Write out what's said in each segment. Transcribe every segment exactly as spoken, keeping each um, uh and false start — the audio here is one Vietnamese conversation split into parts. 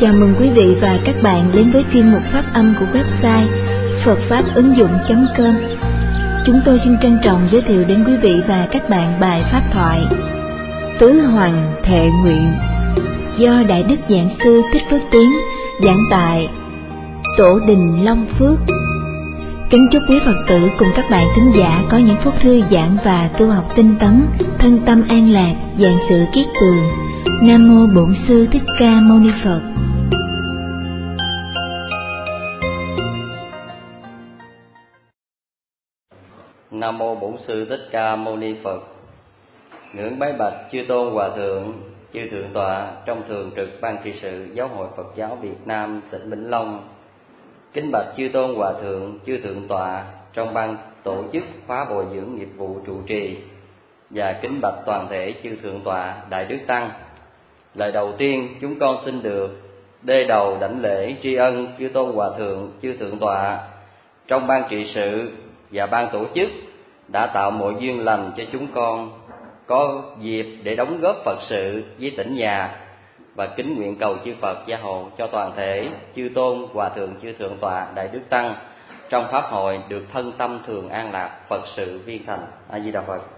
Chào mừng quý vị và các bạn đến với chuyên mục phát âm của website phật pháp ứng dụng chấm com. Chúng tôi xin trân trọng giới thiệu đến quý vị và các bạn bài pháp thoại Tứ Hoằng Thệ Nguyện do Đại Đức Giảng Sư Thích Phước Tiến giảng tại Tổ Đình Long Phước. Kính chúc quý Phật tử cùng các bạn thính giả có những phút thư giãn và tu học tinh tấn, thân tâm an lạc, vạn sự kiết tường. Nam mô Bổn Sư Thích Ca Mâu Ni Phật. Nam mô Bổn Sư Thích Ca Mâu Ni Phật. Ngưỡng bái bạch chư tôn hòa thượng, chư thượng tọa trong thường trực ban trị sự Giáo hội Phật giáo Việt Nam tỉnh Vĩnh Long. Kính bạch chư tôn hòa thượng, chư thượng tọa trong ban tổ chức khóa bồi dưỡng nghiệp vụ trụ trì, và kính bạch toàn thể chư thượng tọa đại đức tăng. Lời đầu tiên chúng con xin được đê đầu đảnh lễ tri ân chư tôn hòa thượng, chư thượng tọa trong ban trị sự và ban tổ chức đã tạo mọi duyên lành cho chúng con có dịp để đóng góp Phật sự với tỉnh nhà, và kính nguyện cầu chư Phật gia hộ cho toàn thể chư tôn hòa thượng, chư thượng tọa đại đức tăng trong pháp hội được thân tâm thường an lạc, Phật sự viên thành. A Di Đà Phật.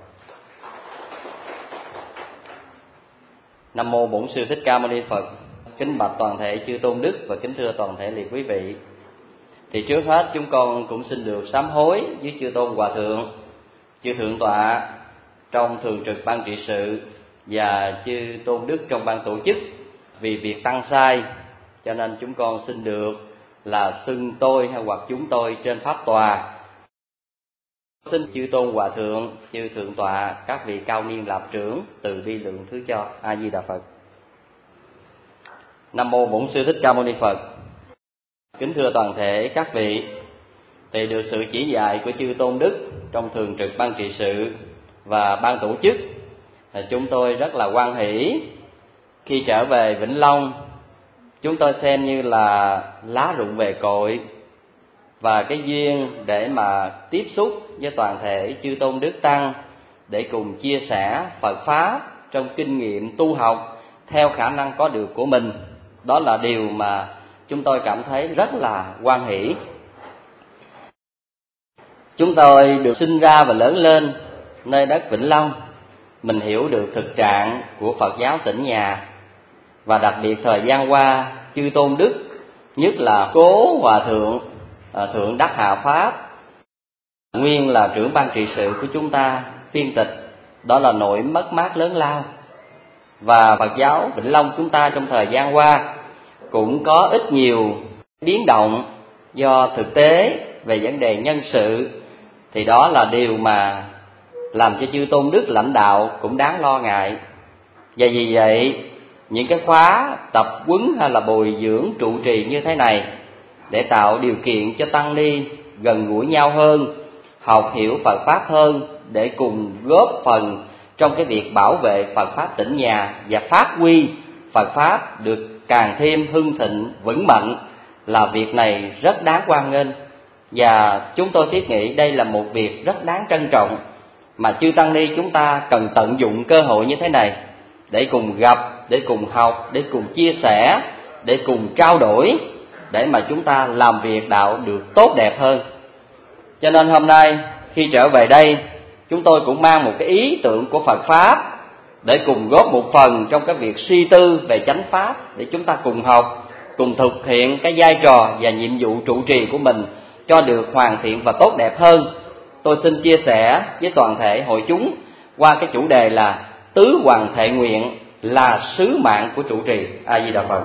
Nam mô Bổn Sư Thích Ca Mâu Ni Phật. Kính bạch toàn thể chư tôn đức và kính thưa toàn thể liệt quý vị. Thì trước hết chúng con cũng xin được sám hối với chư tôn hòa thượng, chư thượng tọa trong thường trực ban trị sự và chư tôn đức trong ban tổ chức vì việc tăng sai, cho nên chúng con xin được là xưng tôi hay hoặc chúng tôi trên pháp tòa. Xin chư tôn hòa thượng, chư thượng tọa, các vị cao niên lạp trưởng từ bi lượng thứ cho. A Di Đà Phật. Nam mô Bổn Sư Thích Ca Mâu Ni Phật. Kính thưa toàn thể các vị, thì được sự chỉ dạy của chư tôn đức trong thường trực ban trị sự và ban tổ chức, thì chúng tôi rất là hoan hỷ khi trở về Vĩnh Long. Chúng tôi xem như là lá rụng về cội, và cái duyên để mà tiếp xúc với toàn thể chư tôn đức tăng để cùng chia sẻ Phật pháp trong kinh nghiệm tu học theo khả năng có được của mình, đó là điều mà chúng tôi cảm thấy rất là hoan hỷ. Chúng tôi được sinh ra và lớn lên nơi đất Vĩnh Long, mình hiểu được thực trạng của Phật giáo tỉnh nhà, và đặc biệt thời gian qua chư tôn đức, nhất là Cố Hòa Thượng Thượng Đắc Hạ Pháp, nguyên là trưởng ban trị sự của chúng ta, phiên tịch, đó là nỗi mất mát lớn lao. Và Phật giáo Vĩnh Long chúng ta trong thời gian qua cũng có ít nhiều biến động do thực tế về vấn đề nhân sự, thì đó là điều mà làm cho chư tôn đức lãnh đạo cũng đáng lo ngại. Và vì vậy những cái khóa tập huấn hay là bồi dưỡng trụ trì như thế này để tạo điều kiện cho tăng ni gần gũi nhau hơn, học hiểu Phật pháp hơn, để cùng góp phần trong cái việc bảo vệ Phật pháp tỉnh nhà và phát huy Phật pháp được càng thêm hưng thịnh vững mạnh, là việc này rất đáng hoan nghênh. Và chúng tôi thiết nghĩ đây là một việc rất đáng trân trọng, mà chư tăng ni chúng ta cần tận dụng cơ hội như thế này để cùng gặp, để cùng học, để cùng chia sẻ, để cùng trao đổi, để mà chúng ta làm việc đạo được tốt đẹp hơn. Cho nên hôm nay khi trở về đây, chúng tôi cũng mang một cái ý tưởng của Phật pháp để cùng góp một phần trong cái việc suy tư về chánh pháp, để chúng ta cùng học, cùng thực hiện cái vai trò và nhiệm vụ trụ trì của mình cho được hoàn thiện và tốt đẹp hơn. Tôi xin chia sẻ với toàn thể hội chúng qua cái chủ đề là Tứ Hoằng Thệ Nguyện là sứ mạng của trụ trì. A Di Đà Phật.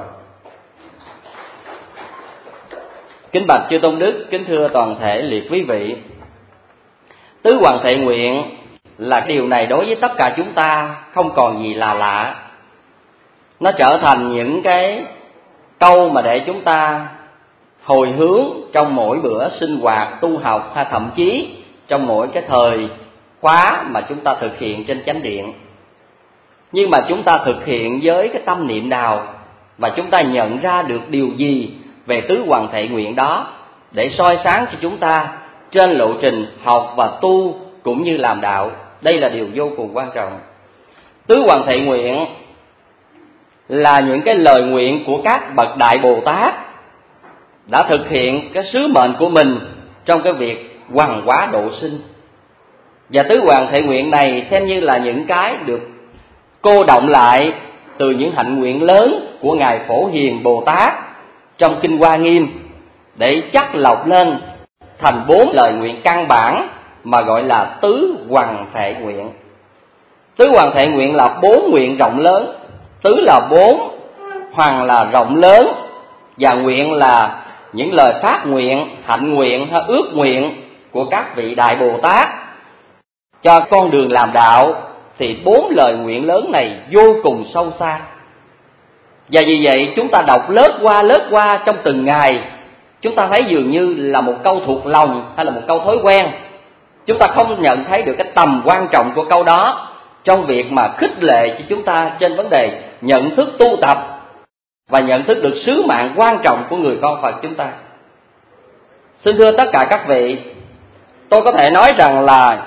Kính bạch chư tôn đức, kính thưa toàn thể liệt quý vị, Tứ Hoằng Thệ Nguyện là điều này đối với tất cả chúng ta không còn gì là lạ. Nó trở thành những cái câu mà để chúng ta hồi hướng trong mỗi bữa sinh hoạt tu học, hay thậm chí trong mỗi cái thời khóa mà chúng ta thực hiện trên chánh điện. Nhưng mà chúng ta thực hiện với cái tâm niệm nào, và chúng ta nhận ra được điều gì về Tứ Hoằng Thệ Nguyện đó, để soi sáng cho chúng ta trên lộ trình học và tu cũng như làm đạo. Đây là điều vô cùng quan trọng. Tứ Hoằng Thệ Nguyện là những cái lời nguyện của các bậc đại Bồ Tát đã thực hiện cái sứ mệnh của mình trong cái việc hoằng hóa độ sinh. Và tứ hoàn thệ nguyện này xem như là những cái được cô động lại từ những hạnh nguyện lớn của Ngài Phổ Hiền Bồ Tát trong Kinh Hoa Nghiêm, để chắt lọc lên thành bốn lời nguyện căn bản mà gọi là tứ hoằng thệ nguyện. Tứ hoằng thệ nguyện là bốn nguyện rộng lớn. Tứ là bốn, hoằng là rộng lớn, và nguyện là những lời phát nguyện, hạnh nguyện hay ước nguyện của các vị đại Bồ Tát cho con đường làm đạo. Thì bốn lời nguyện lớn này vô cùng sâu xa. Và vì vậy chúng ta đọc lớp qua lớp qua trong từng ngày, chúng ta thấy dường như là một câu thuộc lòng hay là một câu thói quen. Chúng ta không nhận thấy được cái tầm quan trọng của câu đó trong việc mà khích lệ cho chúng ta trên vấn đề nhận thức tu tập và nhận thức được sứ mạng quan trọng của người con Phật chúng ta. Xin thưa tất cả các vị, tôi có thể nói rằng là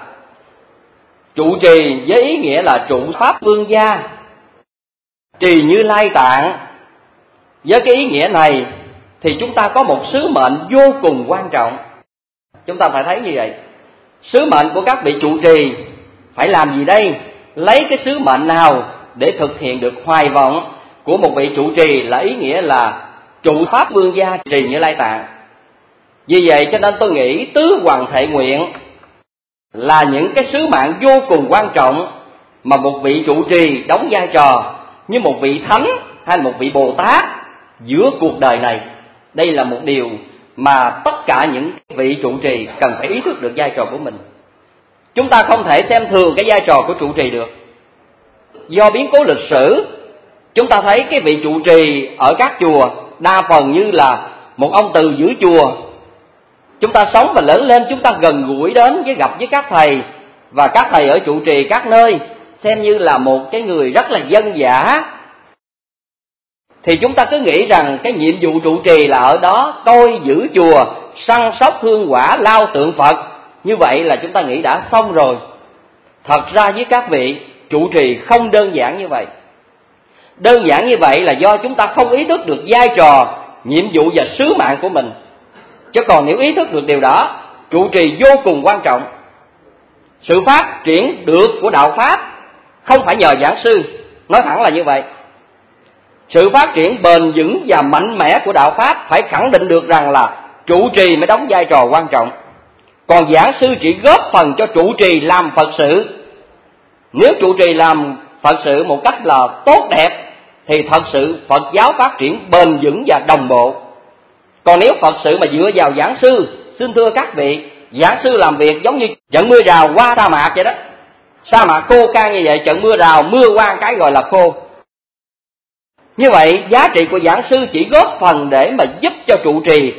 trụ trì với ý nghĩa là trụ pháp vương gia, trì Như Lai Tạng. Với cái ý nghĩa này thì chúng ta có một sứ mệnh vô cùng quan trọng. Chúng ta phải thấy như vậy. Sứ mệnh của các vị trụ trì phải làm gì đây? Lấy cái sứ mệnh nào để thực hiện được hoài vọng của một vị trụ trì là ý nghĩa là trụ pháp vương gia trì Như Lai Tạng. Vì vậy cho nên tôi nghĩ tứ hoằng thệ nguyện là những cái sứ mạng vô cùng quan trọng mà một vị trụ trì đóng vai trò như một vị thánh hay một vị Bồ Tát giữa cuộc đời này. Đây là một điều mà tất cả những vị trụ trì cần phải ý thức được vai trò của mình. Chúng ta không thể xem thường cái vai trò của trụ trì được. Do biến cố lịch sử, chúng ta thấy cái vị trụ trì ở các chùa đa phần như là một ông từ giữ chùa. Chúng ta sống và lớn lên, chúng ta gần gũi đến với gặp với các thầy, và các thầy ở trụ trì các nơi xem như là một cái người rất là dân dã. Thì chúng ta cứ nghĩ rằng cái nhiệm vụ trụ trì là ở đó coi giữ chùa, săn sóc hương quả, lao tượng Phật. Như vậy là chúng ta nghĩ đã xong rồi. Thật ra với các vị, trụ trì không đơn giản như vậy. Đơn giản như vậy là do chúng ta không ý thức được vai trò, nhiệm vụ và sứ mạng của mình. Chứ còn nếu ý thức được điều đó, trụ trì vô cùng quan trọng. Sự phát triển được của đạo Pháp không phải nhờ giảng sư, nói thẳng là như vậy. Sự phát triển bền vững và mạnh mẽ của đạo Pháp phải khẳng định được rằng là trụ trì mới đóng vai trò quan trọng. Còn giảng sư chỉ góp phần cho trụ trì làm Phật sự. Nếu trụ trì làm Phật sự một cách là tốt đẹp thì thật sự Phật giáo phát triển bền vững và đồng bộ. Còn nếu Phật sự mà dựa vào giảng sư, xin thưa các vị, giảng sư làm việc giống như trận mưa rào qua sa mạc vậy đó. Sa mạc khô khan như vậy, trận mưa rào mưa qua cái gọi là khô. Như vậy giá trị của giảng sư chỉ góp phần để mà giúp cho trụ trì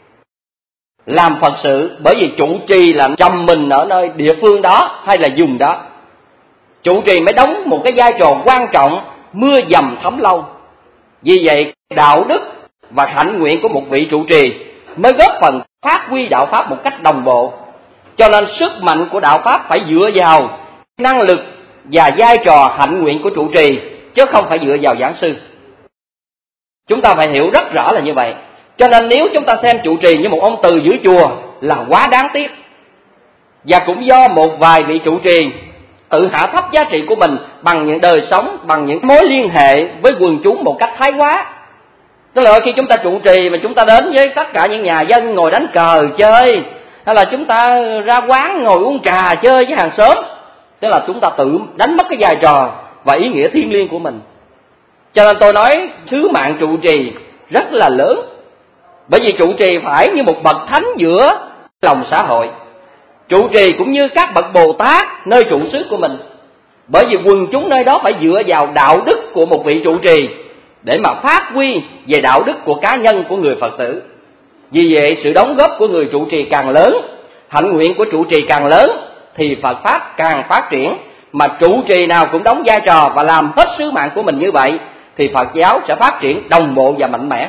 làm Phật sự, bởi vì trụ trì là trầm mình ở nơi địa phương đó hay là vùng đó. Trụ trì mới đóng một cái vai trò quan trọng, mưa dầm thấm lâu. Vì vậy đạo đức và hạnh nguyện của một vị trụ trì mới góp phần phát huy đạo Pháp một cách đồng bộ. Cho nên sức mạnh của đạo Pháp phải dựa vào năng lực và vai trò hạnh nguyện của trụ trì, chứ không phải dựa vào giảng sư. Chúng ta phải hiểu rất rõ là như vậy. Cho nên nếu chúng ta xem trụ trì như một ông từ giữ chùa là quá đáng tiếc. Và cũng do một vài vị trụ trì tự hạ thấp giá trị của mình bằng những đời sống, bằng những mối liên hệ với quần chúng một cách thái quá. Tức là khi chúng ta trụ trì mà chúng ta đến với tất cả những nhà dân ngồi đánh cờ chơi, hay là chúng ta ra quán ngồi uống trà chơi với hàng xóm, tức là chúng ta tự đánh mất cái vai trò và ý nghĩa thiêng liêng của mình. Cho nên tôi nói sứ mạng trụ trì rất là lớn. Bởi vì trụ trì phải như một bậc thánh giữa lòng xã hội. Trụ trì cũng như các bậc Bồ Tát nơi trụ xứ của mình. Bởi vì quần chúng nơi đó phải dựa vào đạo đức của một vị trụ trì để mà phát huy về đạo đức của cá nhân của người Phật tử. Vì vậy sự đóng góp của người trụ trì càng lớn, hạnh nguyện của trụ trì càng lớn, thì Phật Pháp càng phát triển. Mà trụ trì nào cũng đóng vai trò và làm hết sứ mạng của mình như vậy, thì Phật giáo sẽ phát triển đồng bộ và mạnh mẽ.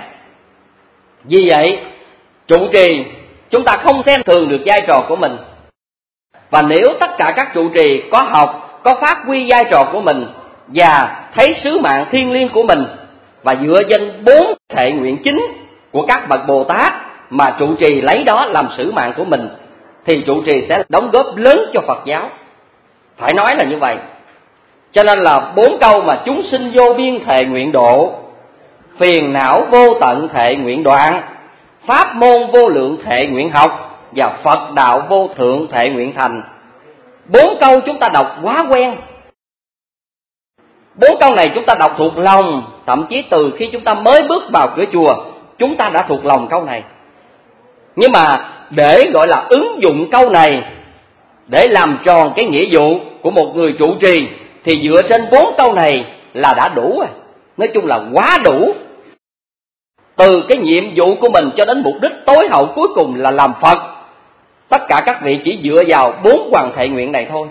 Vì vậy trụ trì chúng ta không xem thường được vai trò của mình. Và nếu tất cả các trụ trì có học, có phát huy vai trò của mình và thấy sứ mạng thiêng liêng của mình và dựa trên bốn thệ nguyện chính của các bậc Bồ Tát mà trụ trì lấy đó làm sử mạng của mình, thì trụ trì sẽ đóng góp lớn cho Phật giáo. Phải nói là như vậy. Cho nên là bốn câu mà chúng sinh vô biên thệ nguyện độ, phiền não vô tận thệ nguyện đoạn, pháp môn vô lượng thệ nguyện học, và Phật đạo vô thượng thệ nguyện thành. Bốn câu chúng ta đọc quá quen. Bốn câu này chúng ta đọc thuộc lòng, thậm chí từ khi chúng ta mới bước vào cửa chùa, chúng ta đã thuộc lòng câu này. Nhưng mà để gọi là ứng dụng câu này để làm tròn cái nghĩa vụ của một người trụ trì, thì dựa trên bốn câu này là đã đủ rồi. Nói chung là quá đủ. Từ cái nhiệm vụ của mình cho đến mục đích tối hậu cuối cùng là làm Phật, tất cả các vị chỉ dựa vào bốn hoàn thệ nguyện này thôi.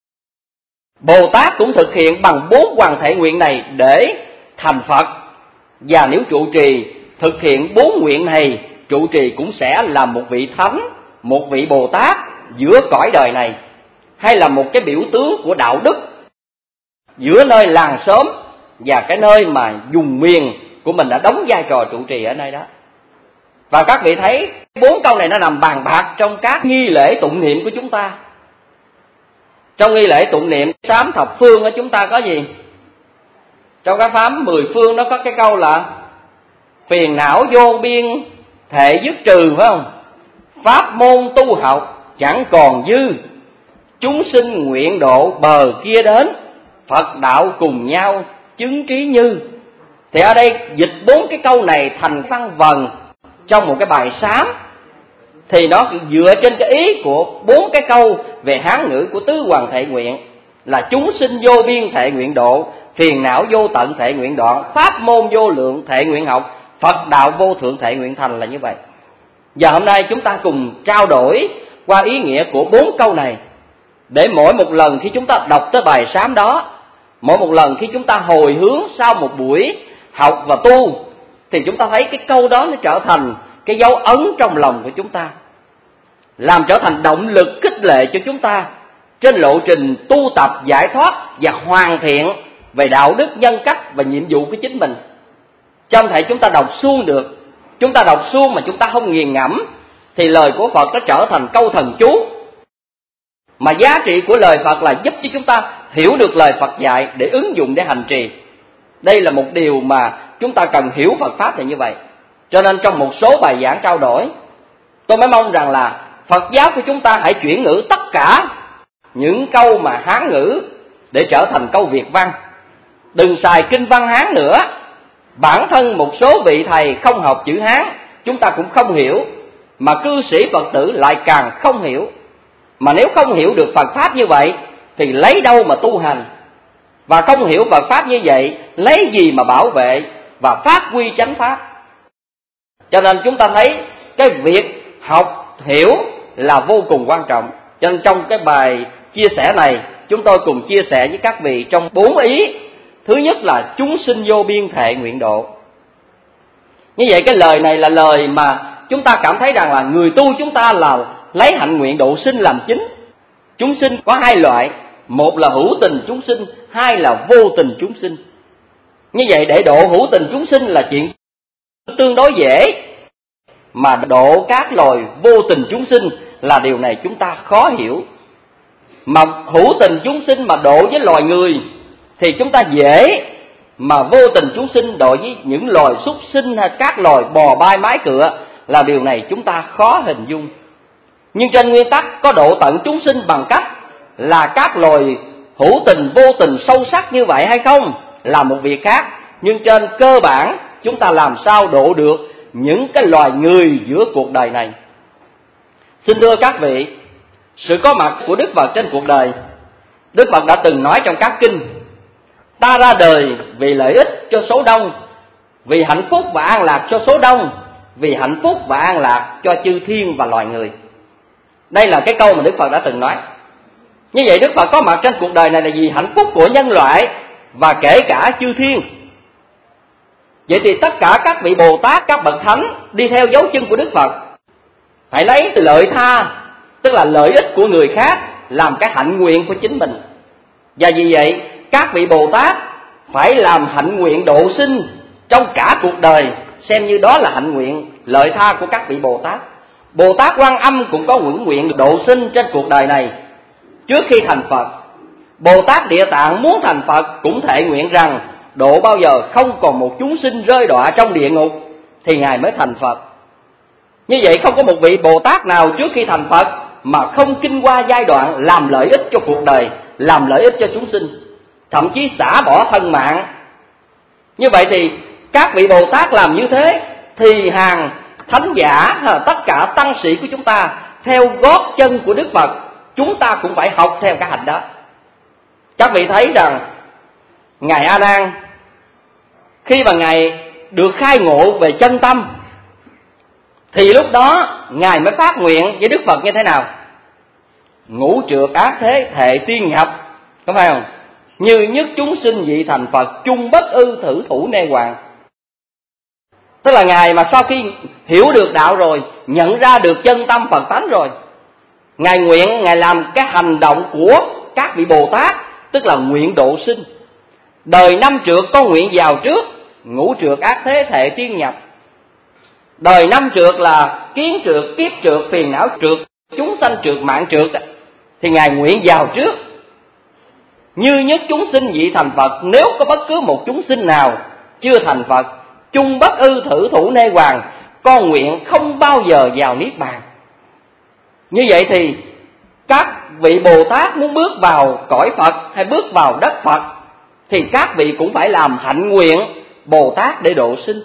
Bồ Tát cũng thực hiện bằng bốn hoàn thệ nguyện này để thành Phật. Và nếu trụ trì thực hiện bốn nguyện này, trụ trì cũng sẽ là một vị thánh, một vị Bồ Tát giữa cõi đời này, hay là một cái biểu tướng của đạo đức giữa nơi làng xóm và cái nơi mà vùng miền của mình đã đóng vai trò trụ trì ở nơi đó. Và các vị thấy bốn câu này nó nằm bàn bạc trong các nghi lễ tụng niệm của chúng ta. Trong nghi lễ tụng niệm sám thập phương của chúng ta có gì? Trong cái phám mười phương nó có cái câu là phiền não vô biên thệ dứt trừ, phải không? Pháp môn tu học chẳng còn dư, chúng sinh nguyện độ bờ kia đến, Phật đạo cùng nhau chứng trí như. Thì ở đây dịch bốn cái câu này thành văn vần trong một cái bài sám, thì nó dựa trên cái ý của bốn cái câu về Hán ngữ của tứ hoàn thệ nguyện là chúng sinh vô biên thệ nguyện độ, phiền não vô tận thệ nguyện đoạn, pháp môn vô lượng thệ nguyện học, Phật đạo vô thượng thệ nguyện thành, là như vậy. Và hôm nay chúng ta cùng trao đổi qua ý nghĩa của bốn câu này, để mỗi một lần khi chúng ta đọc tới bài sám đó, mỗi một lần khi chúng ta hồi hướng sau một buổi học và tu, thì chúng ta thấy cái câu đó nó trở thành cái dấu ấn trong lòng của chúng ta, làm trở thành động lực khích lệ cho chúng ta trên lộ trình tu tập giải thoát và hoàn thiện về đạo đức nhân cách và nhiệm vụ của chính mình. Trong thể chúng ta đọc suông được, chúng ta đọc suông mà chúng ta không nghiền ngẫm, thì lời của Phật nó trở thành câu thần chú. Mà giá trị của lời Phật là giúp cho chúng ta hiểu được lời Phật dạy để ứng dụng, để hành trì. Đây là một điều mà chúng ta cần hiểu Phật Pháp là như vậy. Cho nên trong một số bài giảng trao đổi, tôi mới mong rằng là Phật giáo của chúng ta hãy chuyển ngữ tất cả những câu mà Hán ngữ để trở thành câu Việt văn. Đừng xài kinh văn Hán nữa. Bản thân một số vị thầy không học chữ Hán, chúng ta cũng không hiểu, mà cư sĩ Phật tử lại càng không hiểu. Mà nếu không hiểu được Phật Pháp như vậy thì lấy đâu mà tu hành? Và không hiểu Phật Pháp như vậy, lấy gì mà bảo vệ và phát huy chánh Pháp? Cho nên chúng ta thấy cái việc học hiểu là vô cùng quan trọng. Cho nên trong cái bài chia sẻ này, chúng tôi cùng chia sẻ với các vị trong bốn ý. Thứ nhất là chúng sinh vô biên thệ nguyện độ. Như vậy cái lời này là lời mà chúng ta cảm thấy rằng là người tu chúng ta là lấy hạnh nguyện độ sinh làm chính. Chúng sinh có hai loại, một là hữu tình chúng sinh, hai là vô tình chúng sinh. Như vậy để độ hữu tình chúng sinh là chuyện tương đối dễ, mà độ các loài vô tình chúng sinh là điều này chúng ta khó hiểu. Mà hữu tình chúng sinh mà độ với loài người thì chúng ta dễ, mà vô tình chúng sinh độ với những loài súc sinh hay các loài bò bay mái cựa là điều này chúng ta khó hình dung. Nhưng trên nguyên tắc có độ tận chúng sinh bằng cách là các loài hữu tình vô tình sâu sắc như vậy hay không là một việc khác. Nhưng trên cơ bản chúng ta làm sao độ được những cái loài người giữa cuộc đời này. Xin thưa các vị, sự có mặt của Đức Phật trên cuộc đời, Đức Phật đã từng nói trong các kinh: ta ra đời vì lợi ích cho số đông, vì hạnh phúc và an lạc cho số đông, vì hạnh phúc và an lạc cho chư thiên và loài người. Đây là cái câu mà Đức Phật đã từng nói. Như vậy Đức Phật có mặt trên cuộc đời này là vì hạnh phúc của nhân loại và kể cả chư thiên. Vậy thì tất cả các vị Bồ Tát, các bậc thánh đi theo dấu chân của Đức Phật phải lấy từ lợi tha, tức là lợi ích của người khác, làm cái hạnh nguyện của chính mình. Và vì vậy các vị Bồ Tát phải làm hạnh nguyện độ sinh trong cả cuộc đời, xem như đó là hạnh nguyện lợi tha của các vị Bồ Tát. Bồ Tát Quan Âm cũng có nguyện nguyện độ sinh trên cuộc đời này trước khi thành Phật. Bồ Tát Địa Tạng muốn thành Phật cũng thệ nguyện rằng độ bao giờ không còn một chúng sinh rơi đọa trong địa ngục thì Ngài mới thành Phật. Như vậy không có một vị Bồ Tát nào trước khi thành Phật mà không kinh qua giai đoạn làm lợi ích cho cuộc đời, làm lợi ích cho chúng sinh, thậm chí xả bỏ thân mạng. Như vậy thì các vị Bồ Tát làm như thế thì hàng thánh giả, tất cả tăng sĩ của chúng ta theo gót chân của Đức Phật, chúng ta cũng phải học theo cái hạnh đó. Các vị thấy rằng Ngài A Nan khi mà Ngài được khai ngộ về chân tâm thì lúc đó Ngài mới phát nguyện với Đức Phật như thế nào? Ngũ trược ác thế thệ tiên nhập, có phải không? Như nhất chúng sinh vị thành Phật, chung bất ư thử thủ nê hoàng. Tức là Ngài mà sau khi hiểu được đạo rồi, nhận ra được chân tâm Phật tánh rồi, Ngài nguyện, Ngài làm cái hành động của các vị Bồ Tát, tức là nguyện độ sinh. Đời năm trược con nguyện vào trước, ngũ trược ác thế thệ tiên nhập. Đời năm trược là kiến trược, kiếp trược, phiền não trược, chúng sanh trược, mạng trược, thì Ngài nguyện vào trước. Như nhất chúng sinh vị thành Phật, nếu có bất cứ một chúng sinh nào chưa thành Phật, chung bất ư thử thủ nê hoàng, con nguyện không bao giờ vào niết bàn. Như vậy thì các vị Bồ Tát muốn bước vào cõi Phật hay bước vào đất Phật thì các vị cũng phải làm hạnh nguyện Bồ Tát để độ sinh.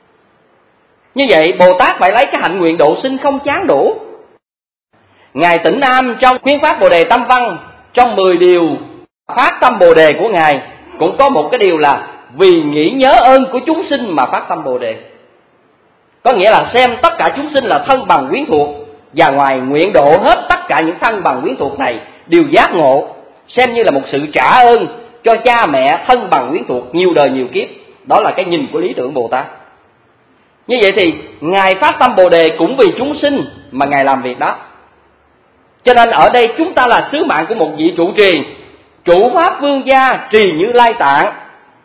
Như vậy Bồ Tát phải lấy cái hạnh nguyện độ sinh không chán đủ. Ngài Tĩnh Am trong Khuyến Pháp Bồ Đề Tâm Văn, trong mười điều phát tâm Bồ Đề của Ngài cũng có một cái điều là vì nghĩ nhớ ơn của chúng sinh mà phát tâm Bồ Đề. Có nghĩa là xem tất cả chúng sinh là thân bằng quyến thuộc, và ngoài nguyện độ hết tất cả những thân bằng quyến thuộc này đều giác ngộ, xem như là một sự trả ơn cho cha mẹ thân bằng quyến thuộc nhiều đời nhiều kiếp. Đó là cái nhìn của lý tưởng Bồ Tát. Như vậy thì Ngài phát tâm Bồ Đề cũng vì chúng sinh mà Ngài làm việc đó. Cho nên ở đây chúng ta là sứ mạng của một vị trụ trì, trụ pháp vương gia Trì Như Lai Tạng,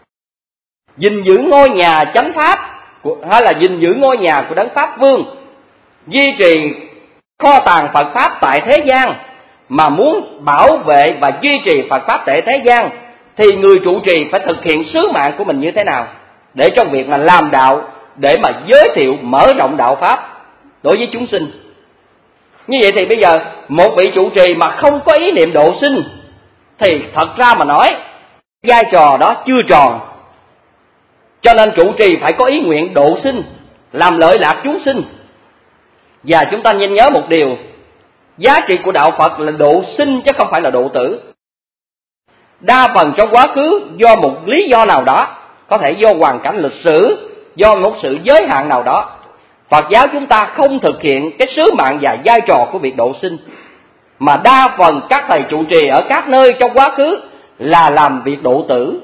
gìn giữ ngôi nhà chánh pháp của, hay là gìn giữ ngôi nhà của Đấng Pháp Vương, duy trì kho tàng Phật Pháp tại thế gian. Mà muốn bảo vệ và duy trì Phật Pháp tại thế gian thì người trụ trì phải thực hiện sứ mạng của mình như thế nào để trong việc mà làm đạo, để mà giới thiệu mở rộng đạo Pháp đối với chúng sinh. Như vậy thì bây giờ một vị trụ trì mà không có ý niệm độ sinh thì thật ra mà nói vai trò đó chưa tròn. Cho nên trụ trì phải có ý nguyện độ sinh, làm lợi lạc chúng sinh. Và chúng ta nên nhớ một điều, giá trị của đạo Phật là độ sinh chứ không phải là độ tử. Đa phần trong quá khứ do một lý do nào đó, có thể do hoàn cảnh lịch sử, do một sự giới hạn nào đó, Phật giáo chúng ta không thực hiện cái sứ mạng và vai trò của việc độ sinh. Mà đa phần các thầy trụ trì ở các nơi trong quá khứ là làm việc độ tử.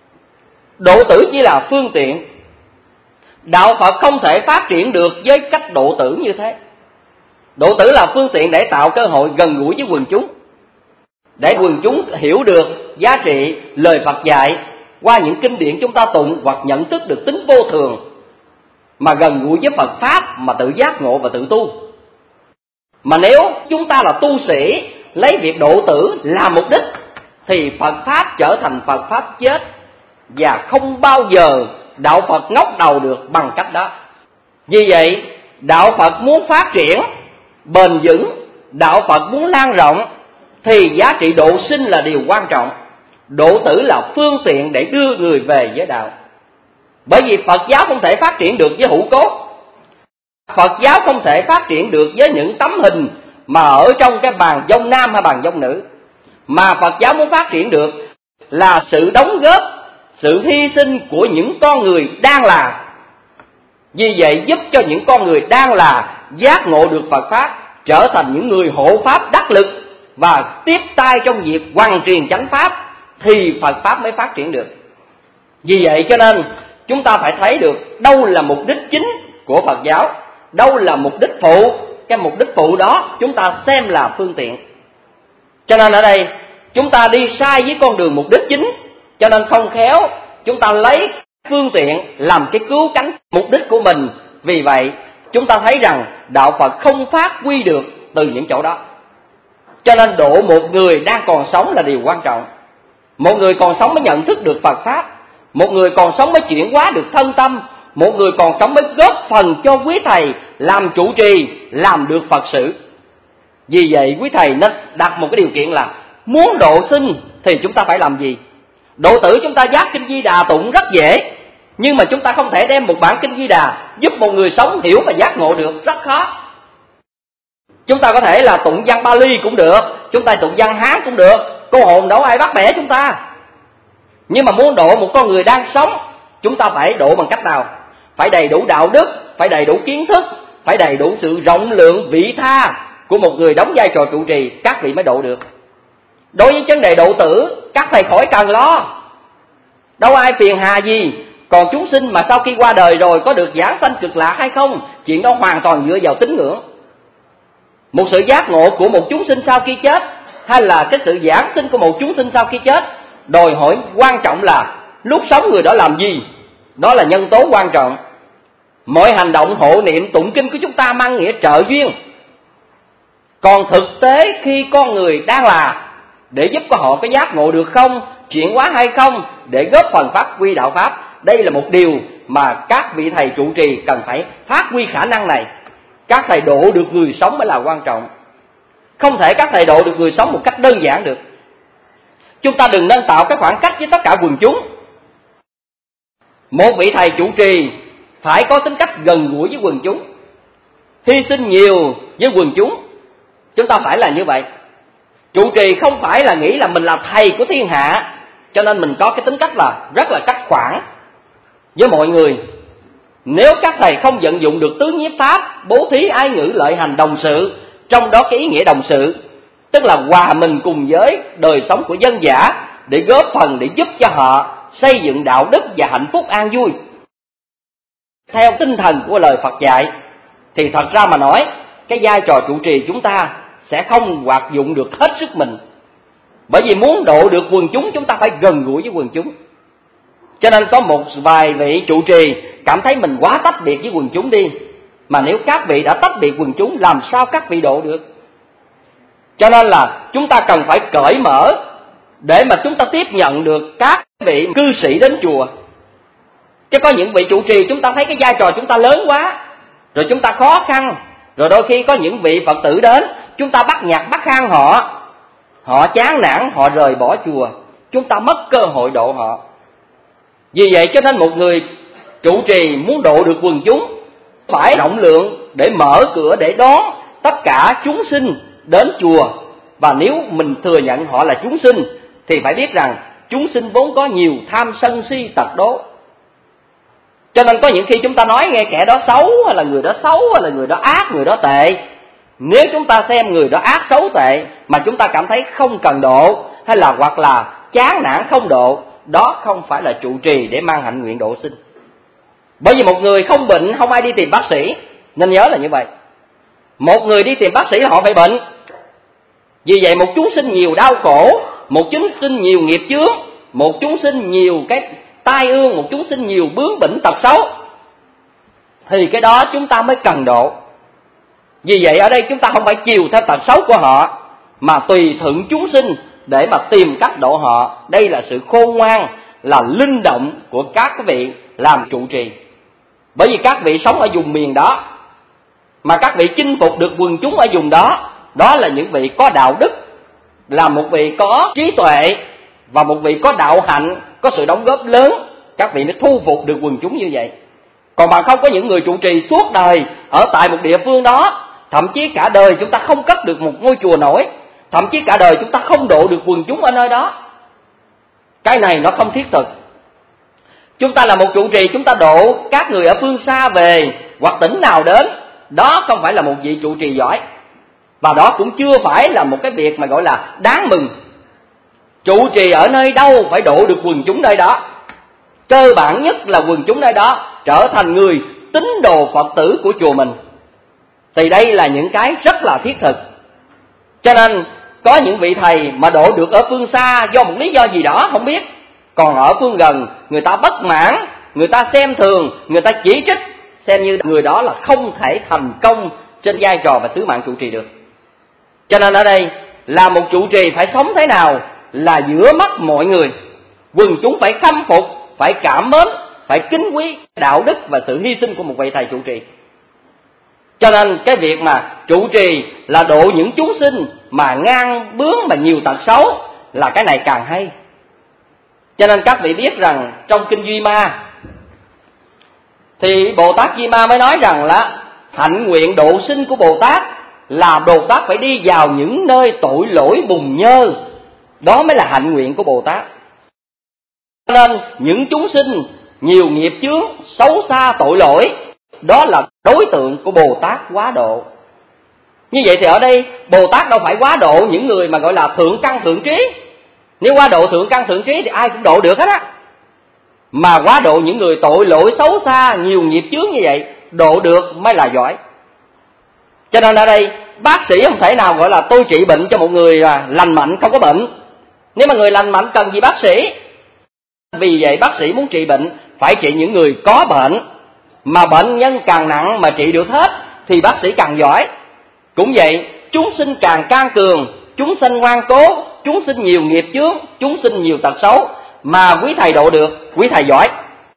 Độ tử chỉ là phương tiện. Đạo Phật không thể phát triển được với cách độ tử như thế. Độ tử là phương tiện để tạo cơ hội gần gũi với quần chúng, để quần chúng hiểu được giá trị lời Phật dạy qua những kinh điển chúng ta tụng, hoặc nhận thức được tính vô thường mà gần gũi với Phật Pháp, mà tự giác ngộ và tự tu. Mà nếu chúng ta là tu sĩ lấy việc độ tử làm mục đích thì Phật Pháp trở thành Phật Pháp chết, và không bao giờ đạo Phật ngóc đầu được bằng cách đó. Vì vậy đạo Phật muốn phát triển bền vững, đạo Phật muốn lan rộng thì giá trị độ sinh là điều quan trọng. Độ tử là phương tiện để đưa người về với đạo. Bởi vì Phật giáo không thể phát triển được với hữu cốt, Phật giáo không thể phát triển được với những tấm hình mà ở trong cái bàn dông nam hay bàn dông nữ. Mà Phật giáo muốn phát triển được là sự đóng góp, sự hy sinh của những con người đang là. Vì vậy giúp cho những con người đang là giác ngộ được Phật Pháp, trở thành những người hộ Pháp đắc lực và tiếp tay trong việc hoằng truyền chánh Pháp, thì Phật Pháp mới phát triển được. Vì vậy cho nên chúng ta phải thấy được đâu là mục đích chính của Phật giáo, đâu là mục đích phụ. Cái mục đích phụ đó chúng ta xem là phương tiện. Cho nên ở đây chúng ta đi sai với con đường mục đích chính, cho nên không khéo chúng ta lấy phương tiện làm cái cứu cánh mục đích của mình. Vì vậy chúng ta thấy rằng đạo Phật không phát huy được từ những chỗ đó. Cho nên độ một người đang còn sống là điều quan trọng. Một người còn sống mới nhận thức được Phật Pháp, một người còn sống mới chuyển hóa được thân tâm, một người còn sống mới góp phần cho quý thầy làm trụ trì, làm được Phật sự. Vì vậy quý thầy nên đặt một cái điều kiện là muốn độ sinh thì chúng ta phải làm gì? Độ tử chúng ta giác Kinh Di Đà tụng rất dễ, nhưng mà chúng ta không thể đem một bản Kinh Di Đà giúp một người sống hiểu và giác ngộ được, rất khó. Chúng ta có thể là tụng văn Bali cũng được, chúng ta tụng văn Hán cũng được, cô hồn đâu ai bắt bẻ chúng ta. Nhưng mà muốn độ một con người đang sống, chúng ta phải độ bằng cách nào? Phải đầy đủ đạo đức, phải đầy đủ kiến thức, phải đầy đủ sự rộng lượng vị tha của một người đóng vai trò trụ trì, các vị mới độ được. Đối với vấn đề độ tử, các thầy khỏi cần lo, đâu ai phiền hà gì. Còn chúng sinh mà sau khi qua đời rồi có được giảng sanh cực lạc hay không, chuyện đó hoàn toàn dựa vào tín ngưỡng. Một sự giác ngộ của một chúng sinh sau khi chết, hay là cái sự giảng sinh của một chúng sinh sau khi chết, đòi hỏi quan trọng là lúc sống người đó làm gì. Đó là nhân tố quan trọng. Mọi hành động hộ niệm tụng kinh của chúng ta mang nghĩa trợ duyên. Còn thực tế khi con người đang là, để giúp cho họ có giác ngộ được không, chuyển hóa hay không, để góp phần phát huy đạo Pháp. Đây là một điều mà các vị thầy trụ trì cần phải phát huy khả năng này. Các thầy độ được người sống mới là quan trọng. Không thể các thầy độ được người sống một cách đơn giản được. Chúng ta đừng nên tạo cái khoảng cách với tất cả quần chúng. Một vị thầy trụ trì phải có tính cách gần gũi với quần chúng, hy sinh nhiều với quần chúng. Chúng ta phải là như vậy. Trụ trì không phải là nghĩ là mình là thầy của thiên hạ, cho nên mình có cái tính cách là rất là cách khoảng với mọi người. Nếu các thầy không vận dụng được tứ nhiếp pháp, bố thí ái ngữ lợi hành đồng sự, trong đó cái ý nghĩa đồng sự tức là hòa mình cùng với đời sống của dân dã, để góp phần để giúp cho họ xây dựng đạo đức và hạnh phúc an vui theo tinh thần của lời Phật dạy, thì thật ra mà nói, cái vai trò trụ trì chúng ta sẽ không hoạt dụng được hết sức mình. Bởi vì muốn độ được quần chúng, chúng ta phải gần gũi với quần chúng. Cho nên có một vài vị trụ trì cảm thấy mình quá tách biệt với quần chúng đi. Mà nếu các vị đã tách biệt quần chúng, làm sao các vị độ được? Cho nên là chúng ta cần phải cởi mở để mà chúng ta tiếp nhận được các vị cư sĩ đến chùa. Chứ có những vị trụ trì chúng ta thấy cái vai trò chúng ta lớn quá, rồi chúng ta khó khăn, rồi đôi khi có những vị Phật tử đến, chúng ta bắt nhặt bắt khang họ, họ chán nản, họ rời bỏ chùa, chúng ta mất cơ hội độ họ. Vì vậy cho nên một người trụ trì muốn độ được quần chúng phải rộng lượng để mở cửa để đón tất cả chúng sinh đến chùa. Và nếu mình thừa nhận họ là chúng sinh thì phải biết rằng chúng sinh vốn có nhiều tham sân si tật đố. Cho nên có những khi chúng ta nói nghe kẻ đó xấu, hay là người đó xấu, hay là người đó ác, người đó tệ. Nếu chúng ta xem người đó ác xấu tệ mà chúng ta cảm thấy không cần độ, hay là hoặc là chán nản không độ, đó không phải là trụ trì để mang hạnh nguyện độ sinh. Bởi vì một người không bệnh không ai đi tìm bác sĩ, nên nhớ là như vậy. Một người đi tìm bác sĩ là họ phải bệnh. Vì vậy một chúng sinh nhiều đau khổ, một chúng sinh nhiều nghiệp chướng, một chúng sinh nhiều cái tai ương, một chúng sinh nhiều bướng bỉnh tật xấu, thì cái đó chúng ta mới cần độ. Vì vậy ở đây chúng ta không phải chiều theo tật xấu của họ, mà tùy thuận chúng sinh để mà tìm cách độ họ. Đây là sự khôn ngoan, là linh động của các vị làm trụ trì. Bởi vì các vị sống ở vùng miền đó, mà các vị chinh phục được quần chúng ở vùng đó, đó là những vị có đạo đức, là một vị có trí tuệ, và một vị có đạo hạnh, có sự đóng góp lớn, các vị mới thu phục được quần chúng như vậy. Còn bằng không có những người trụ trì suốt đời ở tại một địa phương đó, thậm chí cả đời chúng ta không cất được một ngôi chùa nổi, thậm chí cả đời chúng ta không độ được quần chúng ở nơi đó. Cái này nó không thiết thực. Chúng ta là một trụ trì, chúng ta độ các người ở phương xa về hoặc tỉnh nào đến, đó không phải là một vị trụ trì giỏi, và đó cũng chưa phải là một cái việc mà gọi là đáng mừng. Trụ trì ở nơi đâu phải độ được quần chúng nơi đó. Cơ bản nhất là quần chúng nơi đó trở thành người tín đồ Phật tử của chùa mình. Thì đây là những cái rất là thiết thực. Cho nên có những vị thầy mà độ được ở phương xa do một lý do gì đó không biết, còn ở phương gần người ta bất mãn, người ta xem thường, người ta chỉ trích, xem như người đó là không thể thành công trên vai trò và sứ mạng trụ trì được. Cho nên ở đây là một trụ trì phải sống thế nào là giữa mắt mọi người, quần chúng phải khâm phục, phải cảm mến, phải kính quý đạo đức và sự hy sinh của một vị thầy trụ trì. Cho nên cái việc mà trụ trì là độ những chúng sinh mà ngang bướng mà nhiều tật xấu là cái này càng hay. Cho nên các vị biết rằng trong kinh Duy Ma thì Bồ Tát Duy Ma mới nói rằng là hạnh nguyện độ sinh của Bồ Tát là Bồ Tát phải đi vào những nơi tội lỗi bùn nhơ, đó mới là hạnh nguyện của Bồ Tát. Cho nên những chúng sinh nhiều nghiệp chướng, xấu xa tội lỗi, đó là đối tượng của Bồ Tát quá độ. Như vậy thì ở đây Bồ Tát đâu phải quá độ những người mà gọi là thượng căn thượng trí. Nếu quá độ thượng căn thượng trí thì ai cũng độ được hết á. Mà quá độ những người tội lỗi xấu xa, nhiều nghiệp chướng như vậy, độ được mới là giỏi. Cho nên ở đây bác sĩ không thể nào gọi là tôi trị bệnh cho một người lành mạnh không có bệnh. Nếu mà người lành mạnh cần gì bác sĩ? Vì vậy bác sĩ muốn trị bệnh phải trị những người có bệnh, mà bệnh nhân càng nặng mà trị được hết thì bác sĩ càng giỏi. Cũng vậy, chúng sinh càng can cường, chúng sinh ngoan cố, chúng sinh nhiều nghiệp chướng, chúng sinh nhiều tật xấu, mà quý thầy độ được, quý thầy giỏi.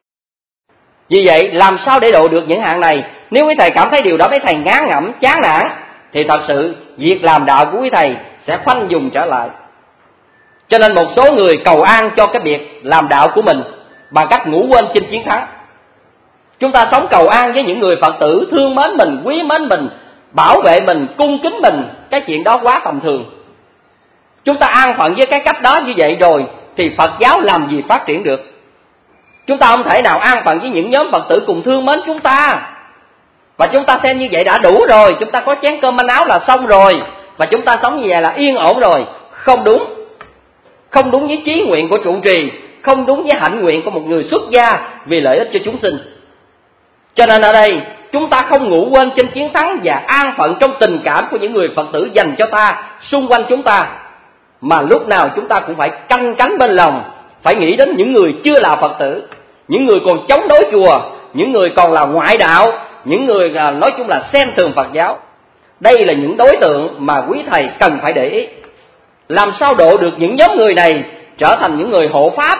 Vì vậy làm sao để độ được những hạng này? Nếu quý thầy cảm thấy điều đó mấy thầy ngán ngẩm, chán nản, thì thật sự việc làm đạo của quý thầy sẽ khoanh vùng trở lại. Cho nên một số người cầu an cho cái việc làm đạo của mình bằng cách ngủ quên chinh chiến thắng. Chúng ta sống cầu an với những người Phật tử thương mến mình, quý mến mình, bảo vệ mình, cung kính mình, cái chuyện đó quá tầm thường. Chúng ta an phận với cái cách đó như vậy rồi thì Phật giáo làm gì phát triển được. Chúng ta không thể nào an phận với những nhóm Phật tử cùng thương mến chúng ta, và chúng ta xem như vậy đã đủ rồi, chúng ta có chén cơm manh áo là xong rồi, và chúng ta sống như vậy là yên ổn rồi. Không đúng. Không đúng với chí nguyện của trụ trì, không đúng với hạnh nguyện của một người xuất gia vì lợi ích cho chúng sinh. Cho nên ở đây chúng ta không ngủ quên trên chiến thắng và an phận trong tình cảm của những người Phật tử dành cho ta, xung quanh chúng ta, mà lúc nào chúng ta cũng phải canh cánh bên lòng, phải nghĩ đến những người chưa là Phật tử, những người còn chống đối chùa, những người còn là ngoại đạo, những người nói chung là xem thường Phật giáo. Đây là những đối tượng mà quý thầy cần phải để ý. Làm sao độ được những nhóm người này trở thành những người hộ pháp,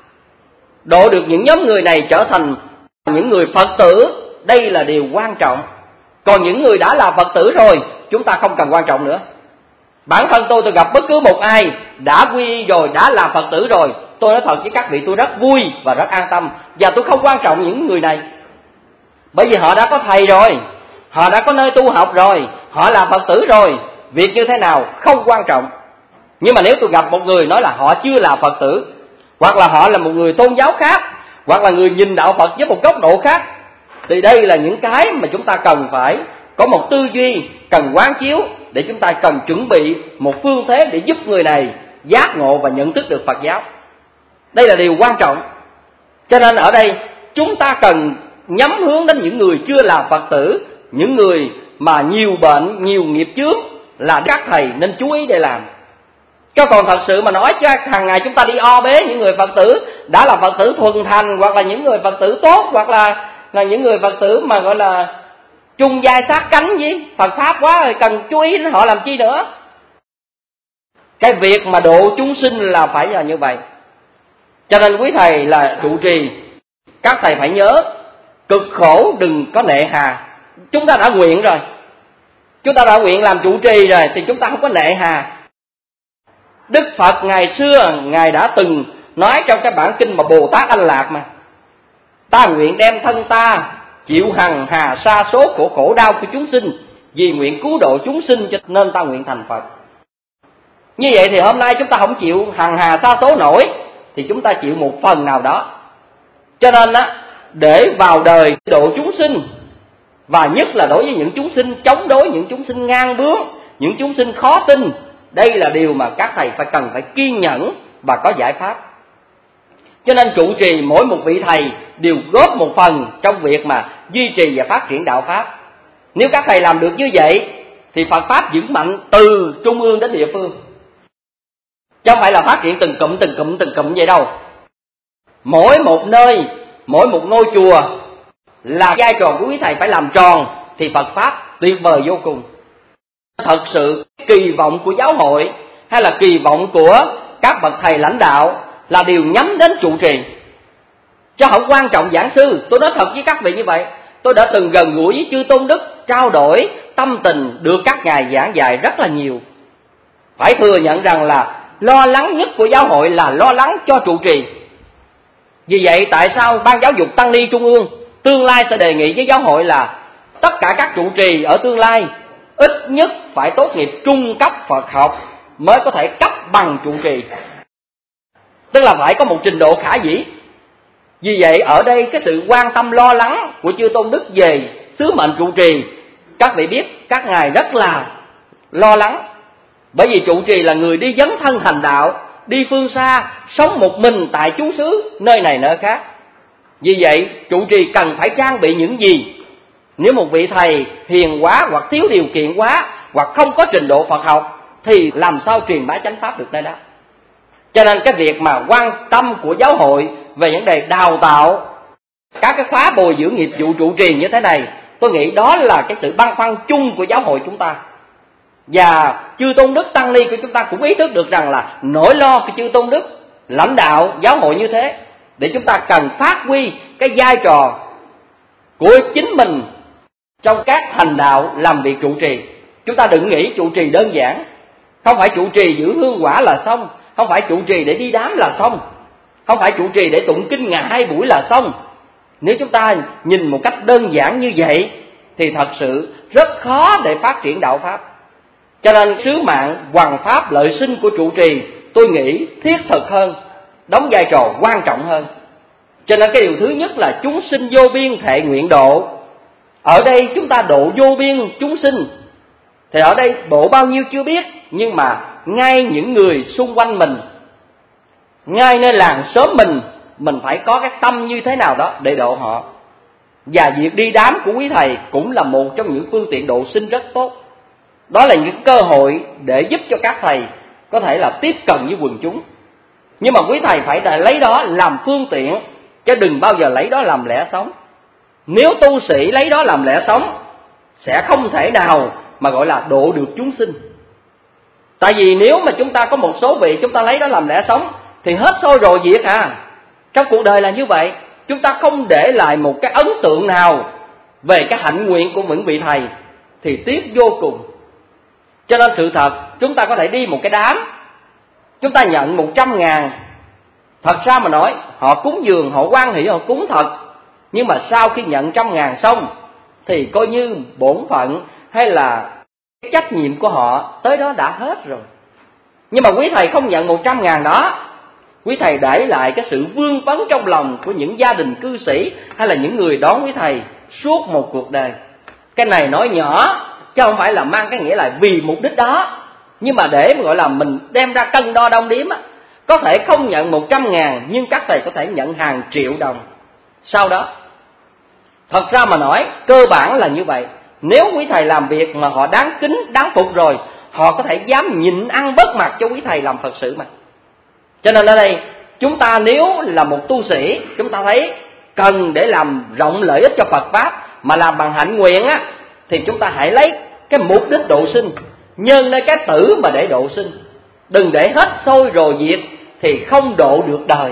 độ được những nhóm người này trở thành những người Phật tử, đây là điều quan trọng. Còn những người đã là Phật tử rồi, chúng ta không cần quan trọng nữa. Bản thân tôi tôi gặp bất cứ một ai đã quy y rồi, đã là Phật tử rồi, tôi nói thật với các vị, tôi rất vui và rất an tâm, và tôi không quan trọng những người này. Bởi vì họ đã có thầy rồi, họ đã có nơi tu học rồi, họ là Phật tử rồi, việc như thế nào không quan trọng. Nhưng mà nếu tôi gặp một người nói là họ chưa là Phật tử, hoặc là họ là một người tôn giáo khác, hoặc là người nhìn đạo Phật với một góc độ khác, thì đây là những cái mà chúng ta cần phải có một tư duy, cần quán chiếu, để chúng ta cần chuẩn bị một phương thế để giúp người này giác ngộ và nhận thức được Phật giáo. Đây là điều quan trọng. Cho nên ở đây chúng ta cần nhắm hướng đến những người chưa là Phật tử, những người mà nhiều bệnh, nhiều nghiệp chướng, là các thầy nên chú ý để làm. Chứ còn thật sự mà nói cho hàng ngày chúng ta đi o bế những người Phật tử đã là Phật tử thuần thành, hoặc là những người Phật tử tốt, hoặc là, là những người Phật tử mà gọi là chung vai sát cánh gì Phật Pháp quá rồi, cần chú ý đến họ làm chi nữa. Cái việc mà độ chúng sinh là phải là như vậy. Cho nên quý thầy là trụ trì, các thầy phải nhớ cực khổ đừng có nệ hà. Chúng ta đã nguyện rồi, chúng ta đã nguyện làm trụ trì rồi thì chúng ta không có nệ hà. Đức Phật ngày xưa Ngài đã từng nói trong cái bản kinh mà Bồ Tát Anh Lạc mà: ta nguyện đem thân ta chịu hằng hà sa số của khổ đau của chúng sinh, vì nguyện cứu độ chúng sinh cho nên ta nguyện thành Phật. Như vậy thì hôm nay chúng ta không chịu hằng hà sa số nổi thì chúng ta chịu một phần nào đó. Cho nên á, để vào đời độ chúng sinh, và nhất là đối với những chúng sinh chống đối, những chúng sinh ngang bướng, những chúng sinh khó tin, đây là điều mà các thầy phải cần phải kiên nhẫn và có giải pháp. Cho nên trụ trì mỗi một vị thầy đều góp một phần trong việc mà duy trì và phát triển đạo Pháp. Nếu các thầy làm được như vậy thì Phật Pháp vững mạnh từ trung ương đến địa phương, chứ không phải là phát triển từng cụm từng cụm từng cụm vậy đâu. Mỗi một nơi mỗi một ngôi chùa là vai trò của quý thầy phải làm tròn, thì Phật Pháp tuyệt vời vô cùng. Thật sự kỳ vọng của giáo hội hay là kỳ vọng của các bậc thầy lãnh đạo là đều nhắm đến trụ trì, chứ không quan trọng giảng sư. Tôi nói thật với các vị như vậy, tôi đã từng gần gũi với chư tôn đức, trao đổi tâm tình, được các ngài giảng dạy rất là nhiều. Phải thừa nhận rằng là lo lắng nhất của giáo hội là lo lắng cho trụ trì. Vì vậy tại sao Ban Giáo dục Tăng ni Trung ương tương lai sẽ đề nghị với giáo hội là tất cả các trụ trì ở tương lai ít nhất phải tốt nghiệp trung cấp Phật học mới có thể cấp bằng trụ trì, tức là phải có một trình độ khả dĩ. Vì vậy ở đây cái sự quan tâm lo lắng của chư tôn đức về sứ mệnh trụ trì, các vị biết các ngài rất là lo lắng. Bởi vì trụ trì là người đi dấn thân hành đạo, đi phương xa, sống một mình tại trú xứ nơi này nơi khác. Vì vậy trụ trì cần phải trang bị những gì? Nếu một vị thầy hiền quá, hoặc thiếu điều kiện quá, hoặc không có trình độ Phật học, thì làm sao truyền bá chánh pháp được nơi đó? Cho nên cái việc mà quan tâm của giáo hội về vấn đề đào tạo các cái khóa bồi dưỡng nghiệp vụ trụ trì như thế này, tôi nghĩ đó là cái sự băn khoăn chung của giáo hội chúng ta. Và chư tôn đức tăng ni của chúng ta cũng ý thức được rằng là nỗi lo của chư tôn đức lãnh đạo giáo hội như thế, để chúng ta cần phát huy cái vai trò của chính mình trong các hành đạo làm việc trụ trì. Chúng ta đừng nghĩ trụ trì đơn giản, không phải trụ trì giữ hương quả là xong, không phải trụ trì để đi đám là xong, không phải trụ trì để tụng kinh ngày hai buổi là xong. Nếu chúng ta nhìn một cách đơn giản như vậy thì thật sự rất khó để phát triển đạo pháp. Cho nên sứ mạng hoằng pháp lợi sinh của trụ trì tôi nghĩ thiết thực hơn, đóng vai trò quan trọng hơn. Cho nên cái điều thứ nhất là chúng sinh vô biên thệ nguyện độ. Ở đây chúng ta độ vô biên chúng sinh, thì ở đây độ bao nhiêu chưa biết, nhưng mà ngay những người xung quanh mình, ngay nơi làng xóm mình, mình phải có cái tâm như thế nào đó để độ họ. Và việc đi đám của quý thầy cũng là một trong những phương tiện độ sinh rất tốt. Đó là những cơ hội để giúp cho các thầy có thể là tiếp cận với quần chúng. Nhưng mà quý thầy phải lấy đó làm phương tiện, chứ đừng bao giờ lấy đó làm lẽ sống. Nếu tu sĩ lấy đó làm lẽ sống, sẽ không thể nào mà gọi là độ được chúng sinh. Tại vì nếu mà chúng ta có một số vị chúng ta lấy đó làm lẽ sống thì hết sôi rồi diệt à. Trong cuộc đời là như vậy, chúng ta không để lại một cái ấn tượng nào về cái hạnh nguyện của những vị thầy thì tiếc vô cùng. Cho nên sự thật, chúng ta có thể đi một cái đám, chúng ta nhận một trăm ngàn. Thật ra mà nói, họ cúng dường, họ hoan hỷ, họ cúng thật. Nhưng mà sau khi nhận trăm ngàn xong thì coi như bổn phận hay là cái trách nhiệm của họ tới đó đã hết rồi. Nhưng mà quý thầy không nhận một trăm ngàn đó, quý thầy để lại cái sự vương vấn trong lòng của những gia đình cư sĩ hay là những người đón quý thầy suốt một cuộc đời. Cái này nói nhỏ, chứ không phải là mang cái nghĩa là vì mục đích đó. Nhưng mà để mà gọi là mình đem ra cân đo đong đếm á, có thể không nhận một trăm ngàn, nhưng các thầy có thể nhận hàng triệu đồng sau đó. Thật ra mà nói, cơ bản là như vậy. Nếu quý thầy làm việc mà họ đáng kính, đáng phục rồi, họ có thể dám nhịn ăn bớt mặt cho quý thầy làm Phật sự mà. Cho nên ở đây, chúng ta nếu là một tu sĩ, chúng ta thấy cần để làm rộng lợi ích cho Phật Pháp mà làm bằng hạnh nguyện á, thì chúng ta hãy lấy cái mục đích độ sinh, nhân nơi cái tử mà để độ sinh. Đừng để hết sôi rồi diệt thì không độ được đời.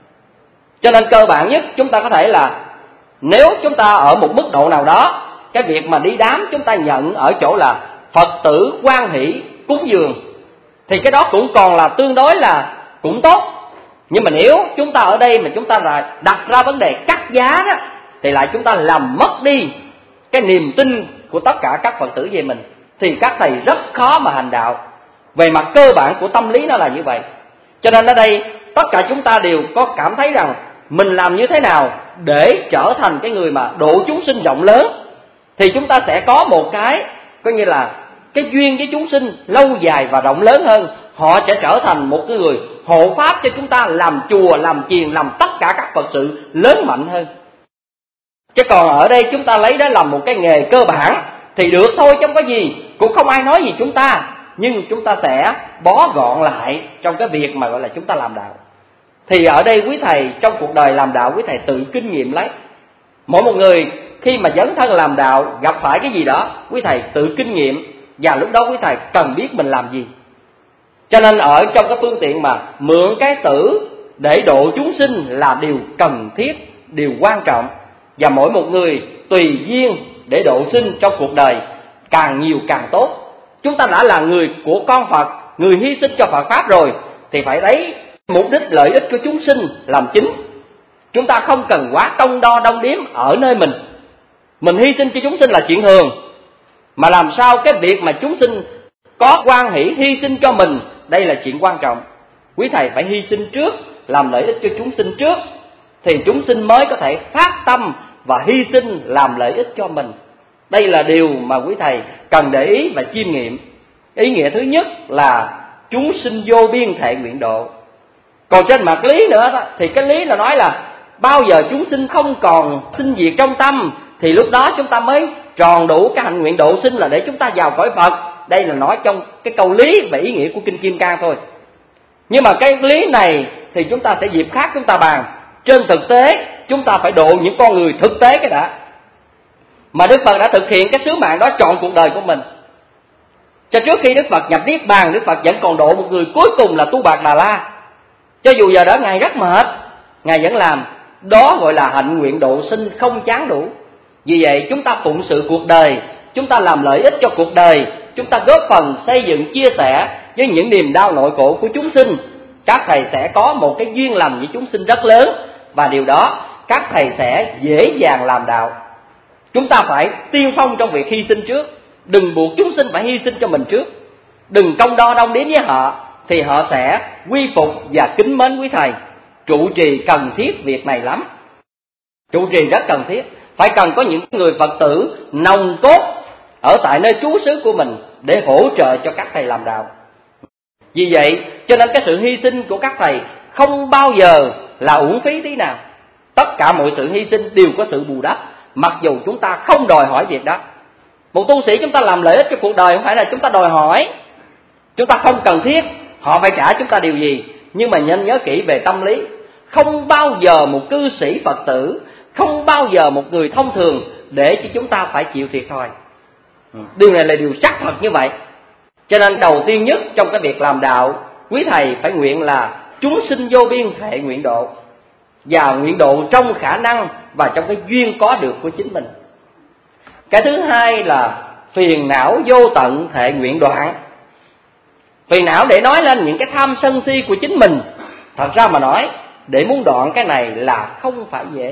Cho nên cơ bản nhất chúng ta có thể là, nếu chúng ta ở một mức độ nào đó, cái việc mà đi đám chúng ta nhận ở chỗ là Phật tử hoan hỷ cúng dường, thì cái đó cũng còn là tương đối là cũng tốt. Nhưng mà nếu chúng ta ở đây mà chúng ta là đặt ra vấn đề cắt giá đó, thì lại chúng ta làm mất đi cái niềm tin của tất cả các Phật tử về mình, thì các thầy rất khó mà hành đạo. Về mặt cơ bản của tâm lý nó là như vậy. Cho nên ở đây tất cả chúng ta đều có cảm thấy rằng mình làm như thế nào để trở thành cái người mà độ chúng sinh rộng lớn, thì chúng ta sẽ có một cái coi như là cái duyên với chúng sinh lâu dài và rộng lớn hơn. Họ sẽ trở thành một cái người hộ pháp cho chúng ta làm chùa, làm chiền, làm tất cả các Phật sự lớn mạnh hơn. Chứ còn ở đây chúng ta lấy đó làm một cái nghề cơ bản thì được thôi, chứ không có gì, cũng không ai nói gì chúng ta. Nhưng chúng ta sẽ bó gọn lại trong cái việc mà gọi là chúng ta làm đạo. Thì ở đây quý thầy trong cuộc đời làm đạo, quý thầy tự kinh nghiệm lấy. Mỗi một người khi mà dấn thân làm đạo gặp phải cái gì đó, quý thầy tự kinh nghiệm, và lúc đó quý thầy cần biết mình làm gì. Cho nên ở trong cái phương tiện mà mượn cái tử để độ chúng sinh là điều cần thiết, điều quan trọng. Và mỗi một người tùy duyên để độ sinh trong cuộc đời, càng nhiều càng tốt. Chúng ta đã là người của con Phật, người hy sinh cho Phật Pháp rồi, thì phải lấy mục đích lợi ích của chúng sinh làm chính. Chúng ta không cần quá công đo đong đếm ở nơi mình. Mình hy sinh cho chúng sinh là chuyện thường, mà làm sao cái việc mà chúng sinh có quan hỷ hy sinh cho mình, đây là chuyện quan trọng. Quý thầy phải hy sinh trước, làm lợi ích cho chúng sinh trước, thì chúng sinh mới có thể phát tâm và hy sinh làm lợi ích cho mình. Đây là điều mà quý thầy cần để ý và chiêm nghiệm. Ý nghĩa thứ nhất là chúng sinh vô biên thệ nguyện độ. Còn trên mặt lý nữa đó, thì cái lý là nói là bao giờ chúng sinh không còn sinh diệt trong tâm, thì lúc đó chúng ta mới tròn đủ cái hạnh nguyện độ sinh là để chúng ta vào cõi Phật. Đây là nói trong cái câu lý về ý nghĩa của Kinh Kim Cang thôi. Nhưng mà cái lý này thì chúng ta sẽ dịp khác chúng ta bàn. Trên thực tế chúng ta phải độ những con người thực tế cái đã. Mà Đức Phật đã thực hiện cái sứ mạng đó trọn cuộc đời của mình. Cho trước khi Đức Phật nhập Niết Bàn, Đức Phật vẫn còn độ một người cuối cùng là Tu Bạt Đà La. Cho dù giờ đó Ngài rất mệt, Ngài vẫn làm. Đó gọi là hạnh nguyện độ sinh không chán đủ. Vì vậy chúng ta phụng sự cuộc đời, chúng ta làm lợi ích cho cuộc đời, chúng ta góp phần xây dựng chia sẻ với những niềm đau nội khổ của chúng sinh. Các thầy sẽ có một cái duyên lành với chúng sinh rất lớn, và điều đó các thầy sẽ dễ dàng làm đạo. Chúng ta phải tiên phong trong việc hy sinh trước. Đừng buộc chúng sinh phải hy sinh cho mình trước. Đừng công đo đong đếm với họ, thì họ sẽ quy phục và kính mến quý thầy. Trụ trì cần thiết việc này lắm. Trụ trì rất cần thiết. Phải cần có những người Phật tử nòng cốt ở tại nơi trú xứ của mình để hỗ trợ cho các thầy làm đạo. Vì vậy cho nên cái sự hy sinh của các thầy không bao giờ là uổng phí tí nào. Tất cả mọi sự hy sinh đều có sự bù đắp, mặc dù chúng ta không đòi hỏi việc đó. Một tu sĩ chúng ta làm lợi ích cho cuộc đời không phải là chúng ta đòi hỏi. Chúng ta không cần thiết họ phải trả chúng ta điều gì. Nhưng mà nên nhớ kỹ về tâm lý. Không bao giờ một cư sĩ Phật tử, không bao giờ một người thông thường để cho chúng ta phải chịu thiệt thòi. Điều này là điều xác thật như vậy. Cho nên đầu tiên nhất trong cái việc làm đạo, quý thầy phải nguyện là chúng sinh vô biên thệ nguyện độ. Và nguyện độ trong khả năng và trong cái duyên có được của chính mình. Cái thứ hai là phiền não vô tận thệ nguyện đoạn. Phiền não để nói lên những cái tham sân si của chính mình. Thật ra mà nói, để muốn đoạn cái này là không phải dễ.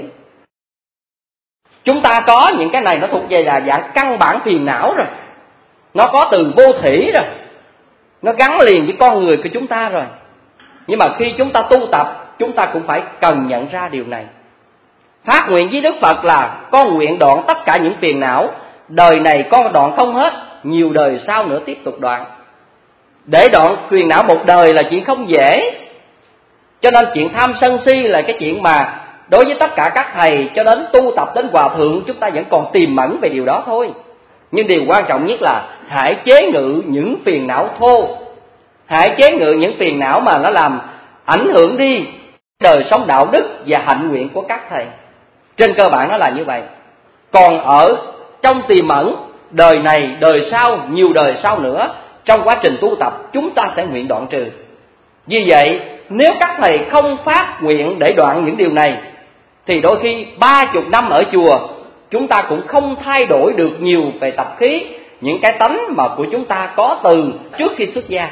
Chúng ta có những cái này nó thuộc về là dạng căn bản phiền não rồi. Nó có từ vô thủy rồi. Nó gắn liền với con người của chúng ta rồi. Nhưng mà khi chúng ta tu tập, chúng ta cũng phải cần nhận ra điều này. Phát nguyện với Đức Phật là con nguyện đoạn tất cả những phiền não. Đời này con đoạn không hết, nhiều đời sau nữa tiếp tục đoạn. Để đoạn phiền não một đời là chuyện không dễ. Cho nên chuyện tham sân si là cái chuyện mà đối với tất cả các thầy cho đến tu tập đến hòa thượng, chúng ta vẫn còn tiềm ẩn về điều đó thôi. Nhưng điều quan trọng nhất là hãy chế ngự những phiền não thô. Hãy chế ngự những phiền não mà nó làm ảnh hưởng đi đời sống đạo đức và hạnh nguyện của các thầy. Trên cơ bản nó là như vậy. Còn ở trong tiềm ẩn, đời này, đời sau, nhiều đời sau nữa, trong quá trình tu tập chúng ta sẽ nguyện đoạn trừ. Vì vậy nếu các thầy không phát nguyện để đoạn những điều này, thì đôi khi ba chục năm ở chùa chúng ta cũng không thay đổi được nhiều về tập khí, những cái tánh mà của chúng ta có từ trước khi xuất gia.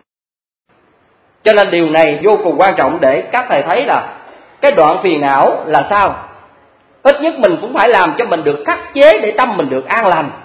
Cho nên điều này vô cùng quan trọng để các thầy thấy là cái đoạn phiền não là sao. Ít nhất mình cũng phải làm cho mình được khắc chế để tâm mình được an lành.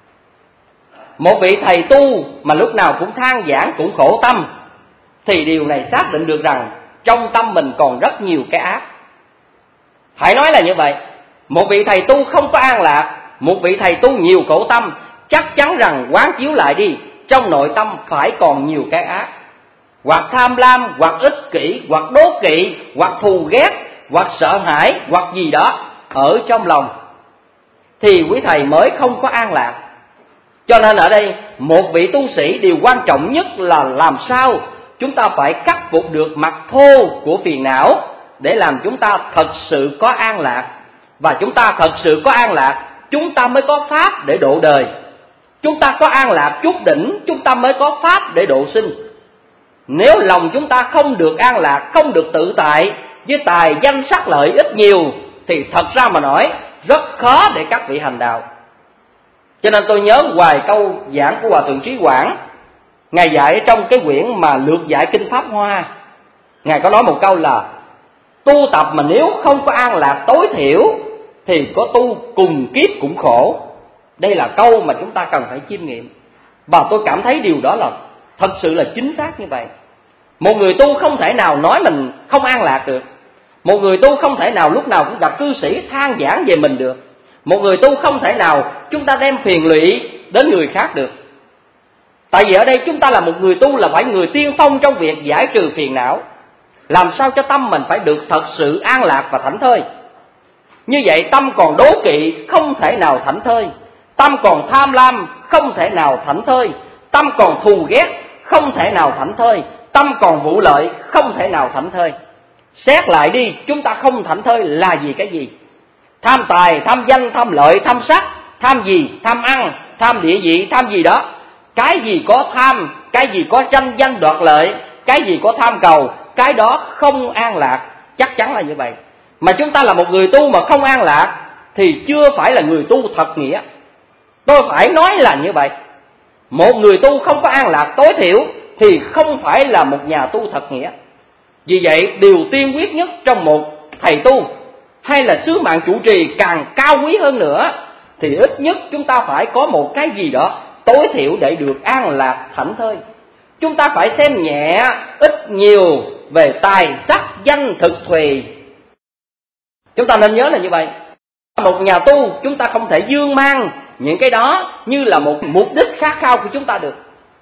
Một vị thầy tu mà lúc nào cũng than vãn, cũng khổ tâm, thì điều này xác định được rằng trong tâm mình còn rất nhiều cái ác. Phải nói là như vậy. Một vị thầy tu không có an lạc, một vị thầy tu nhiều khổ tâm, chắc chắn rằng quán chiếu lại đi, trong nội tâm phải còn nhiều cái ác. Hoặc tham lam, hoặc ích kỷ, hoặc đố kỵ, hoặc thù ghét, hoặc sợ hãi, hoặc gì đó ở trong lòng, thì quý thầy mới không có an lạc. Cho nên ở đây một vị tu sĩ điều quan trọng nhất là làm sao chúng ta phải khắc phục được mặt thô của phiền não để làm chúng ta thật sự có an lạc. Và chúng ta thật sự có an lạc, chúng ta mới có pháp để độ đời. Chúng ta có an lạc chút đỉnh, chúng ta mới có pháp để độ sinh. Nếu lòng chúng ta không được an lạc, không được tự tại với tài danh sắc lợi ít nhiều, thì thật ra mà nói rất khó để các vị hành đạo. Cho nên tôi nhớ hoài câu giảng của Hòa Thượng Trí Quảng. Ngài dạy trong cái quyển mà lược dạy Kinh Pháp Hoa, Ngài có nói một câu là: tu tập mà nếu không có an lạc tối thiểu thì có tu cùng kiếp cũng khổ. Đây là câu mà chúng ta cần phải chiêm nghiệm. Và tôi cảm thấy điều đó là thật sự là chính xác như vậy. Một người tu không thể nào nói mình không an lạc được. Một người tu không thể nào lúc nào cũng gặp cư sĩ than vãn về mình được. Một người tu không thể nào chúng ta đem phiền lụy đến người khác được. Tại vì ở đây chúng ta là một người tu, là phải người tiên phong trong việc giải trừ phiền não. Làm sao cho tâm mình phải được thật sự an lạc và thảnh thơi. Như vậy tâm còn đố kỵ không thể nào thảnh thơi. Tâm còn tham lam không thể nào thảnh thơi. Tâm còn thù ghét không thể nào thảnh thơi. Tâm còn vụ lợi không thể nào thảnh thơi. Xét lại đi, chúng ta không thảnh thơi là vì cái gì? Tham tài, tham danh, tham lợi, tham sắc. Tham gì? Tham ăn, tham địa vị, tham gì đó. Cái gì có tham, cái gì có tranh danh đoạt lợi, cái gì có tham cầu, cái đó không an lạc. Chắc chắn là như vậy. Mà chúng ta là một người tu mà không an lạc thì chưa phải là người tu thật nghĩa. Tôi phải nói là như vậy. Một người tu không có an lạc tối thiểu thì không phải là một nhà tu thật nghĩa. Vì vậy điều tiên quyết nhất trong một thầy tu hay là sứ mạng chủ trì càng cao quý hơn nữa, thì ít nhất chúng ta phải có một cái gì đó tối thiểu để được an lạc thảnh thơi. Chúng ta phải xem nhẹ ít nhiều về tài sắc danh thực thùy. Chúng ta nên nhớ là như vậy. Một nhà tu chúng ta không thể dương mang những cái đó như là một mục đích khát khao của chúng ta được.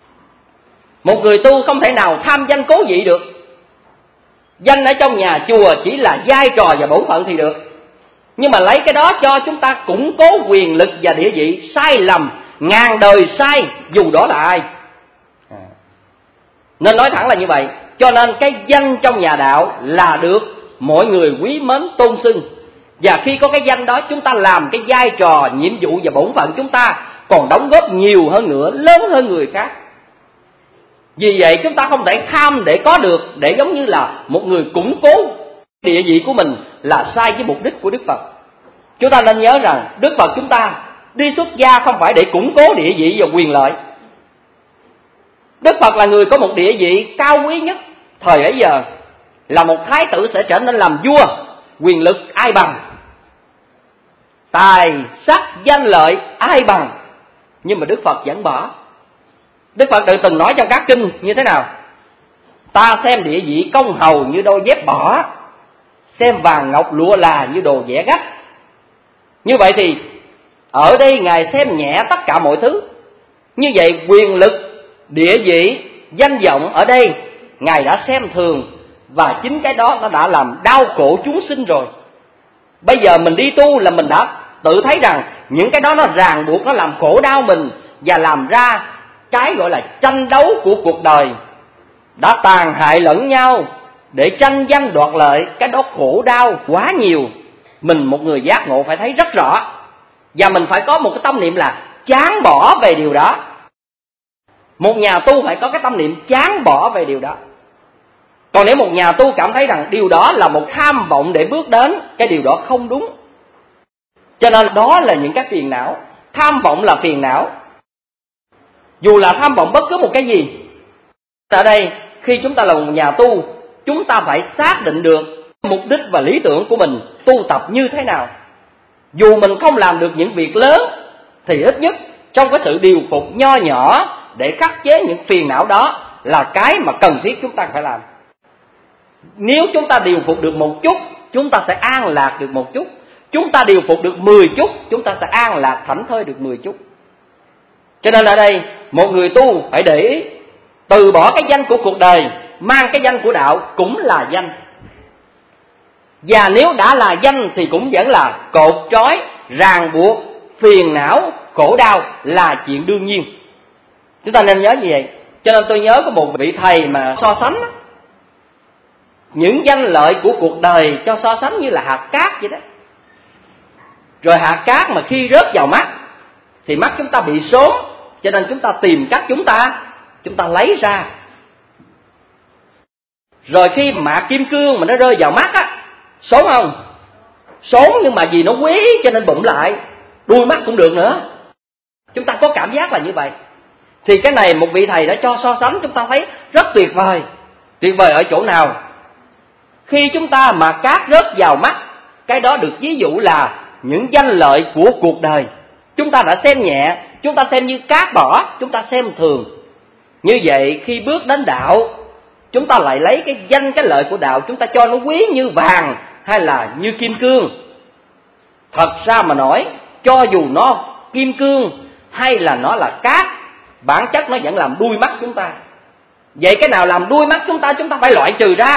Một người tu không thể nào tham danh cố vị được. Danh ở trong nhà chùa chỉ là vai trò và bổn phận thì được. Nhưng mà lấy cái đó cho chúng ta củng cố quyền lực và địa vị, sai lầm, ngàn đời sai dù đó là ai. Nên nói thẳng là như vậy. Cho nên cái danh trong nhà đạo là được mọi người quý mến tôn xưng. Và khi có cái danh đó, chúng ta làm cái vai trò, nhiệm vụ và bổn phận chúng ta còn đóng góp nhiều hơn nữa, lớn hơn người khác. Vì vậy chúng ta không thể tham để có được, để giống như là một người củng cố địa vị của mình, là sai với mục đích của Đức Phật. Chúng ta nên nhớ rằng Đức Phật chúng ta đi xuất gia không phải để củng cố địa vị và quyền lợi. Đức Phật là người có một địa vị cao quý nhất thời bấy giờ, là một thái tử sẽ trở nên làm vua, quyền lực ai bằng, tài sắc danh lợi ai bằng. Nhưng mà Đức Phật vẫn bỏ. Đức Phật tự từng nói trong các kinh như thế nào? Ta xem địa vị công hầu như đôi dép bỏ, xem vàng ngọc lụa là như đồ vẽ gách. Như vậy thì ở đây Ngài xem nhẹ tất cả mọi thứ. Như vậy quyền lực, địa vị, danh vọng ở đây Ngài đã xem thường. Và chính cái đó nó đã làm đau khổ chúng sinh rồi. Bây giờ mình đi tu là mình đã tự thấy rằng những cái đó nó ràng buộc, nó làm khổ đau mình, và làm ra cái gọi là tranh đấu của cuộc đời, đã tàn hại lẫn nhau để tranh danh đoạt lợi. Cái đó khổ đau quá nhiều. Mình một người giác ngộ phải thấy rất rõ, và mình phải có một cái tâm niệm là chán bỏ về điều đó. Một nhà tu phải có cái tâm niệm chán bỏ về điều đó. Còn nếu một nhà tu cảm thấy rằng điều đó là một tham vọng để bước đến, cái điều đó không đúng. Cho nên đó là những cái phiền não. Tham vọng là phiền não. Dù là tham vọng bất cứ một cái gì. Ở đây khi chúng ta là một nhà tu, chúng ta phải xác định được mục đích và lý tưởng của mình tu tập như thế nào. Dù mình không làm được những việc lớn thì ít nhất trong cái sự điều phục nho nhỏ để khắc chế những phiền não đó là cái mà cần thiết chúng ta phải làm. Nếu chúng ta điều phục được một chút, chúng ta sẽ an lạc được một chút. Chúng ta điều phục được mười chút, chúng ta sẽ an lạc thảnh thơi được mười chút. Cho nên ở đây một người tu phải để ý, từ bỏ cái danh của cuộc đời, mang cái danh của đạo cũng là danh. Và nếu đã là danh thì cũng vẫn là cột trói, ràng buộc, phiền não, khổ đau là chuyện đương nhiên. Chúng ta nên nhớ như vậy. Cho nên tôi nhớ có một vị thầy mà so sánh đó, những danh lợi của cuộc đời cho so sánh như là hạt cát vậy đó. Rồi hạt cát mà khi rớt vào mắt thì mắt chúng ta bị sốn, cho nên chúng ta tìm cách chúng ta chúng ta lấy ra. Rồi khi mạc kim cương mà nó rơi vào mắt á, sốn không? Sốn, nhưng mà vì nó quý cho nên bụm lại, đuôi mắt cũng được nữa. Chúng ta có cảm giác là như vậy. Thì cái này một vị thầy đã cho so sánh, chúng ta thấy rất tuyệt vời. Tuyệt vời ở chỗ nào? Khi chúng ta mà cát rớt vào mắt, cái đó được ví dụ là những danh lợi của cuộc đời. Chúng ta đã xem nhẹ, chúng ta xem như cát bỏ, chúng ta xem thường. Như vậy khi bước đến đạo, chúng ta lại lấy cái danh cái lợi của đạo, chúng ta cho nó quý như vàng hay là như kim cương. Thật ra mà nói, cho dù nó kim cương hay là nó là cát, bản chất nó vẫn làm đuôi mắt chúng ta. Vậy cái nào làm đuôi mắt chúng ta, chúng ta phải loại trừ ra.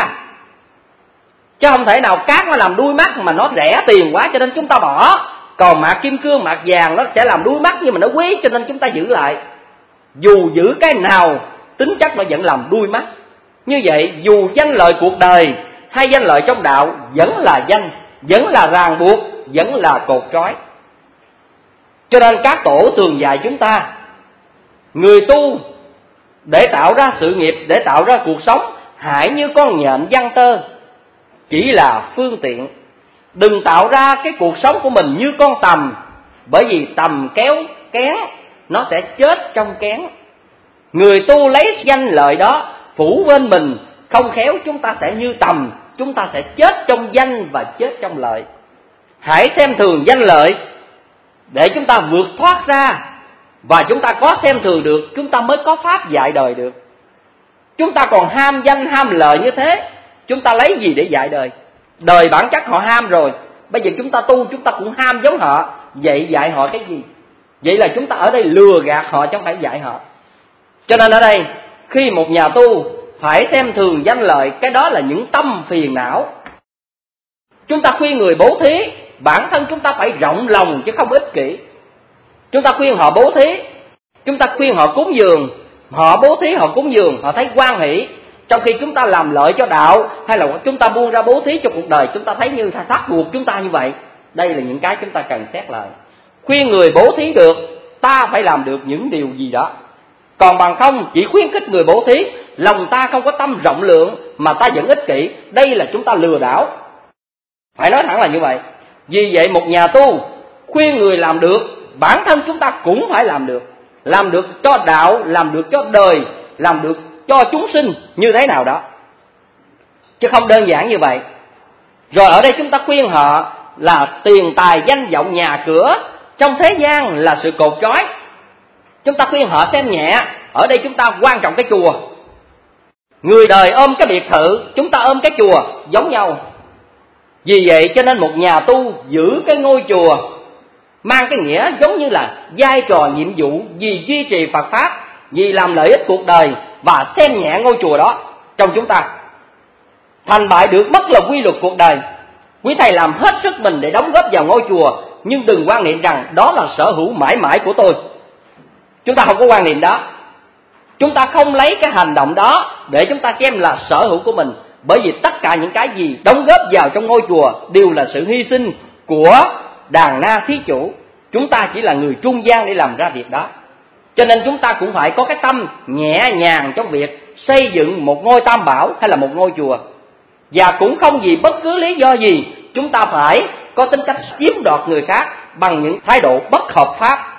Chứ không thể nào cát nó làm đuôi mắt mà nó rẻ tiền quá cho nên chúng ta bỏ. Còn mạc kim cương, mạc vàng nó sẽ làm đuôi mắt nhưng mà nó quý cho nên chúng ta giữ lại. Dù giữ cái nào, tính chất nó vẫn làm đuôi mắt. Như vậy dù danh lợi cuộc đời hay danh lợi trong đạo vẫn là danh, vẫn là ràng buộc, vẫn là cột trói. Cho nên các tổ thường dạy chúng ta, người tu để tạo ra sự nghiệp, để tạo ra cuộc sống, hãy như con nhện giăng tơ, chỉ là phương tiện. Đừng tạo ra cái cuộc sống của mình như con tằm, bởi vì tằm kéo kén, nó sẽ chết trong kén. Người tu lấy danh lợi đó phủ bên mình, không khéo chúng ta sẽ như tằm, chúng ta sẽ chết trong danh và chết trong lợi. Hãy xem thường danh lợi để chúng ta vượt thoát ra, và chúng ta có xem thường được, chúng ta mới có pháp dạy đời được. Chúng ta còn ham danh ham lợi như thế, chúng ta lấy gì để dạy đời? Đời bản chất họ ham rồi, bây giờ chúng ta tu chúng ta cũng ham giống họ. Vậy dạy họ cái gì? Vậy là chúng ta ở đây lừa gạt họ chứ không phải dạy họ. Cho nên ở đây khi một nhà tu phải xem thường danh lợi, cái đó là những tâm phiền não. Chúng ta khuyên người bố thí, bản thân chúng ta phải rộng lòng chứ không ích kỷ. Chúng ta khuyên họ bố thí, chúng ta khuyên họ cúng dường, họ bố thí họ cúng dường, họ thấy hoan hỷ. Trong khi chúng ta làm lợi cho đạo, hay là chúng ta buông ra bố thí cho cuộc đời, chúng ta thấy như thắt buộc chúng ta như vậy. Đây là những cái chúng ta cần xét lại. Khuyên người bố thí được, ta phải làm được những điều gì đó. Còn bằng không chỉ khuyến khích người bố thí, lòng ta không có tâm rộng lượng mà ta vẫn ích kỷ, đây là chúng ta lừa đảo. Phải nói thẳng là như vậy. Vì vậy một nhà tu khuyên người làm được, bản thân chúng ta cũng phải làm được. Làm được cho đạo, làm được cho đời, làm được cho chúng sinh như thế nào đó, chứ không đơn giản như vậy. Rồi ở đây chúng ta khuyên họ là tiền tài danh vọng nhà cửa trong thế gian là sự cột trói. Chúng ta khuyên họ xem nhẹ. Ở đây chúng ta quan trọng cái chùa. Người đời ôm cái biệt thự, chúng ta ôm cái chùa, giống nhau. Vì vậy cho nên một nhà tu giữ cái ngôi chùa mang cái nghĩa giống như là vai trò nhiệm vụ vì duy trì Phật Pháp, vì làm lợi ích cuộc đời, và xem nhẹ ngôi chùa đó trong chúng ta. Thành bại được mất là quy luật cuộc đời. Quý thầy làm hết sức mình để đóng góp vào ngôi chùa, nhưng đừng quan niệm rằng đó là sở hữu mãi mãi của tôi. Chúng ta không có quan niệm đó. Chúng ta không lấy cái hành động đó để chúng ta xem là sở hữu của mình. Bởi vì tất cả những cái gì đóng góp vào trong ngôi chùa đều là sự hy sinh của đàn na thí chủ. Chúng ta chỉ là người trung gian để làm ra việc đó. Cho nên chúng ta cũng phải có cái tâm nhẹ nhàng trong việc xây dựng một ngôi tam bảo hay là một ngôi chùa. Và cũng không vì bất cứ lý do gì chúng ta phải có tính cách chiếm đoạt người khác bằng những thái độ bất hợp pháp.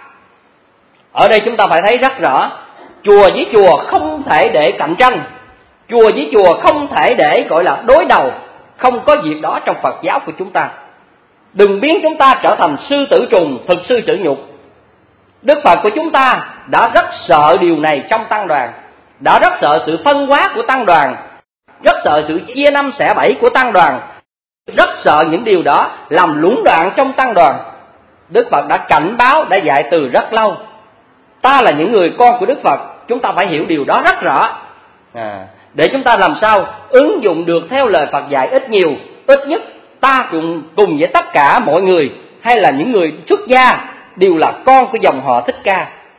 Ở đây chúng ta phải thấy rất rõ, chùa với chùa không thể để cạnh tranh, chùa với chùa không thể để gọi là đối đầu. Không có việc đó trong Phật giáo của chúng ta. Đừng biến chúng ta trở thành sư tử trùng, thực sư chữ nhục. Đức Phật của chúng ta đã rất sợ điều này trong tăng đoàn, đã rất sợ sự phân hóa của tăng đoàn, rất sợ sự chia năm xẻ bảy của tăng đoàn, rất sợ những điều đó làm lũng đoạn trong tăng đoàn. Đức Phật đã cảnh báo, đã dạy từ rất lâu. Ta là những người con của Đức Phật, chúng ta phải hiểu điều đó rất rõ, à, để chúng ta làm sao ứng dụng được theo lời Phật dạy ít nhiều. Ít nhất ta cùng, cùng với tất cả mọi người hay là những người xuất gia đều là con của dòng họ Thích Ca.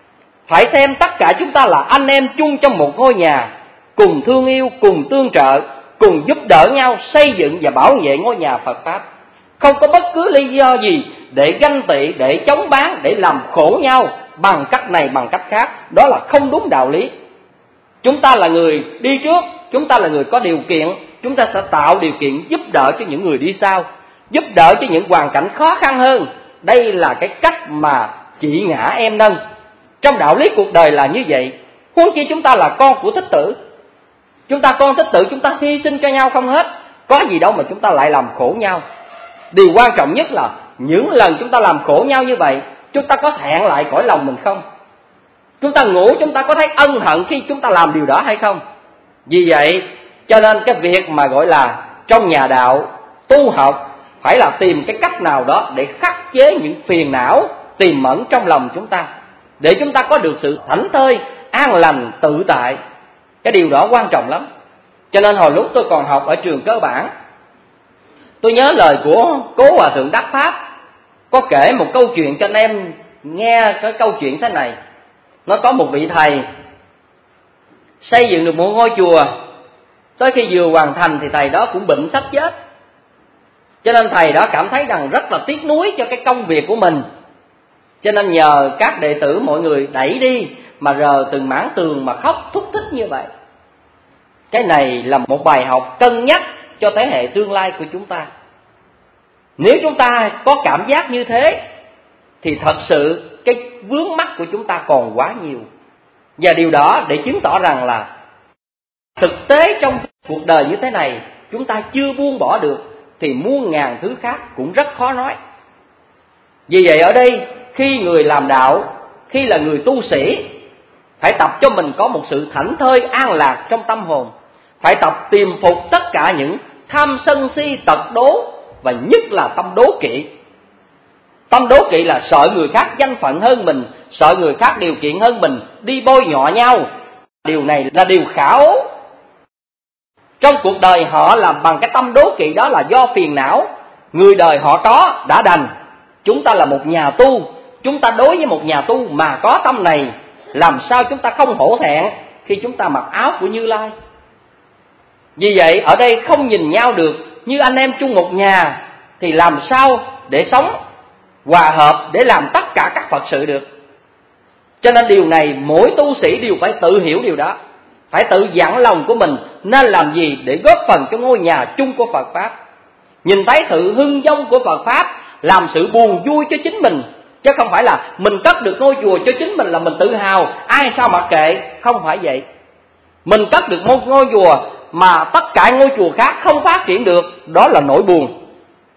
phải xem tất cả chúng ta là anh em chung trong một ngôi nhà, cùng thương yêu, cùng tương trợ, cùng giúp đỡ nhau xây dựng và bảo vệ ngôi nhà Phật Pháp. Không có bất cứ lý do gì để ganh tị, để chống bán, để làm khổ nhau bằng cách này bằng cách khác. Đó là không đúng đạo lý. Chúng ta là người đi trước, chúng ta là người có điều kiện, chúng ta sẽ tạo điều kiện giúp đỡ cho những người đi sau, giúp đỡ cho những hoàn cảnh khó khăn hơn. Đây là cái cách mà chị ngã em nâng. Trong đạo lý cuộc đời là như vậy. Huống chi chúng ta là con của Thích Tử. Chúng ta con Thích Tử, chúng ta hy sinh cho nhau không hết. Có gì đâu mà chúng ta lại làm khổ nhau. Điều quan trọng nhất là những lần chúng ta làm khổ nhau như vậy, chúng ta có thẹn lại cõi lòng mình không? Chúng ta ngủ, chúng ta có thấy ân hận khi chúng ta làm điều đó hay không? Vì vậy, cho nên cái việc mà gọi là trong nhà đạo tu học phải là tìm cái cách nào đó để khắc chế những phiền não tiềm ẩn trong lòng chúng ta, để chúng ta có được sự thảnh thơi, an lành, tự tại. Cái điều đó quan trọng lắm. Cho nên hồi lúc tôi còn học ở trường cơ bản, tôi nhớ lời của cố Hòa Thượng Đắc Pháp có kể một câu chuyện cho anh em nghe. Cái câu chuyện thế này: nó có một vị thầy xây dựng được một ngôi chùa. Tới khi vừa hoàn thành thì thầy đó cũng bệnh sắp chết. Cho nên thầy đó cảm thấy rằng rất là tiếc nuối cho cái công việc của mình. Cho nên nhờ các đệ tử mọi người đẩy đi, mà rờ từng mảng tường mà khóc thúc thích như vậy. Cái này là một bài học cân nhắc cho thế hệ tương lai của chúng ta. Nếu chúng ta có cảm giác như thế thì thật sự cái vướng mắc của chúng ta còn quá nhiều. Và điều đó để chứng tỏ rằng là thực tế trong cuộc đời như thế này chúng ta chưa buông bỏ được thì muôn ngàn thứ khác cũng rất khó nói. Vì vậy ở đây khi người làm đạo, khi là người tu sĩ, phải tập cho mình có một sự thảnh thơi an lạc trong tâm hồn. Phải tập tìm phục tất cả những tham sân si tật đố, và nhất là tâm đố kỵ. Tâm đố kỵ là sợ người khác danh phận hơn mình, sợ người khác điều kiện hơn mình, đi bôi nhọ nhau. Điều này là điều khả ố. Trong cuộc đời họ làm bằng cái tâm đố kỵ đó là do phiền não. Người đời họ có đã đành. Chúng ta là một nhà tu, chúng ta đối với một nhà tu mà có tâm này, làm sao chúng ta không hổ thẹn khi chúng ta mặc áo của Như Lai. Vì vậy ở đây không nhìn nhau được như anh em chung một nhà, thì làm sao để sống hòa hợp, để làm tất cả các Phật sự được. Cho nên điều này mỗi tu sĩ đều phải tự hiểu điều đó, phải tự dặn lòng của mình nên làm gì để góp phần cho ngôi nhà chung của Phật Pháp. Nhìn thấy sự hưng vong của Phật Pháp, làm sự buồn vui cho chính mình, chứ không phải là mình cất được ngôi chùa cho chính mình là mình tự hào, ai sao mặc kệ. Không phải vậy. Mình cất được một ngôi chùa mà tất cả ngôi chùa khác không phát triển được, đó là nỗi buồn.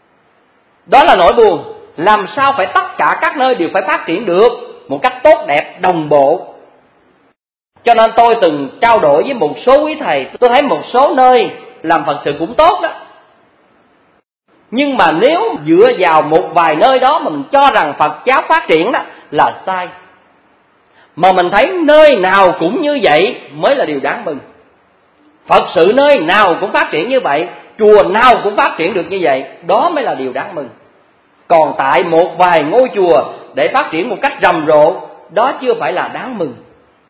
Đó là nỗi buồn. Làm sao phải tất cả các nơi đều phải phát triển được một cách tốt đẹp, đồng bộ. Cho nên tôi từng trao đổi với một số quý thầy, tôi thấy một số nơi làm Phật sự cũng tốt đó. Nhưng mà nếu dựa vào một vài nơi đó mình cho rằng Phật giáo phát triển đó là sai. Mà mình thấy nơi nào cũng như vậy mới là điều đáng mừng. Phật sự nơi nào cũng phát triển như vậy, chùa nào cũng phát triển được như vậy, đó mới là điều đáng mừng. Còn tại một vài ngôi chùa để phát triển một cách rầm rộ, đó chưa phải là đáng mừng.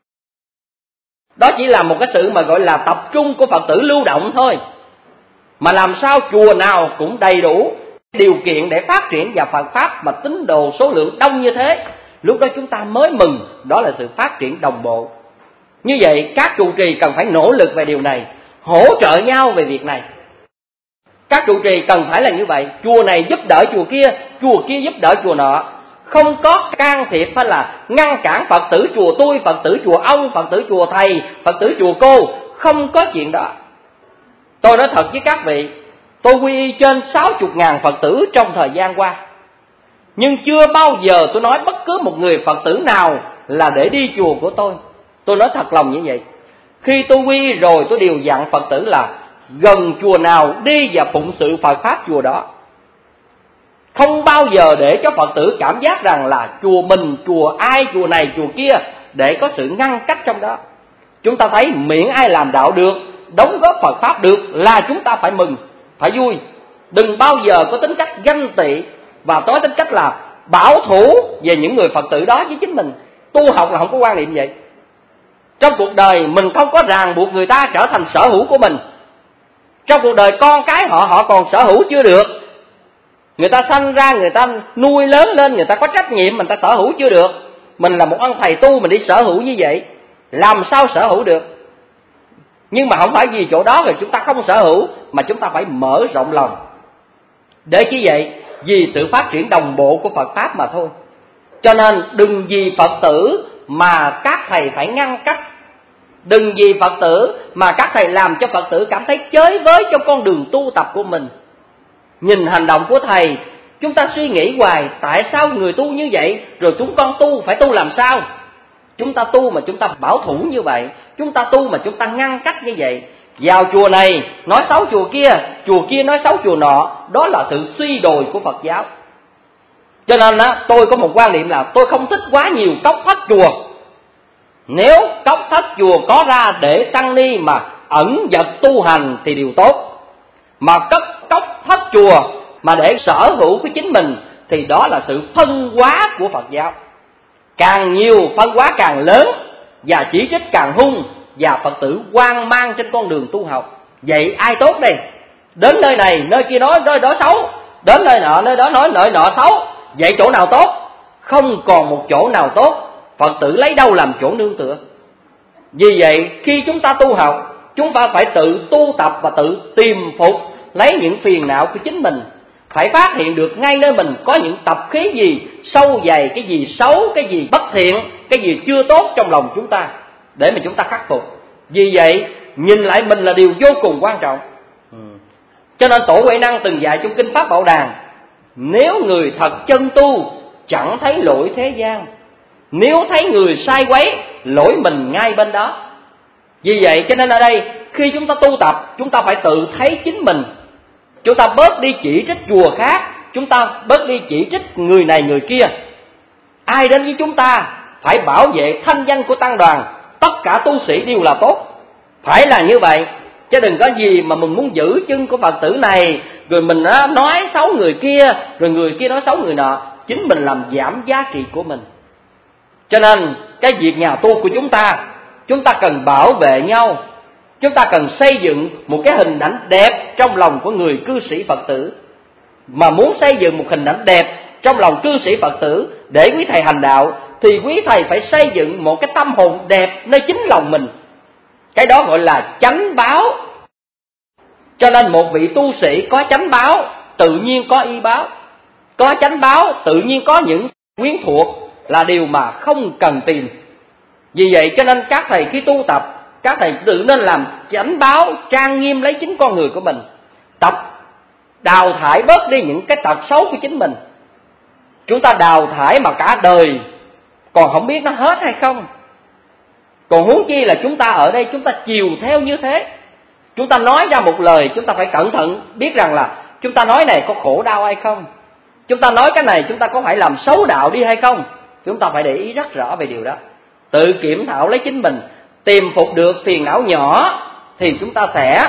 Đó chỉ là một cái sự mà gọi là tập trung của Phật tử lưu động thôi. Mà làm sao chùa nào cũng đầy đủ điều kiện để phát triển vào Phật Pháp mà tín đồ số lượng đông như thế, lúc đó chúng ta mới mừng. Đó là sự phát triển đồng bộ. Như vậy các trụ trì cần phải nỗ lực về điều này, hỗ trợ nhau về việc này. Các trụ trì cần phải là như vậy. Chùa này giúp đỡ chùa kia, chùa kia giúp đỡ chùa nọ. Không có can thiệp hay là ngăn cản Phật tử chùa tôi, Phật tử chùa ông, Phật tử chùa thầy, Phật tử chùa cô. Không có chuyện đó. Tôi nói thật với các vị, tôi quy y trên sáu mươi ngàn Phật tử trong thời gian qua, nhưng chưa bao giờ tôi nói bất cứ một người Phật tử nào là để đi chùa của tôi. Tôi nói thật lòng như vậy. Khi tôi quy y rồi tôi đều dặn Phật tử là gần chùa nào đi và phụng sự Phật Pháp chùa đó. Không bao giờ để cho Phật tử cảm giác rằng là chùa mình, chùa ai, chùa này, chùa kia, để có sự ngăn cách trong đó. Chúng ta thấy miễn ai làm đạo được, đóng góp Phật Pháp được là chúng ta phải mừng, phải vui. Đừng bao giờ có tính cách ganh tị và có tính cách là bảo thủ về những người Phật tử đó với chính mình. Tu học là không có quan niệm vậy. Trong cuộc đời mình không có ràng buộc người ta trở thành sở hữu của mình. Trong cuộc đời con cái họ họ còn sở hữu chưa được. Người ta sanh ra, người ta nuôi lớn lên, người ta có trách nhiệm, mình ta sở hữu chưa được. Mình là một ông thầy tu mình đi sở hữu như vậy, làm sao sở hữu được? Nhưng mà không phải vì chỗ đó rồi chúng ta không sở hữu, mà chúng ta phải mở rộng lòng. Để chi vậy? Vì sự phát triển đồng bộ của Phật Pháp mà thôi. Cho nên đừng vì Phật tử mà các thầy phải ngăn cách. Đừng vì Phật tử mà các thầy làm cho Phật tử cảm thấy chới với trong con đường tu tập của mình. Nhìn hành động của thầy, chúng ta suy nghĩ hoài, tại sao người tu như vậy, rồi chúng con tu phải tu làm sao? Chúng ta tu mà chúng ta bảo thủ như vậy, chúng ta tu mà chúng ta ngăn cách như vậy. Vào chùa này nói xấu chùa kia, chùa kia nói xấu chùa nọ, đó là sự suy đồi của Phật giáo. Cho nên á, tôi có một quan niệm là tôi không thích quá nhiều cốc thất chùa. Nếu cốc thất chùa có ra để tăng ni mà ẩn dật tu hành thì điều tốt. Mà cốc cốc thất chùa mà để sở hữu của chính mình thì đó là sự phân hóa của Phật giáo. Càng nhiều phân hóa càng lớn, và chỉ trích càng hung, và Phật tử hoang mang trên con đường tu học. Vậy ai tốt đây? Đến nơi này, nơi kia nói nơi đó xấu, đến nơi nọ, nơi đó nói nơi nọ xấu. Vậy chỗ nào tốt? Không còn một chỗ nào tốt. Phật tử lấy đâu làm chỗ nương tựa? Vì vậy khi chúng ta tu học, chúng ta phải tự tu tập và tự tìm phục lấy những phiền não của chính mình. Phải phát hiện được ngay nơi mình có những tập khí gì sâu dày, cái gì xấu, cái gì bất thiện, cái gì chưa tốt trong lòng chúng ta, để mà chúng ta khắc phục. Vì vậy nhìn lại mình là điều vô cùng quan trọng. ừ. Cho nên Tổ Huệ Năng từng dạy trong Kinh Pháp Bảo Đàn: nếu người thật chân tu chẳng thấy lỗi thế gian, nếu thấy người sai quấy lỗi mình ngay bên đó. Vì vậy cho nên ở đây khi chúng ta tu tập, chúng ta phải tự thấy chính mình. Chúng ta bớt đi chỉ trích chùa khác, chúng ta bớt đi chỉ trích người này người kia. Ai đến với chúng ta phải bảo vệ thanh danh của tăng đoàn, tất cả tu sĩ đều là tốt. Phải là như vậy, chứ đừng có gì mà mình muốn giữ chân của Phật tử này, rồi mình nói xấu người kia, rồi người kia nói xấu người nọ. Chính mình làm giảm giá trị của mình. Cho nên cái việc nhà tu của chúng ta, chúng ta cần bảo vệ nhau. Chúng ta cần xây dựng một cái hình ảnh đẹp trong lòng của người cư sĩ Phật tử. Mà muốn xây dựng một hình ảnh đẹp trong lòng cư sĩ Phật tử để quý thầy hành đạo, thì quý thầy phải xây dựng một cái tâm hồn đẹp nơi chính lòng mình. Cái đó gọi là chánh báo. Cho nên một vị tu sĩ có chánh báo, tự nhiên có y báo. Có chánh báo, tự nhiên có những quyến thuộc, là điều mà không cần tìm. Vì vậy cho nên các thầy khi tu tập, các thầy tự nên làm chánh báo, trang nghiêm lấy chính con người của mình. Tập đào thải bớt đi những cái tật xấu của chính mình. Chúng ta đào thải mà cả đời còn không biết nó hết hay không. Còn huống chi là chúng ta ở đây chúng ta chiều theo như thế. Chúng ta nói ra một lời, chúng ta phải cẩn thận biết rằng là chúng ta nói này có khổ đau hay không. Chúng ta nói cái này chúng ta có phải làm xấu đạo đi hay không. Chúng ta phải để ý rất rõ về điều đó. Tự kiểm thảo lấy chính mình, tìm phục được phiền não nhỏ thì chúng ta sẽ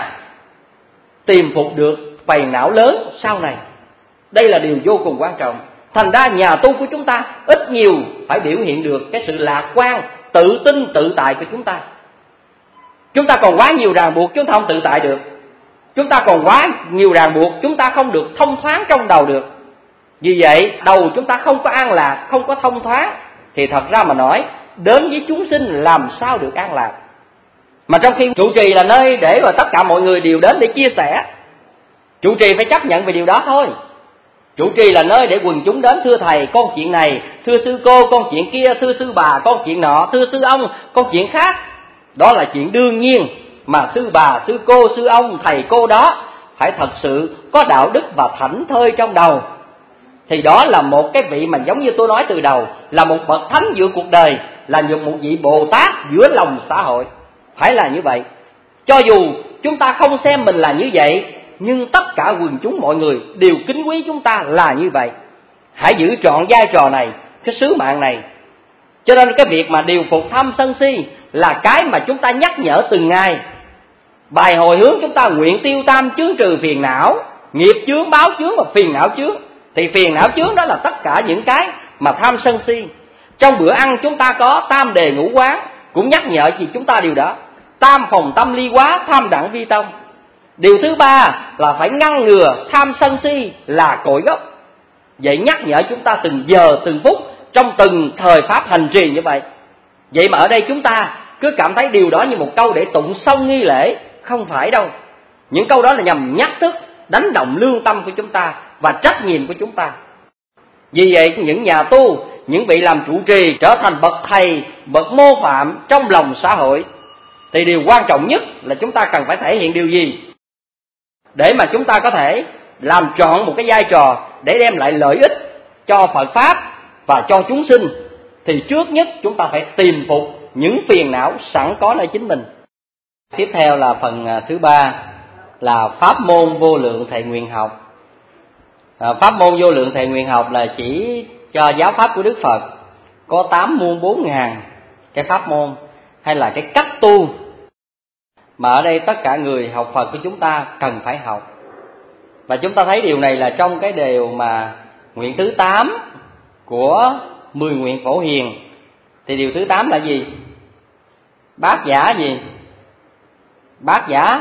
tìm phục được phiền não lớn sau này. Đây là điều vô cùng quan trọng. Thành ra nhà tu của chúng ta ít nhiều phải biểu hiện được cái sự lạc quan, tự tin, tự tại của chúng ta. Chúng ta còn quá nhiều ràng buộc, chúng ta không tự tại được. Chúng ta còn quá nhiều ràng buộc, chúng ta không được thông thoáng trong đầu được. Vì vậy đầu chúng ta không có an lạc, không có thông thoáng, thì thật ra mà nói, đến với chúng sinh làm sao được an lạc. Mà trong khi trụ trì là nơi để mà tất cả mọi người đều đến để chia sẻ, trụ trì phải chấp nhận về điều đó thôi. Trụ trì là nơi để quần chúng đến: thưa thầy con chuyện này, thưa sư cô con chuyện kia, thưa sư bà con chuyện nọ, thưa sư ông con chuyện khác. Đó là chuyện đương nhiên, mà sư bà, sư cô, sư ông, thầy cô đó phải thật sự có đạo đức và thảnh thơi trong đầu. Thì đó là một cái vị mà giống như tôi nói từ đầu, là một bậc thánh giữa cuộc đời, là một vị Bồ Tát giữa lòng xã hội. Phải là như vậy. Cho dù chúng ta không xem mình là như vậy, nhưng tất cả quần chúng mọi người đều kính quý chúng ta là như vậy. Hãy giữ trọn vai trò này, cái sứ mạng này. Cho nên cái việc mà điều phục tham sân si là cái mà chúng ta nhắc nhở từng ngày. Bài hồi hướng chúng ta nguyện tiêu tam chướng trừ phiền não, nghiệp chướng, báo chướng và phiền não chướng. Thì phiền não chướng đó là tất cả những cái mà tham sân si. Trong bữa ăn chúng ta có tam đề ngũ quán, cũng nhắc nhở gì chúng ta điều đó. Tam phòng tâm ly quá, tham đẳng vi tông. Điều thứ ba là phải ngăn ngừa tham sân si là cội gốc. Vậy nhắc nhở chúng ta từng giờ từng phút trong từng thời pháp hành trì như vậy. Vậy mà ở đây chúng ta cứ cảm thấy điều đó như một câu để tụng xong nghi lễ. Không phải đâu. Những câu đó là nhằm nhắc thức, đánh động lương tâm của chúng ta và trách nhiệm của chúng ta. Vì vậy những nhà tu, những vị làm trụ trì trở thành bậc thầy, bậc mô phạm trong lòng xã hội, thì điều quan trọng nhất là chúng ta cần phải thể hiện điều gì để mà chúng ta có thể làm trọn một cái vai trò để đem lại lợi ích cho Phật Pháp và cho chúng sinh. Thì trước nhất chúng ta phải tìm phục những phiền não sẵn có nơi chính mình. Tiếp theo là phần thứ ba là pháp môn vô lượng thệ nguyện học. À, pháp môn vô lượng thệ nguyện học là chỉ cho giáo pháp của Đức Phật có tám muôn bốn ngàn cái pháp môn hay là cái cách tu mà ở đây tất cả người học Phật của chúng ta cần phải học. Và chúng ta thấy điều này là trong cái điều mà nguyện thứ tám của mười nguyện phổ hiền. Thì điều thứ tám là gì? Bát giả gì? Bát giả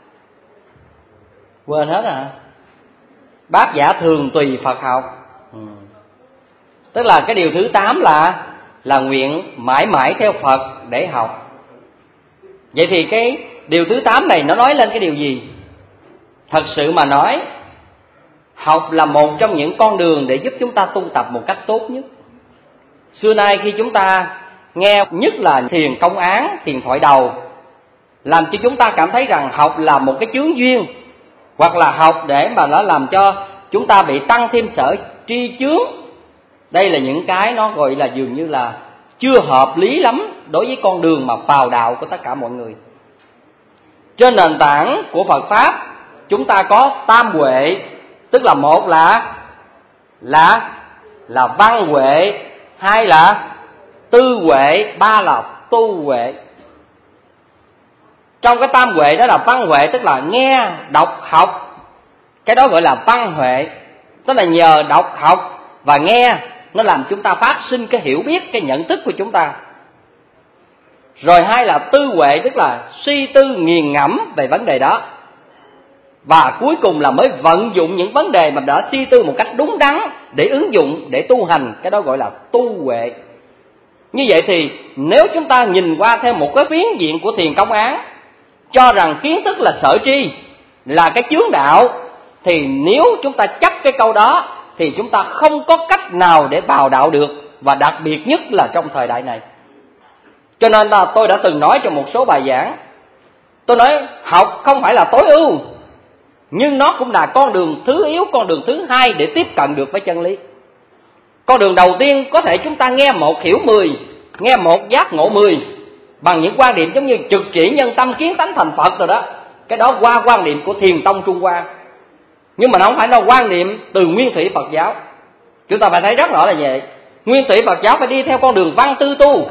quên hết rồi hả? Bát giả thường tùy Phật học. ừ. Tức là cái điều thứ tám là là nguyện mãi mãi theo Phật để học. Vậy thì cái điều thứ tám này nó nói lên cái điều gì? Thật sự mà nói, học là một trong những con đường để giúp chúng ta tu tập một cách tốt nhất. Xưa nay khi chúng ta nghe nhất là thiền công án, thiền thoại đầu, làm cho chúng ta cảm thấy rằng học là một cái chướng duyên, hoặc là học để mà nó làm cho chúng ta bị tăng thêm sở tri chướng. Đây là những cái nó gọi là dường như là chưa hợp lý lắm đối với con đường mà vào đạo của tất cả mọi người. Trên nền tảng của Phật Pháp, chúng ta có tam huệ, tức là một là là là văn huệ, hai là tư huệ, ba là tu huệ. Trong cái tam huệ đó là văn huệ, tức là nghe, đọc, học. Cái đó gọi là văn huệ, tức là nhờ đọc, học và nghe nó làm chúng ta phát sinh cái hiểu biết, cái nhận thức của chúng ta. Rồi hai là tư huệ, tức là suy tư nghiền ngẫm về vấn đề đó. Và cuối cùng là mới vận dụng những vấn đề mà đã suy tư một cách đúng đắn để ứng dụng, để tu hành. Cái đó gọi là tu huệ. Như vậy thì nếu chúng ta nhìn qua theo một cái phiến diện của thiền công án, cho rằng kiến thức là sở tri, là cái chướng đạo, thì nếu chúng ta chắc cái câu đó thì chúng ta không có cách nào để vào đạo được, và đặc biệt nhất là trong thời đại này. Cho nên là tôi đã từng nói trong một số bài giảng, tôi nói học không phải là tối ưu, nhưng nó cũng là con đường thứ yếu, con đường thứ hai để tiếp cận được với chân lý. Con đường đầu tiên có thể chúng ta nghe một hiểu mười, nghe một giác ngộ mười, bằng những quan điểm giống như trực chỉ nhân tâm kiến tánh thành Phật rồi đó. Cái đó qua quan điểm của Thiền Tông Trung Hoa, nhưng mà nó không phải là quan niệm từ nguyên thủy Phật giáo. Chúng ta phải thấy rất rõ là vậy. Nguyên thủy Phật giáo phải đi theo con đường văn tư tu.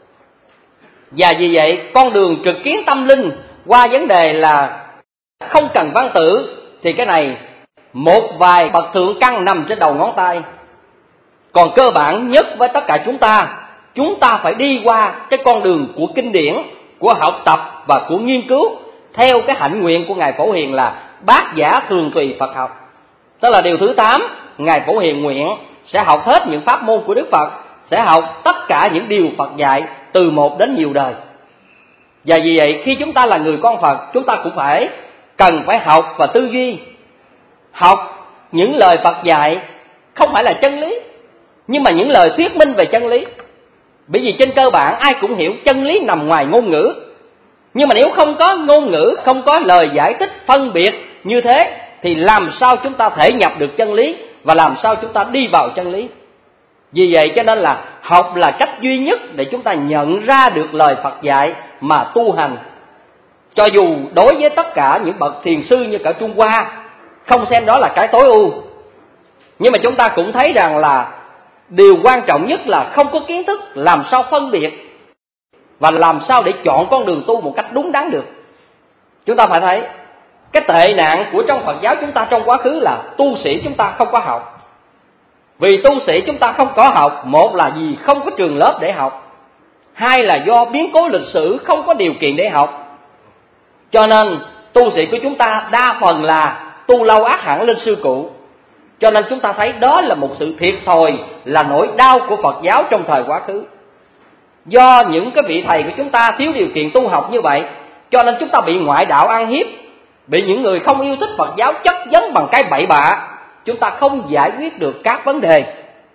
Và vì vậy con đường trực kiến tâm linh qua vấn đề là không cần văn tử, thì cái này một vài bậc thượng căn nằm trên đầu ngón tay. Còn cơ bản nhất với tất cả chúng ta, chúng ta phải đi qua cái con đường của kinh điển, của học tập và của nghiên cứu theo cái hạnh nguyện của Ngài Phổ Hiền là bát giả thường tùy Phật học. Tức là điều thứ tám, Ngài Phổ Hiền nguyện sẽ học hết những pháp môn của Đức Phật, sẽ học tất cả những điều Phật dạy từ một đến nhiều đời. Và vì vậy khi chúng ta là người con Phật, chúng ta cũng phải cần phải học và tư duy. Học những lời Phật dạy không phải là chân lý, nhưng mà những lời thuyết minh về chân lý. Bởi vì trên cơ bản ai cũng hiểu chân lý nằm ngoài ngôn ngữ. Nhưng mà nếu không có ngôn ngữ, không có lời giải thích phân biệt như thế, thì làm sao chúng ta thể nhập được chân lý, và làm sao chúng ta đi vào chân lý. Vì vậy cho nên là học là cách duy nhất để chúng ta nhận ra được lời Phật dạy mà tu hành. Cho dù đối với tất cả những bậc thiền sư như cả Trung Hoa không xem đó là cái tối ưu, nhưng mà chúng ta cũng thấy rằng là điều quan trọng nhất là không có kiến thức, làm sao phân biệt và làm sao để chọn con đường tu một cách đúng đắn được. Chúng ta phải thấy cái tệ nạn của trong Phật giáo chúng ta trong quá khứ là tu sĩ chúng ta không có học. Vì tu sĩ chúng ta không có học, một là vì không có trường lớp để học, hai là do biến cố lịch sử không có điều kiện để học. Cho nên tu sĩ của chúng ta đa phần là tu lâu ác hẳn lên sư cụ. Cho nên chúng ta thấy đó là một sự thiệt thòi, là nỗi đau của Phật giáo trong thời quá khứ. Do những cái vị thầy của chúng ta thiếu điều kiện tu học như vậy, cho nên chúng ta bị ngoại đạo ăn hiếp, bị những người không yêu thích Phật giáo chất vấn bằng cái bậy bạ. Chúng ta không giải quyết được các vấn đề.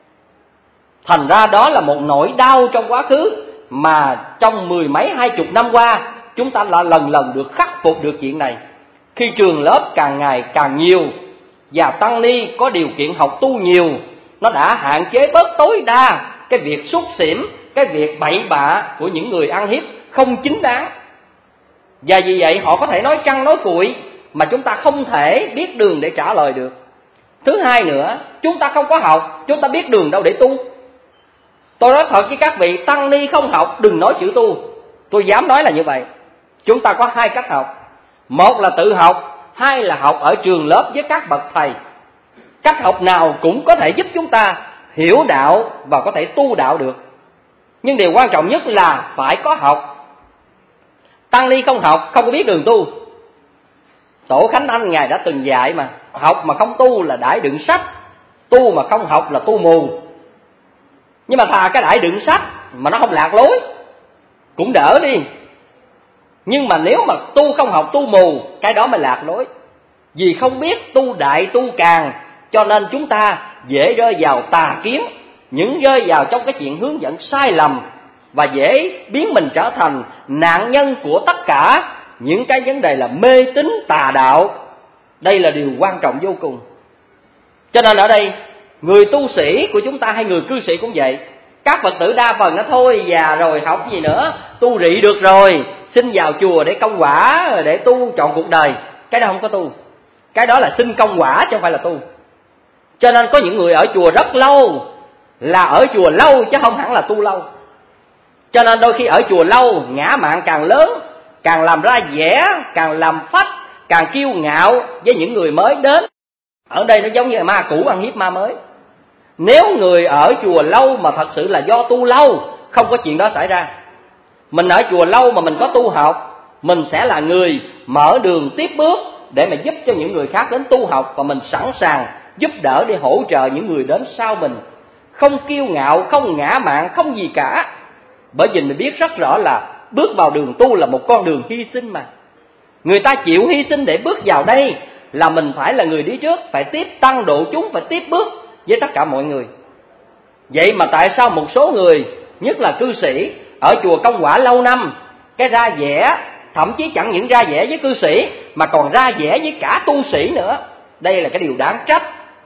Thành ra đó là một nỗi đau trong quá khứ, mà trong mười mấy hai chục năm qua chúng ta là lần lần được khắc phục được chuyện này. Khi trường lớp càng ngày càng nhiều và tăng ni có điều kiện học tu nhiều, nó đã hạn chế bớt tối đa cái việc xúc xỉm, cái việc bậy bạ của những người ăn hiếp không chính đáng. Và vì vậy họ có thể nói trăng nói cuội mà chúng ta không thể biết đường để trả lời được. Thứ hai nữa, chúng ta không có học, chúng ta biết đường đâu để tu. Tôi nói thật với các vị, tăng ni không học đừng nói chữ tu. Tôi dám nói là như vậy. Chúng ta có hai cách học. Một là tự học, hai là học ở trường lớp với các bậc thầy. Cách học nào cũng có thể giúp chúng ta hiểu đạo và có thể tu đạo được. Nhưng điều quan trọng nhất là phải có học. Tăng ni không học không có biết đường tu. Tổ Khánh Anh Ngài đã từng dạy mà, học mà không tu là đãi đựng sách, tu mà không học là tu mù. Nhưng mà thà cái đãi đựng sách mà nó không lạc lối cũng đỡ đi. Nhưng mà nếu mà tu không học tu mù, cái đó mới lạc lối. Vì không biết tu đại tu càng, cho nên chúng ta dễ rơi vào tà kiến, những rơi vào trong cái chuyện hướng dẫn sai lầm, và dễ biến mình trở thành nạn nhân của tất cả những cái vấn đề là mê tín tà đạo. Đây là điều quan trọng vô cùng. Cho nên ở đây, người tu sĩ của chúng ta hay người cư sĩ cũng vậy. Các Phật tử đa phần nó thôi già rồi học gì nữa, tu rị được rồi, xin vào chùa để công quả, để tu chọn cuộc đời. Cái đó không có tu. Cái đó là xin công quả chứ không phải là tu. Cho nên có những người ở chùa rất lâu là ở chùa lâu chứ không hẳn là tu lâu. Cho nên đôi khi ở chùa lâu, ngã mạn càng lớn, càng làm ra vẻ, càng làm phách, càng kiêu ngạo với những người mới đến. Ở đây nó giống như là ma cũ ăn hiếp ma mới. Nếu người ở chùa lâu mà thật sự là do tu lâu, không có chuyện đó xảy ra. Mình ở chùa lâu mà mình có tu học, mình sẽ là người mở đường tiếp bước để mà giúp cho những người khác đến tu học, và mình sẵn sàng giúp đỡ để hỗ trợ những người đến sau mình. Không kiêu ngạo, không ngã mạn, không gì cả. Bởi vì mình biết rất rõ là bước vào đường tu là một con đường hy sinh mà. Người ta chịu hy sinh để bước vào đây là mình phải là người đi trước, phải tiếp tăng độ chúng, phải tiếp bước với tất cả mọi người. Vậy mà tại sao một số người, nhất là cư sĩ ở chùa công quả lâu năm, cái ra vẻ, thậm chí chẳng những ra vẻ với cư sĩ mà còn ra vẻ với cả tu sĩ nữa. Đây là cái điều đáng trách.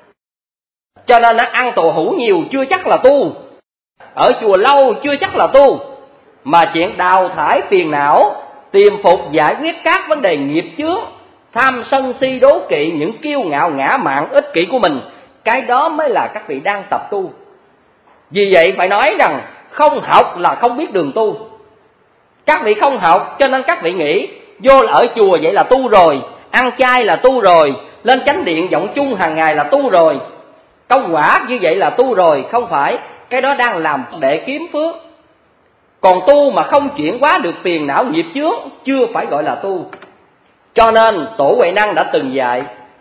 Cho nên nó ăn tù hủ nhiều chưa chắc là tu, ở chùa lâu chưa chắc là tu. Mà chuyện đào thải phiền não, tìm phục giải quyết các vấn đề nghiệp chướng, tham sân si đố kỵ, những kiêu ngạo ngã mạn ích kỷ của mình, cái đó mới là các vị đang tập tu. Vì vậy phải nói rằng không học là không biết đường tu. Các vị không học cho nên các vị nghĩ vô là ở chùa vậy là tu rồi, ăn chay là tu rồi, lên chánh điện vọng chung hàng ngày là tu rồi, công quả như vậy là tu rồi. Không phải, cái đó đang làm để kiếm phước. Còn tu mà không chuyển hóa được phiền não nghiệp chướng chưa phải gọi là tu. Cho nên Tổ Huệ Năng đã từng dạy,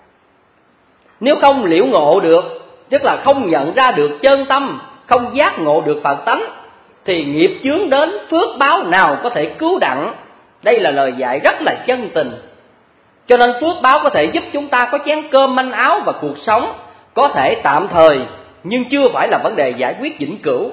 nếu không liễu ngộ được, tức là không nhận ra được chân tâm, không giác ngộ được Phật tánh, thì nghiệp chướng đến phước báo nào có thể cứu đặng. Đây là lời dạy rất là chân tình. Cho nên phước báo có thể giúp chúng ta có chén cơm manh áo và cuộc sống có thể tạm thời, nhưng chưa phải là vấn đề giải quyết vĩnh cửu.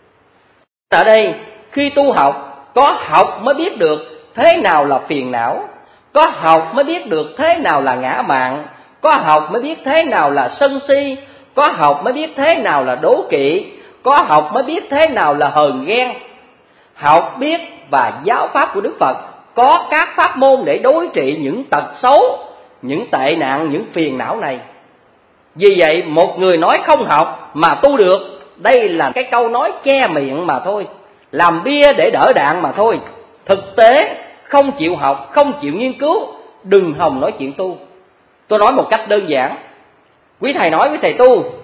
Ở đây, khi tu học, có học mới biết được thế nào là phiền não, có học mới biết được thế nào là ngã mạn, có học mới biết thế nào là sân si, có học mới biết thế nào là đố kỵ, có học mới biết thế nào là hờn ghen. Học biết và giáo pháp của Đức Phật có các pháp môn để đối trị những tật xấu, những tệ nạn, những phiền não này. Vì vậy một người nói không học mà tu được, đây là cái câu nói che miệng mà thôi, làm bia để đỡ đạn mà thôi. Thực tế không chịu học, không chịu nghiên cứu, đừng hòng nói chuyện tu. Tôi nói một cách đơn giản, quý thầy nói với thầy tu,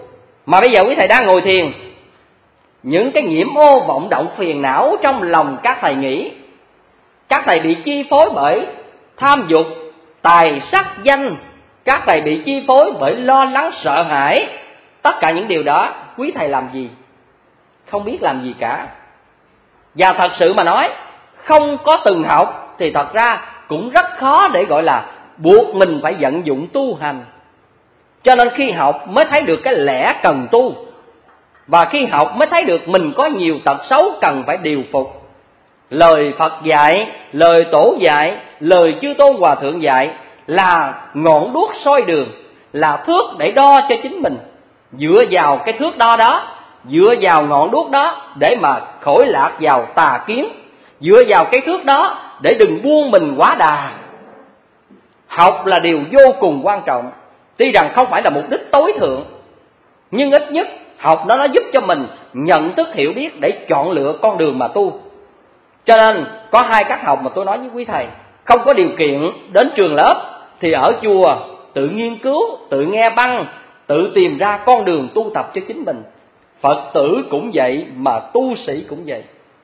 Mà bây giờ quý thầy đang ngồi thiền, những cái nhiễm ô vọng động phiền não trong lòng các thầy nghĩ, các thầy bị chi phối bởi tham dục, tài sắc danh, các thầy bị chi phối bởi lo lắng sợ hãi. Tất cả những điều đó quý thầy làm gì? Không biết làm gì cả. Và thật sự mà nói, không có từng học thì thật ra cũng rất khó để gọi là buộc mình phải vận dụng tu hành. Cho nên khi học mới thấy được cái lẽ cần tu, và khi học mới thấy được mình có nhiều tật xấu cần phải điều phục. Lời Phật dạy, lời Tổ dạy, lời Chư Tôn Hòa Thượng dạy là ngọn đuốc soi đường, là thước để đo cho chính mình. Dựa vào cái thước đo đó, dựa vào ngọn đuốc đó để mà khỏi lạc vào tà kiến, dựa vào cái thước đó để đừng buông mình quá đà. Học là điều vô cùng quan trọng. Tuy rằng không phải là mục đích tối thượng, nhưng ít nhất học đó nó giúp cho mình nhận thức hiểu biết để chọn lựa con đường mà tu. Cho nên có hai cách học mà tôi nói với quý thầy. Không có điều kiện đến trường lớp thì ở chùa tự nghiên cứu, tự nghe băng, tự tìm ra con đường tu tập cho chính mình. Phật tử cũng vậy, mà tu sĩ cũng vậy.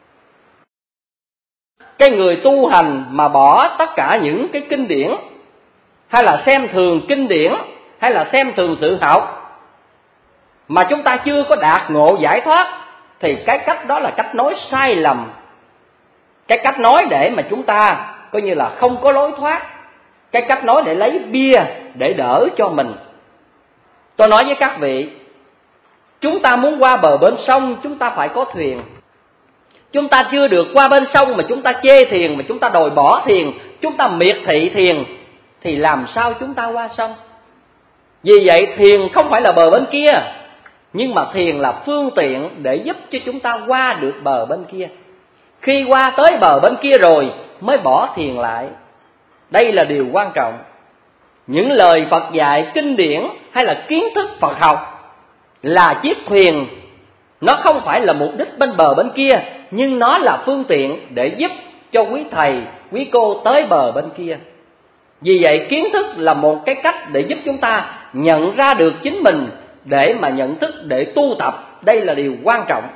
Cái người tu hành mà bỏ tất cả những cái kinh điển, hay là xem thường kinh điển, hay là xem thường sự học, mà chúng ta chưa có đạt ngộ giải thoát, thì cái cách đó là cách nói sai lầm. Cái cách nói để mà chúng ta coi như là không có lối thoát, cái cách nói để lấy bia để đỡ cho mình. Tôi nói với các vị, chúng ta muốn qua bờ bên sông, chúng ta phải có thuyền. Chúng ta chưa được qua bên sông mà chúng ta chê thiền, mà chúng ta đòi bỏ thiền, chúng ta miệt thị thiền, thì làm sao chúng ta qua sông? Vì vậy thiền không phải là bờ bên kia, nhưng mà thiền là phương tiện để giúp cho chúng ta qua được bờ bên kia. Khi qua tới bờ bên kia rồi mới bỏ thiền lại. Đây là điều quan trọng. Những lời Phật dạy, kinh điển hay là kiến thức Phật học là chiếc thuyền. Nó không phải là mục đích bên bờ bên kia, nhưng nó là phương tiện để giúp cho quý thầy, quý cô tới bờ bên kia. Vì vậy kiến thức là một cái cách để giúp chúng ta nhận ra được chính mình, để mà nhận thức, để tu tập. Đây là điều quan trọng,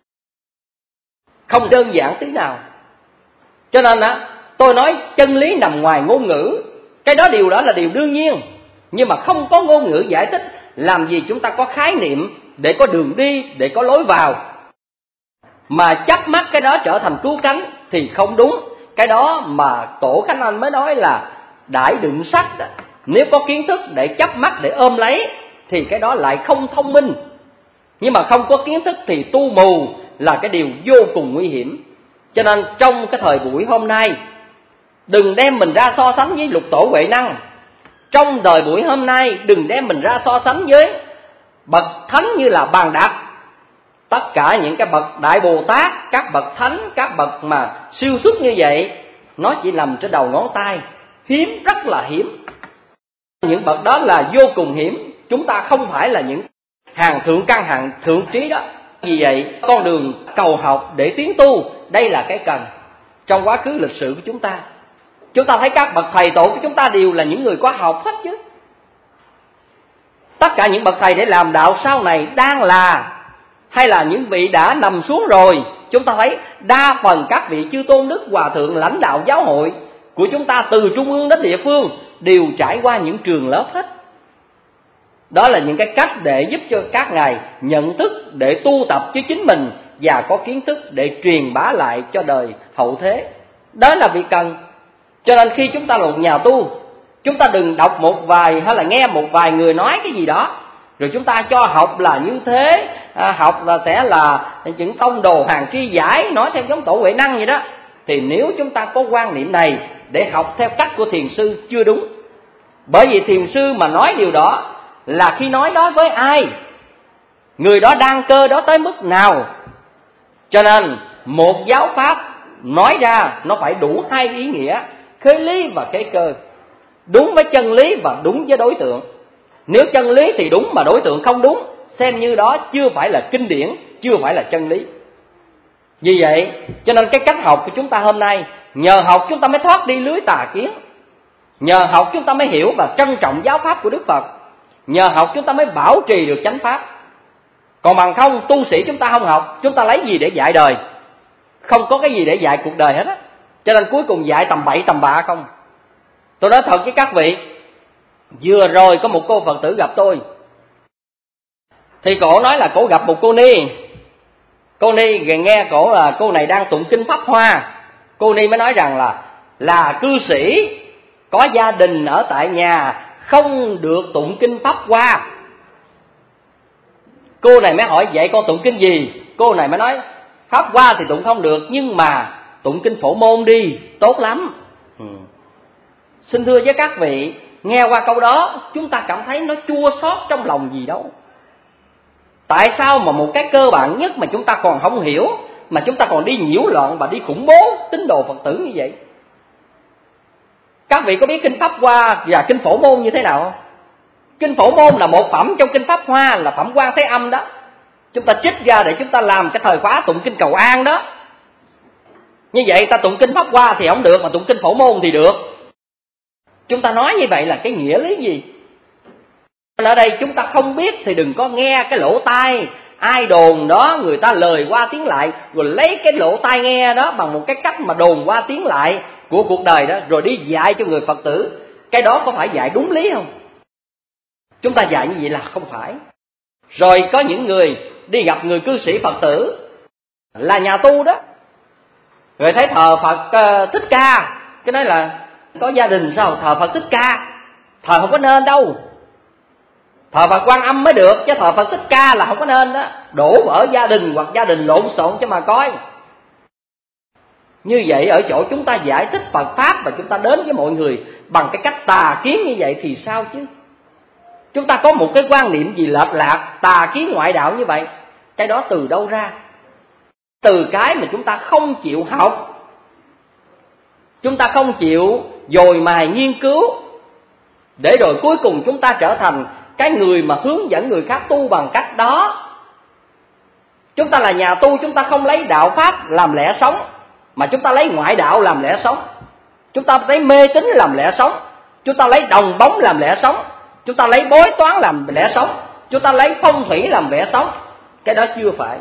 không đơn giản tí nào. Cho nên á, tôi nói chân lý nằm ngoài ngôn ngữ. Cái đó điều đó là điều đương nhiên. Nhưng mà không có ngôn ngữ giải thích, làm gì chúng ta có khái niệm để có đường đi, để có lối vào. Mà chấp mắt cái đó trở thành cứu cánh thì không đúng. Cái đó mà Tổ Khánh Anh mới nói là đại đựng sách. Nếu có kiến thức để chấp mắt, để ôm lấy, thì cái đó lại không thông minh. Nhưng mà không có kiến thức thì tu mù là cái điều vô cùng nguy hiểm. Cho nên trong cái thời buổi hôm nay, đừng đem mình ra so sánh với Lục Tổ Huệ Năng. Trong đời buổi hôm nay, đừng đem mình ra so sánh với bậc thánh như là Bàn Đạt. Tất cả những cái bậc Đại Bồ Tát, các bậc thánh, các bậc mà siêu xuất như vậy, nó chỉ nằm trên đầu ngón tay, hiếm, rất là hiếm. Những bậc đó là vô cùng hiếm. Chúng ta không phải là những hàng thượng căn, hàng thượng trí đó. Vì vậy, con đường cầu học để tiến tu, đây là cái cần. Trong quá khứ lịch sử của chúng ta, chúng ta thấy các bậc thầy tổ của chúng ta đều là những người có học hết chứ. Tất cả những bậc thầy để làm đạo sau này đang là, hay là những vị đã nằm xuống rồi, chúng ta thấy đa phần các vị chư tôn đức hòa thượng lãnh đạo giáo hội của chúng ta từ trung ương đến địa phương đều trải qua những trường lớp hết. Đó là những cái cách để giúp cho các ngài nhận thức, để tu tập cho chính mình, và có kiến thức để truyền bá lại cho đời hậu thế. Đó là việc cần. Cho nên khi chúng ta là một nhà tu, chúng ta đừng đọc một vài hay là nghe một vài người nói cái gì đó, rồi chúng ta cho học là như thế, à, học là sẽ là những tông đồ hàng tri giải, nói theo giống Tổ Huệ Năng vậy đó. Thì nếu chúng ta có quan niệm này để học theo cách của thiền sư, chưa đúng. Bởi vì thiền sư mà nói điều đó là khi nói đó với ai, người đó đăng cơ đó tới mức nào. Cho nên một giáo pháp nói ra nó phải đủ hai ý nghĩa, khế lý và khế cơ. Đúng với chân lý và đúng với đối tượng. Nếu chân lý thì đúng mà đối tượng không đúng, xem như đó chưa phải là kinh điển, chưa phải là chân lý. Vì vậy, cho nên cái cách học của chúng ta hôm nay, nhờ học chúng ta mới thoát đi lưới tà kiến. Nhờ học chúng ta mới hiểu và trân trọng giáo pháp của Đức Phật. Nhờ học chúng ta mới bảo trì được chánh pháp. Còn bằng không, tu sĩ chúng ta không học, chúng ta lấy gì để dạy đời? Không có cái gì để dạy cuộc đời hết á. Cho nên cuối cùng dạy tầm bậy tầm bạ không. Tôi nói thật với các vị, vừa rồi có một cô Phật tử gặp tôi, thì cổ nói là cổ gặp một cô ni. Cô ni nghe cổ là cô này đang tụng kinh Pháp Hoa. Cô ni mới nói rằng là là cư sĩ có gia đình ở tại nhà, không được tụng kinh Pháp Hoa. Cô này mới hỏi vậy con tụng kinh gì? Cô này mới nói Pháp Hoa thì tụng không được, nhưng mà tụng kinh Phổ Môn đi, tốt lắm. ừ. Xin thưa với các vị, nghe qua câu đó chúng ta cảm thấy nó chua xót trong lòng gì đâu. Tại sao mà một cái cơ bản nhất mà chúng ta còn không hiểu, mà chúng ta còn đi nhiễu loạn và đi khủng bố tín đồ Phật tử như vậy? Các vị có biết kinh Pháp Hoa và kinh Phổ Môn như thế nào không? Kinh Phổ Môn là một phẩm trong kinh Pháp Hoa, là phẩm Quan Thế Âm đó. Chúng ta trích ra để chúng ta làm cái thời khóa tụng kinh Cầu An đó. Như vậy ta tụng kinh Pháp Hoa thì không được, mà tụng kinh Phổ Môn thì được. Chúng ta nói như vậy là cái nghĩa lý gì? Ở đây chúng ta không biết thì đừng có nghe cái lỗ tai ai đồn đó, người ta lời qua tiếng lại, rồi lấy cái lỗ tai nghe đó bằng một cái cách mà đồn qua tiếng lại của cuộc đời đó, rồi đi dạy cho người Phật tử. Cái đó có phải dạy đúng lý không? Chúng ta dạy như vậy là không phải. Rồi có những người đi gặp người cư sĩ Phật tử là nhà tu đó, rồi thấy thờ Phật uh, Thích Ca, cái nói là có gia đình sao thờ Phật Thích Ca, thờ không có nên đâu, thờ Phật Quan Âm mới được, chứ thờ Phật Thích Ca là không có nên đó. Đổ vỡ gia đình hoặc gia đình lộn xộn cho mà coi. Như vậy ở chỗ chúng ta giải thích Phật Pháp và chúng ta đến với mọi người bằng cái cách tà kiến như vậy thì sao chứ? Chúng ta có một cái quan niệm gì lệch lạc, tà kiến ngoại đạo như vậy, cái đó từ đâu ra? Từ cái mà chúng ta không chịu học, chúng ta không chịu dồi mài nghiên cứu, để rồi cuối cùng chúng ta trở thành cái người mà hướng dẫn người khác tu bằng cách đó. Chúng ta là nhà tu, chúng ta không lấy đạo Pháp làm lẽ sống, mà chúng ta lấy ngoại đạo làm lẽ sống. Chúng ta lấy mê tín làm lẽ sống, chúng ta lấy đồng bóng làm lẽ sống, chúng ta lấy bói toán làm lẽ sống, chúng ta lấy phong thủy làm lẽ sống. Cái đó chưa phải.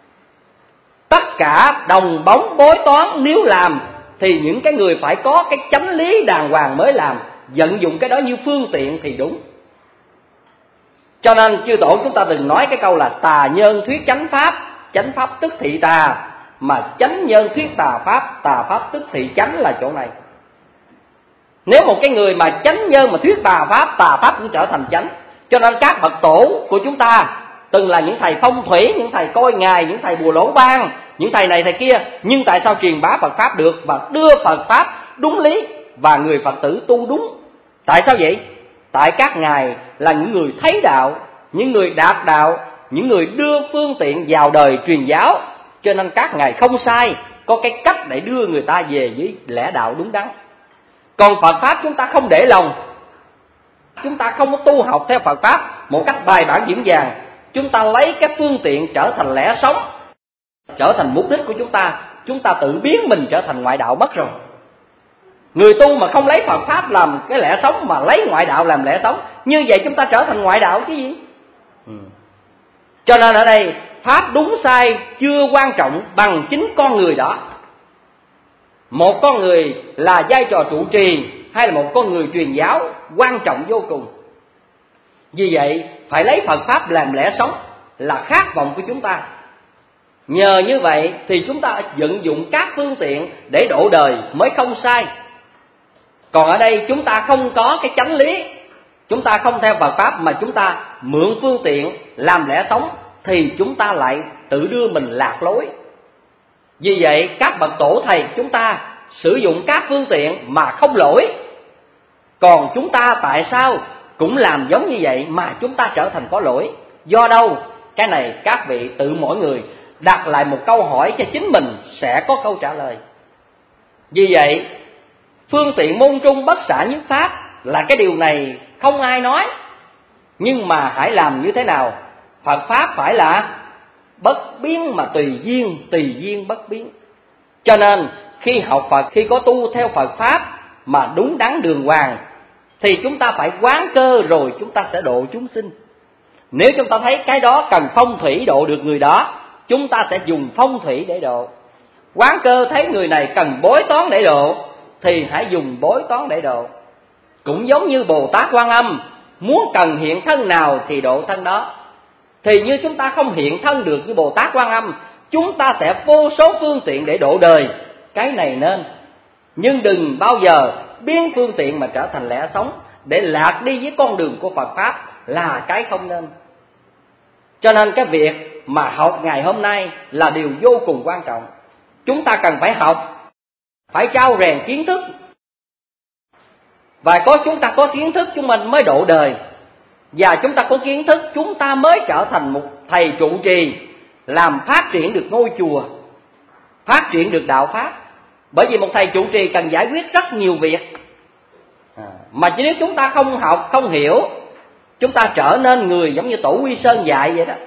Tất cả đồng bóng bói toán nếu làm thì những cái người phải có cái chánh lý đàng hoàng mới làm, vận dụng cái đó như phương tiện thì đúng. Cho nên chư tổ chúng ta đừng nói cái câu là tà nhân thuyết chánh pháp, chánh pháp tức thị tà, mà chánh nhân thuyết tà pháp, tà pháp tức thị chánh là chỗ này. Nếu một cái người mà chánh nhân mà thuyết tà pháp, tà pháp cũng trở thành chánh. Cho nên các bậc tổ của chúng ta từng là những thầy phong thủy, những thầy coi ngày, những thầy bùa lỗ ban, những thầy này thầy kia, nhưng tại sao truyền bá Phật Pháp được và đưa Phật Pháp đúng lý và người Phật tử tu đúng? Tại sao vậy? Tại các ngài là những người thấy đạo, những người đạt đạo, những người đưa phương tiện vào đời truyền giáo, cho nên các ngài không sai, có cái cách để đưa người ta về với lẽ đạo đúng đắn. Còn Phật Pháp chúng ta không để lòng, chúng ta không có tu học theo Phật Pháp một cách bài bản vững vàng, chúng ta lấy cái phương tiện trở thành lẽ sống, trở thành mục đích của chúng ta, chúng ta tự biến mình trở thành ngoại đạo mất rồi. Người tu mà không lấy Phật Pháp làm cái lẽ sống mà lấy ngoại đạo làm lẽ sống, như vậy chúng ta trở thành ngoại đạo chứ gì? Ừ. Cho nên ở đây Pháp đúng sai chưa quan trọng bằng chính con người đó. Một con người là vai trò trụ trì hay là một con người truyền giáo quan trọng vô cùng. Vì vậy phải lấy Phật Pháp làm lẽ sống là khát vọng của chúng ta. Nhờ như vậy thì chúng ta vận dụng các phương tiện để độ đời mới không sai. Còn ở đây chúng ta không có cái chánh lý, chúng ta không theo Phật Pháp mà chúng ta mượn phương tiện làm lẽ sống, thì chúng ta lại tự đưa mình lạc lối. Vì vậy các bậc tổ thầy chúng ta sử dụng các phương tiện mà không lỗi. Còn chúng ta tại sao cũng làm giống như vậy mà chúng ta trở thành có lỗi? Do đâu? Cái này các vị tự mỗi người đặt lại một câu hỏi cho chính mình sẽ có câu trả lời. Vì vậy phương tiện môn trung bất xả nhất pháp là cái điều này không ai nói. Nhưng mà hãy làm như thế nào? Phật Pháp phải là bất biến mà tùy duyên, tùy duyên bất biến. Cho nên khi học Phật, khi có tu theo Phật Pháp mà đúng đắn đường hoàng, thì chúng ta phải quán cơ rồi chúng ta sẽ độ chúng sinh. Nếu chúng ta thấy cái đó cần phong thủy độ được người đó, chúng ta sẽ dùng phong thủy để độ. Quán Cơ thấy người này cần bói toán để độ, thì hãy dùng bói toán để độ. Cũng giống như Bồ Tát Quan Âm, muốn cần hiện thân nào thì độ thân đó. Thì như chúng ta không hiện thân được như Bồ Tát Quan Âm, chúng ta sẽ vô số phương tiện để độ đời. Cái này nên. Nhưng đừng bao giờ biến phương tiện mà trở thành lẽ sống, để lạc đi với con đường của Phật Pháp, là cái không nên. Cho nên cái việc mà học ngày hôm nay là điều vô cùng quan trọng. Chúng ta cần phải học, phải trau rèn kiến thức. Và có chúng ta có kiến thức chúng mình mới độ đời. Và chúng ta có kiến thức chúng ta mới trở thành một thầy trụ trì, làm phát triển được ngôi chùa, phát triển được đạo Pháp. Bởi vì một thầy trụ trì cần giải quyết rất nhiều việc, à, mà chỉ nếu chúng ta không học, không hiểu, chúng ta trở nên người giống như Tổ Quy Sơn dạy vậy đó.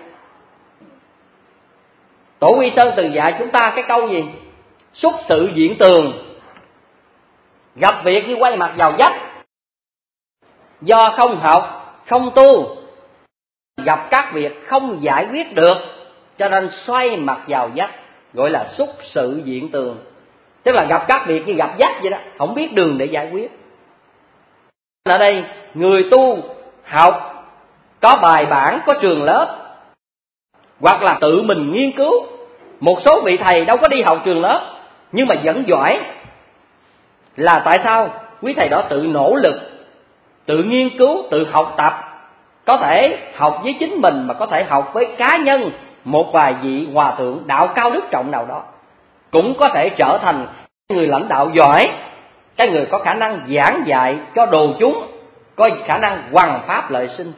Tổ Quy Sơn từng dạy chúng ta cái câu gì? Xuất sự diện tường, gặp việc như quay mặt vào vách. Do không học, không tu, gặp các việc không giải quyết được, cho nên xoay mặt vào vách, gọi là xuất sự diện tường. Tức là gặp các việc như gặp vách vậy đó, không biết đường để giải quyết. Ở đây người tu học có bài bản, có trường lớp, hoặc là tự mình nghiên cứu. Một số vị thầy đâu có đi học trường lớp nhưng mà vẫn giỏi, là tại sao? Quý thầy đó tự nỗ lực, tự nghiên cứu, tự học tập. Có thể học với chính mình, mà có thể học với cá nhân, một vài vị hòa thượng đạo cao đức trọng nào đó. Cũng có thể trở thành người lãnh đạo giỏi, cái người có khả năng giảng dạy cho đồ chúng, có khả năng hoằng pháp lợi sinh.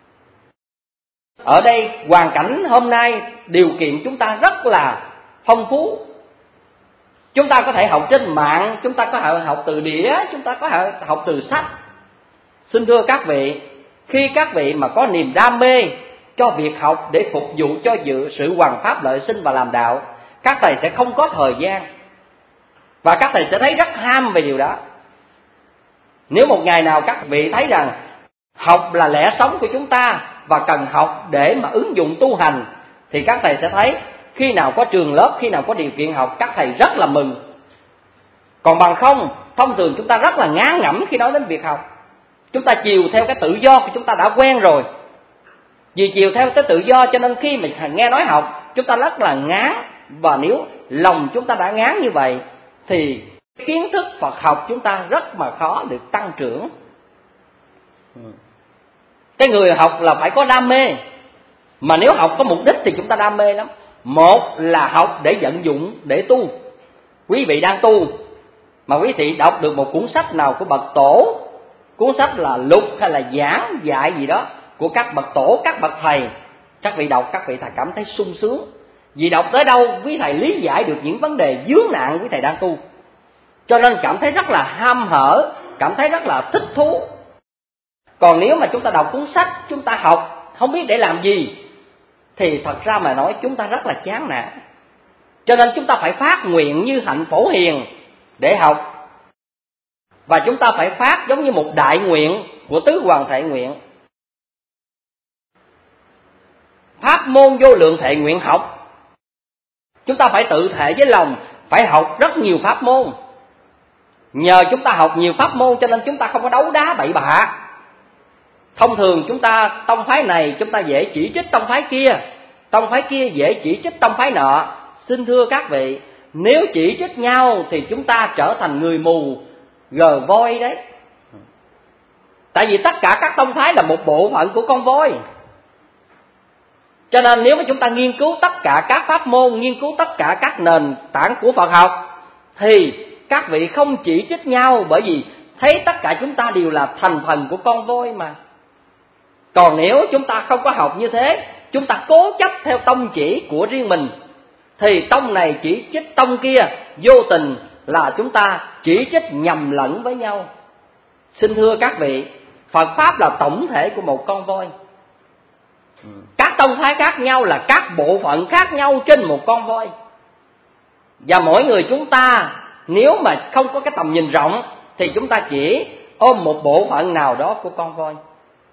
Ở đây hoàn cảnh hôm nay, điều kiện chúng ta rất là phong phú. Chúng ta có thể học trên mạng, chúng ta có thể học từ đĩa, chúng ta có thể học từ sách. Xin thưa các vị, khi các vị mà có niềm đam mê cho việc học để phục vụ cho dự sự hoằng pháp lợi sinh và làm đạo, các thầy sẽ không có thời gian, và các thầy sẽ thấy rất ham về điều đó. Nếu một ngày nào các vị thấy rằng học là lẽ sống của chúng ta và cần học để mà ứng dụng tu hành, thì các thầy sẽ thấy khi nào có trường lớp, khi nào có điều kiện học, các thầy rất là mừng. Còn bằng không, thông thường chúng ta rất là ngán ngẩm khi nói đến việc học. Chúng ta chiều theo cái tự do của chúng ta đã quen rồi. Vì chiều theo cái tự do cho nên khi mà nghe nói học, chúng ta rất là ngán. Và nếu lòng chúng ta đã ngán như vậy, thì kiến thức Phật học chúng ta rất mà khó được tăng trưởng. Cái người học là phải có đam mê. Mà nếu học có mục đích thì chúng ta đam mê lắm. Một là học để vận dụng, để tu. Quý vị đang tu, mà quý vị đọc được một cuốn sách nào của bậc tổ, cuốn sách là lục hay là giảng dạy gì đó của các bậc tổ, các bậc thầy, các vị đọc, các vị thầy cảm thấy sung sướng. Vì đọc tới đâu quý thầy lý giải được những vấn đề vướng nạn quý thầy đang tu, cho nên cảm thấy rất là ham hở, cảm thấy rất là thích thú. Còn nếu mà chúng ta đọc cuốn sách, chúng ta học không biết để làm gì, thì thật ra mà nói chúng ta rất là chán nản. Cho nên chúng ta phải phát nguyện như Hạnh Phổ Hiền để học. Và chúng ta phải phát giống như một đại nguyện của Tứ Hoàng Thệ Nguyện. Pháp môn vô lượng thệ nguyện học. Chúng ta phải tự thệ với lòng, phải học rất nhiều pháp môn. Nhờ chúng ta học nhiều pháp môn cho nên chúng ta không có đấu đá bậy bạ. Thông thường chúng ta tông phái này chúng ta dễ chỉ trích tông phái kia, tông phái kia dễ chỉ trích tông phái nọ. Xin thưa các vị, nếu chỉ trích nhau thì chúng ta trở thành người mù gờ voi đấy. Tại vì tất cả các tông phái là một bộ phận của con voi. Cho nên nếu mà chúng ta nghiên cứu tất cả các pháp môn, nghiên cứu tất cả các nền tảng của Phật học, thì các vị không chỉ trích nhau, bởi vì thấy tất cả chúng ta đều là thành phần của con voi mà. Còn nếu chúng ta không có học như thế, chúng ta cố chấp theo tông chỉ của riêng mình, thì tông này chỉ trích tông kia, vô tình là chúng ta chỉ trích nhầm lẫn với nhau. Xin thưa các vị, Phật Pháp là tổng thể của một con voi. Các tông phái khác nhau là các bộ phận khác nhau trên một con voi. Và mỗi người chúng ta nếu mà không có cái tầm nhìn rộng thì chúng ta chỉ ôm một bộ phận nào đó của con voi.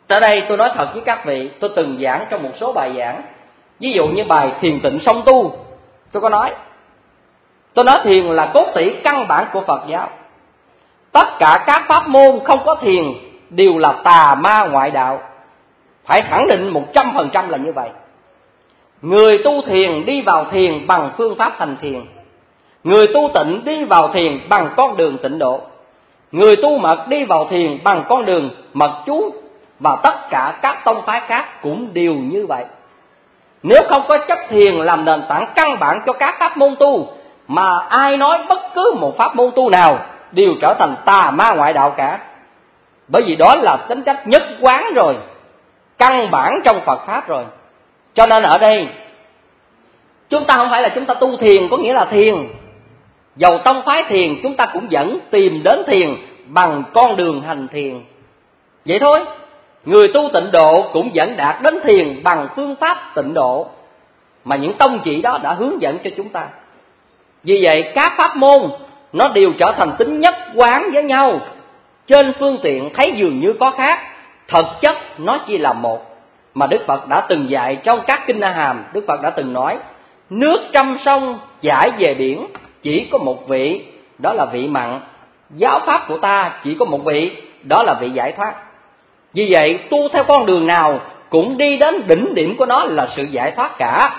Tới đây tôi nói thật với các vị, tôi từng giảng trong một số bài giảng. Ví dụ như bài thiền tịnh song tu, tôi có nói, tôi nói thiền là cốt tủy căn bản của Phật giáo. Tất cả các pháp môn không có thiền đều là tà ma ngoại đạo. Phải khẳng định một trăm phần trăm là như vậy. Người tu thiền đi vào thiền bằng phương pháp thành thiền. Người tu tịnh đi vào thiền bằng con đường tịnh độ. Người tu mật đi vào thiền bằng con đường mật chú. Và tất cả các tông phái khác cũng đều như vậy. Nếu không có chấp thiền làm nền tảng căn bản cho các pháp môn tu, mà ai nói bất cứ một pháp môn tu nào đều trở thành tà ma ngoại đạo cả. Bởi vì đó là tính cách nhất quán rồi, căn bản trong Phật Pháp rồi. Cho nên ở đây chúng ta không phải là chúng ta tu thiền có nghĩa là thiền. Dầu tông phái thiền, chúng ta cũng vẫn tìm đến thiền bằng con đường hành thiền. Vậy thôi. Người tu tịnh độ cũng vẫn đạt đến thiền bằng phương pháp tịnh độ mà những tông chỉ đó đã hướng dẫn cho chúng ta. Vì vậy các pháp môn nó đều trở thành tính nhất quán với nhau. Trên phương tiện thấy dường như có khác, thực chất nó chỉ là một. Mà Đức Phật đã từng dạy trong các kinh A Hàm. Đức Phật đã từng nói, nước trăm sông chảy về biển, chỉ có một vị, đó là vị mặn. Giáo pháp của ta chỉ có một vị, đó là vị giải thoát. Vì vậy tu theo con đường nào cũng đi đến đỉnh điểm của nó là sự giải thoát cả.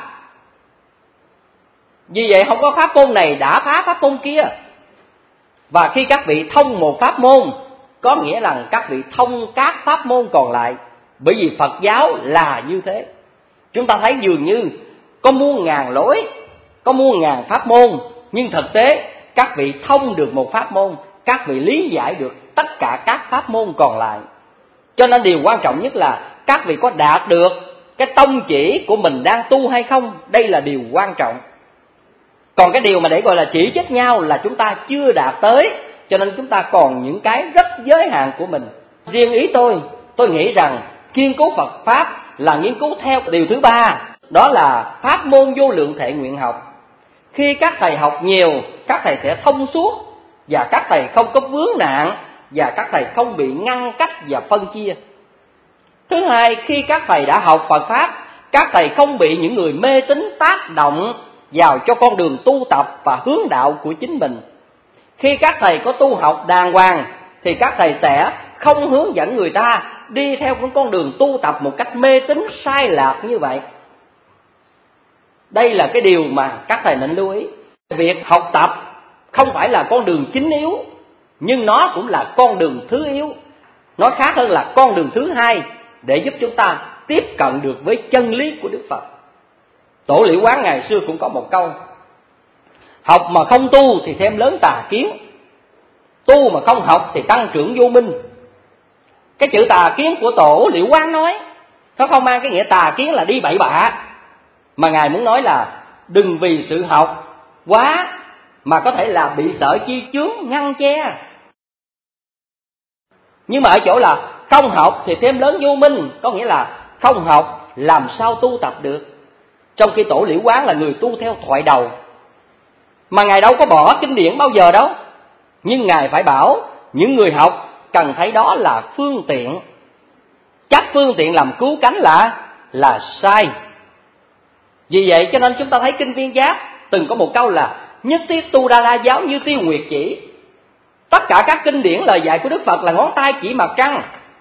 Vì vậy không có pháp môn này đã phá pháp môn kia. Và khi các vị thông một pháp môn, có nghĩa là các vị thông các pháp môn còn lại. Bởi vì Phật giáo là như thế. Chúng ta thấy dường như có muôn ngàn lối, có muôn ngàn pháp môn, nhưng thực tế các vị thông được một pháp môn, các vị lý giải được tất cả các pháp môn còn lại. Cho nên điều quan trọng nhất là các vị có đạt được cái tông chỉ của mình đang tu hay không. Đây là điều quan trọng. Còn cái điều mà để gọi là chỉ trích nhau là chúng ta chưa đạt tới. Cho nên chúng ta còn những cái rất giới hạn của mình. Riêng ý tôi, tôi nghĩ rằng nghiên cứu Phật Pháp là nghiên cứu theo điều thứ ba, đó là pháp môn vô lượng thể nguyện học. Khi các thầy học nhiều, các thầy sẽ thông suốt, và các thầy không có vướng nạn, và các thầy không bị ngăn cách và phân chia. Thứ hai, khi các thầy đã học Phật Pháp, các thầy không bị những người mê tín tác động vào cho con đường tu tập và hướng đạo của chính mình. Khi các thầy có tu học đàng hoàng, thì các thầy sẽ không hướng dẫn người ta đi theo con đường tu tập một cách mê tín sai lạc như vậy. Đây là cái điều mà các thầy nên lưu ý. Việc học tập không phải là con đường chính yếu, nhưng nó cũng là con đường thứ yếu. Nó khác hơn là con đường thứ hai để giúp chúng ta tiếp cận được với chân lý của Đức Phật. Tổ Liễu Quán ngày xưa cũng có một câu: học mà không tu thì thêm lớn tà kiến, tu mà không học thì tăng trưởng vô minh. Cái chữ tà kiến của Tổ Liễu Quán nói, nó không mang cái nghĩa tà kiến là đi bậy bạ, mà Ngài muốn nói là đừng vì sự học quá mà có thể là bị sở chi chướng ngăn che. Nhưng mà ở chỗ là không học thì thêm lớn vô minh, có nghĩa là không học làm sao tu tập được. Trong khi Tổ Liễu Quán là người tu theo thoại đầu, mà Ngài đâu có bỏ kinh điển bao giờ đâu. Nhưng Ngài phải bảo những người học cần thấy đó là phương tiện. Chắc phương tiện làm cứu cánh là là sai. Vì vậy cho nên chúng ta thấy Kinh Viên Giác từng có một câu là nhất thiết tu đa la giáo như tiêu nguyệt chỉ. Tất cả các kinh điển lời dạy của Đức Phật là ngón tay chỉ mặt trăng.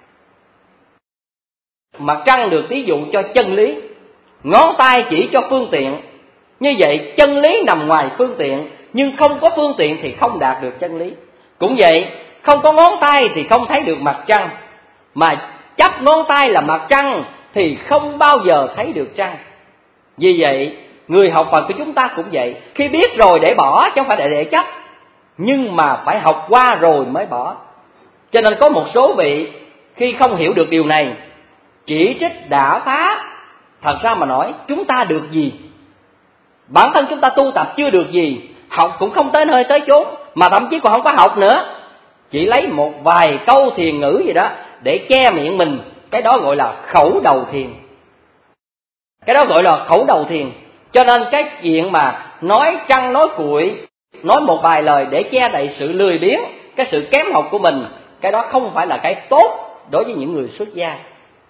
Mặt trăng được ví dụ cho chân lý, ngón tay chỉ cho phương tiện. Như vậy chân lý nằm ngoài phương tiện, nhưng không có phương tiện thì không đạt được chân lý. Cũng vậy, không có ngón tay thì không thấy được mặt trăng, mà chấp ngón tay là mặt trăng thì không bao giờ thấy được trăng. Vì vậy người học Phật của chúng ta cũng vậy, khi biết rồi để bỏ chứ không phải để, để chấp, nhưng mà phải học qua rồi mới bỏ. Cho nên có một số vị khi không hiểu được điều này, chỉ trích đã phá. Thật ra mà nói chúng ta được gì? Bản thân chúng ta tu tập chưa được gì, học cũng không tới nơi tới chốn, mà thậm chí còn không có học nữa. Chỉ lấy một vài câu thiền ngữ gì đó để che miệng mình, cái đó gọi là khẩu đầu thiền. Cái đó gọi là khẩu đầu thiền. Cho nên cái chuyện mà nói trăng nói cuội, nói một vài lời để che đậy sự lười biếng, cái sự kém học của mình, cái đó không phải là cái tốt đối với những người xuất gia.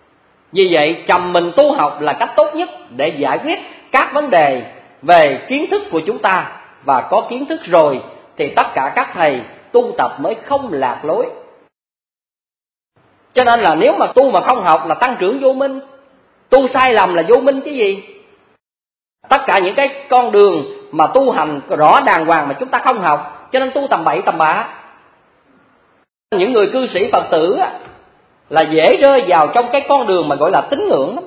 Vì vậy trầm mình tu học là cách tốt nhất để giải quyết các vấn đề về kiến thức của chúng ta. Và có kiến thức rồi thì tất cả các thầy tu tập mới không lạc lối. Cho nên là nếu mà tu mà không học là tăng trưởng vô minh, tu sai lầm là vô minh chứ gì. Tất cả những cái con đường mà tu hành rõ đàng hoàng mà chúng ta không học, cho nên tu tầm bậy tầm bạ. Những người cư sĩ Phật tử là dễ rơi vào trong cái con đường mà gọi là tín ngưỡng lắm.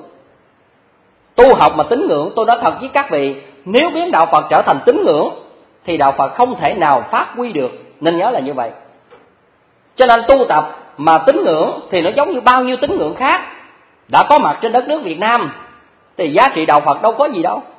Tu học mà tín ngưỡng, tôi nói thật với các vị, nếu biến đạo Phật trở thành tín ngưỡng thì đạo Phật không thể nào phát huy được, nên nhớ là như vậy. Cho nên tu tập mà tín ngưỡng thì nó giống như bao nhiêu tín ngưỡng khác đã có mặt trên đất nước Việt Nam, thì giá trị đạo Phật đâu có gì đâu.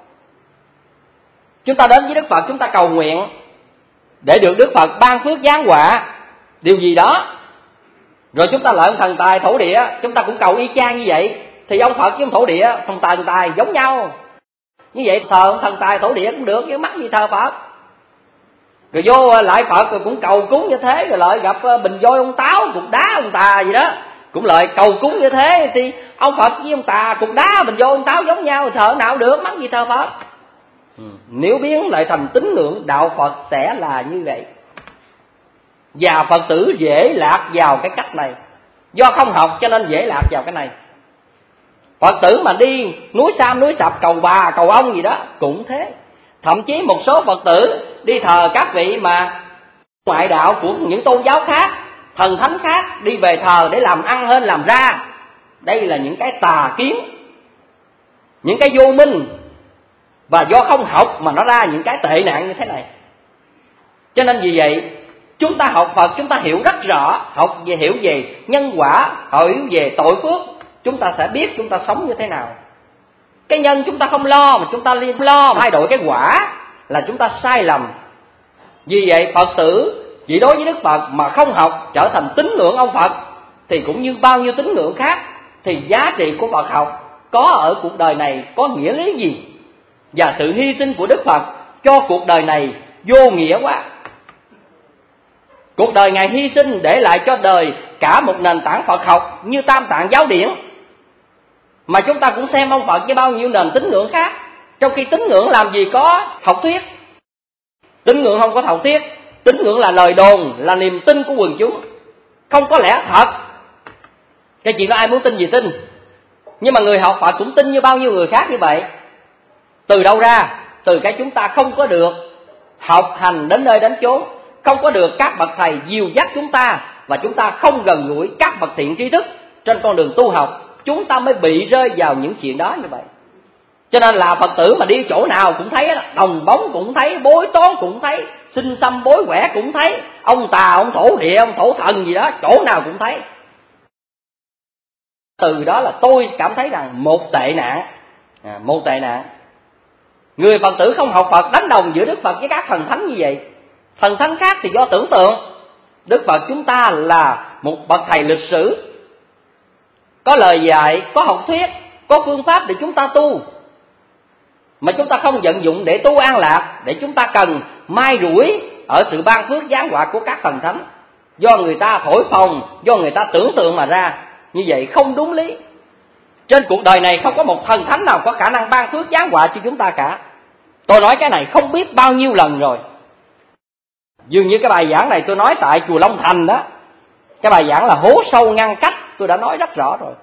Chúng ta đến với Đức Phật, chúng ta cầu nguyện để được Đức Phật ban phước giáng họa điều gì đó, rồi chúng ta lại ông thần tài thổ địa, chúng ta cũng cầu y chang như vậy. Thì ông Phật với ông thổ địa, thần tài thần tài giống nhau. Như vậy thờ ông thần tài thổ địa cũng được, chứ mắc gì thờ Phật. Rồi vô lại Phật rồi cũng cầu cúng như thế, rồi lại gặp bình voi ông táo, cục đá ông tà gì đó, cũng lại cầu cúng như thế. Thì ông Phật với ông tà, cục đá, bình voi ông táo giống nhau, thờ nào được, mắc gì thờ Phật. Ừ. Nếu biến lại thành tín ngưỡng, đạo Phật sẽ là như vậy. Và Phật tử dễ lạc vào cái cách này, do không học cho nên dễ lạc vào cái này. Phật tử mà đi núi Sam núi Sập cầu bà cầu ông gì đó cũng thế. Thậm chí một số Phật tử đi thờ các vị mà ngoại đạo của những tôn giáo khác, thần thánh khác, đi về thờ để làm ăn hơn làm ra. Đây là những cái tà kiến, những cái vô minh, và do không học mà nó ra những cái tệ nạn như thế này. Cho nên vì vậy chúng ta học Phật, chúng ta hiểu rất rõ, học về hiểu về nhân quả, hiểu về tội phước, chúng ta sẽ biết chúng ta sống như thế nào. Cái nhân chúng ta không lo, mà chúng ta liên lo thay đổi cái quả là chúng ta sai lầm. Vì vậy Phật tử chỉ đối với Đức Phật mà không học, trở thành tín ngưỡng ông Phật, thì cũng như bao nhiêu tín ngưỡng khác, thì giá trị của Phật học có ở cuộc đời này có nghĩa lý gì? Và sự hy sinh của Đức Phật cho cuộc đời này vô nghĩa quá. Cuộc đời Ngài hy sinh để lại cho đời cả một nền tảng Phật học như Tam Tạng Giáo Điển. Mà chúng ta cũng xem ông Phật với bao nhiêu nền tín ngưỡng khác. Trong khi tín ngưỡng làm gì có học thuyết. Tín ngưỡng không có học thuyết. Tín ngưỡng là lời đồn, là niềm tin của quần chúng, không có lẽ thật. Cái chuyện đó ai muốn tin gì tin. Nhưng mà người học Phật cũng tin như bao nhiêu người khác như vậy. Từ đâu ra? Từ cái chúng ta không có được học hành đến nơi đến chốn, không có được các bậc thầy dìu dắt chúng ta, và chúng ta không gần gũi các bậc thiện tri thức trên con đường tu học, chúng ta mới bị rơi vào những chuyện đó như vậy. Cho nên là Phật tử mà đi chỗ nào cũng thấy, đồng bóng cũng thấy, bói toán cũng thấy, sinh xăm bói quẻ cũng thấy, ông tà, ông thổ địa, ông thổ thần gì đó, chỗ nào cũng thấy. Từ đó là tôi cảm thấy rằng một tệ nạn, à, một tệ nạn. Người Phật tử không học Phật đánh đồng giữa Đức Phật với các thần thánh như vậy. Thần thánh khác thì do tưởng tượng, Đức Phật chúng ta là một bậc thầy lịch sử, có lời dạy, có học thuyết, có phương pháp để chúng ta tu, mà chúng ta không vận dụng để tu an lạc, để chúng ta cần mai rủi ở sự ban phước giáng họa của các thần thánh, do người ta thổi phồng, do người ta tưởng tượng mà ra. Như vậy không đúng lý. Trên cuộc đời này không có một thần thánh nào có khả năng ban phước giáng họa cho chúng ta cả. Tôi nói cái này không biết bao nhiêu lần rồi. Dường như cái bài giảng này tôi nói tại chùa Long Thành đó, cái bài giảng là hố sâu ngăn cách, tôi đã nói rất rõ rồi.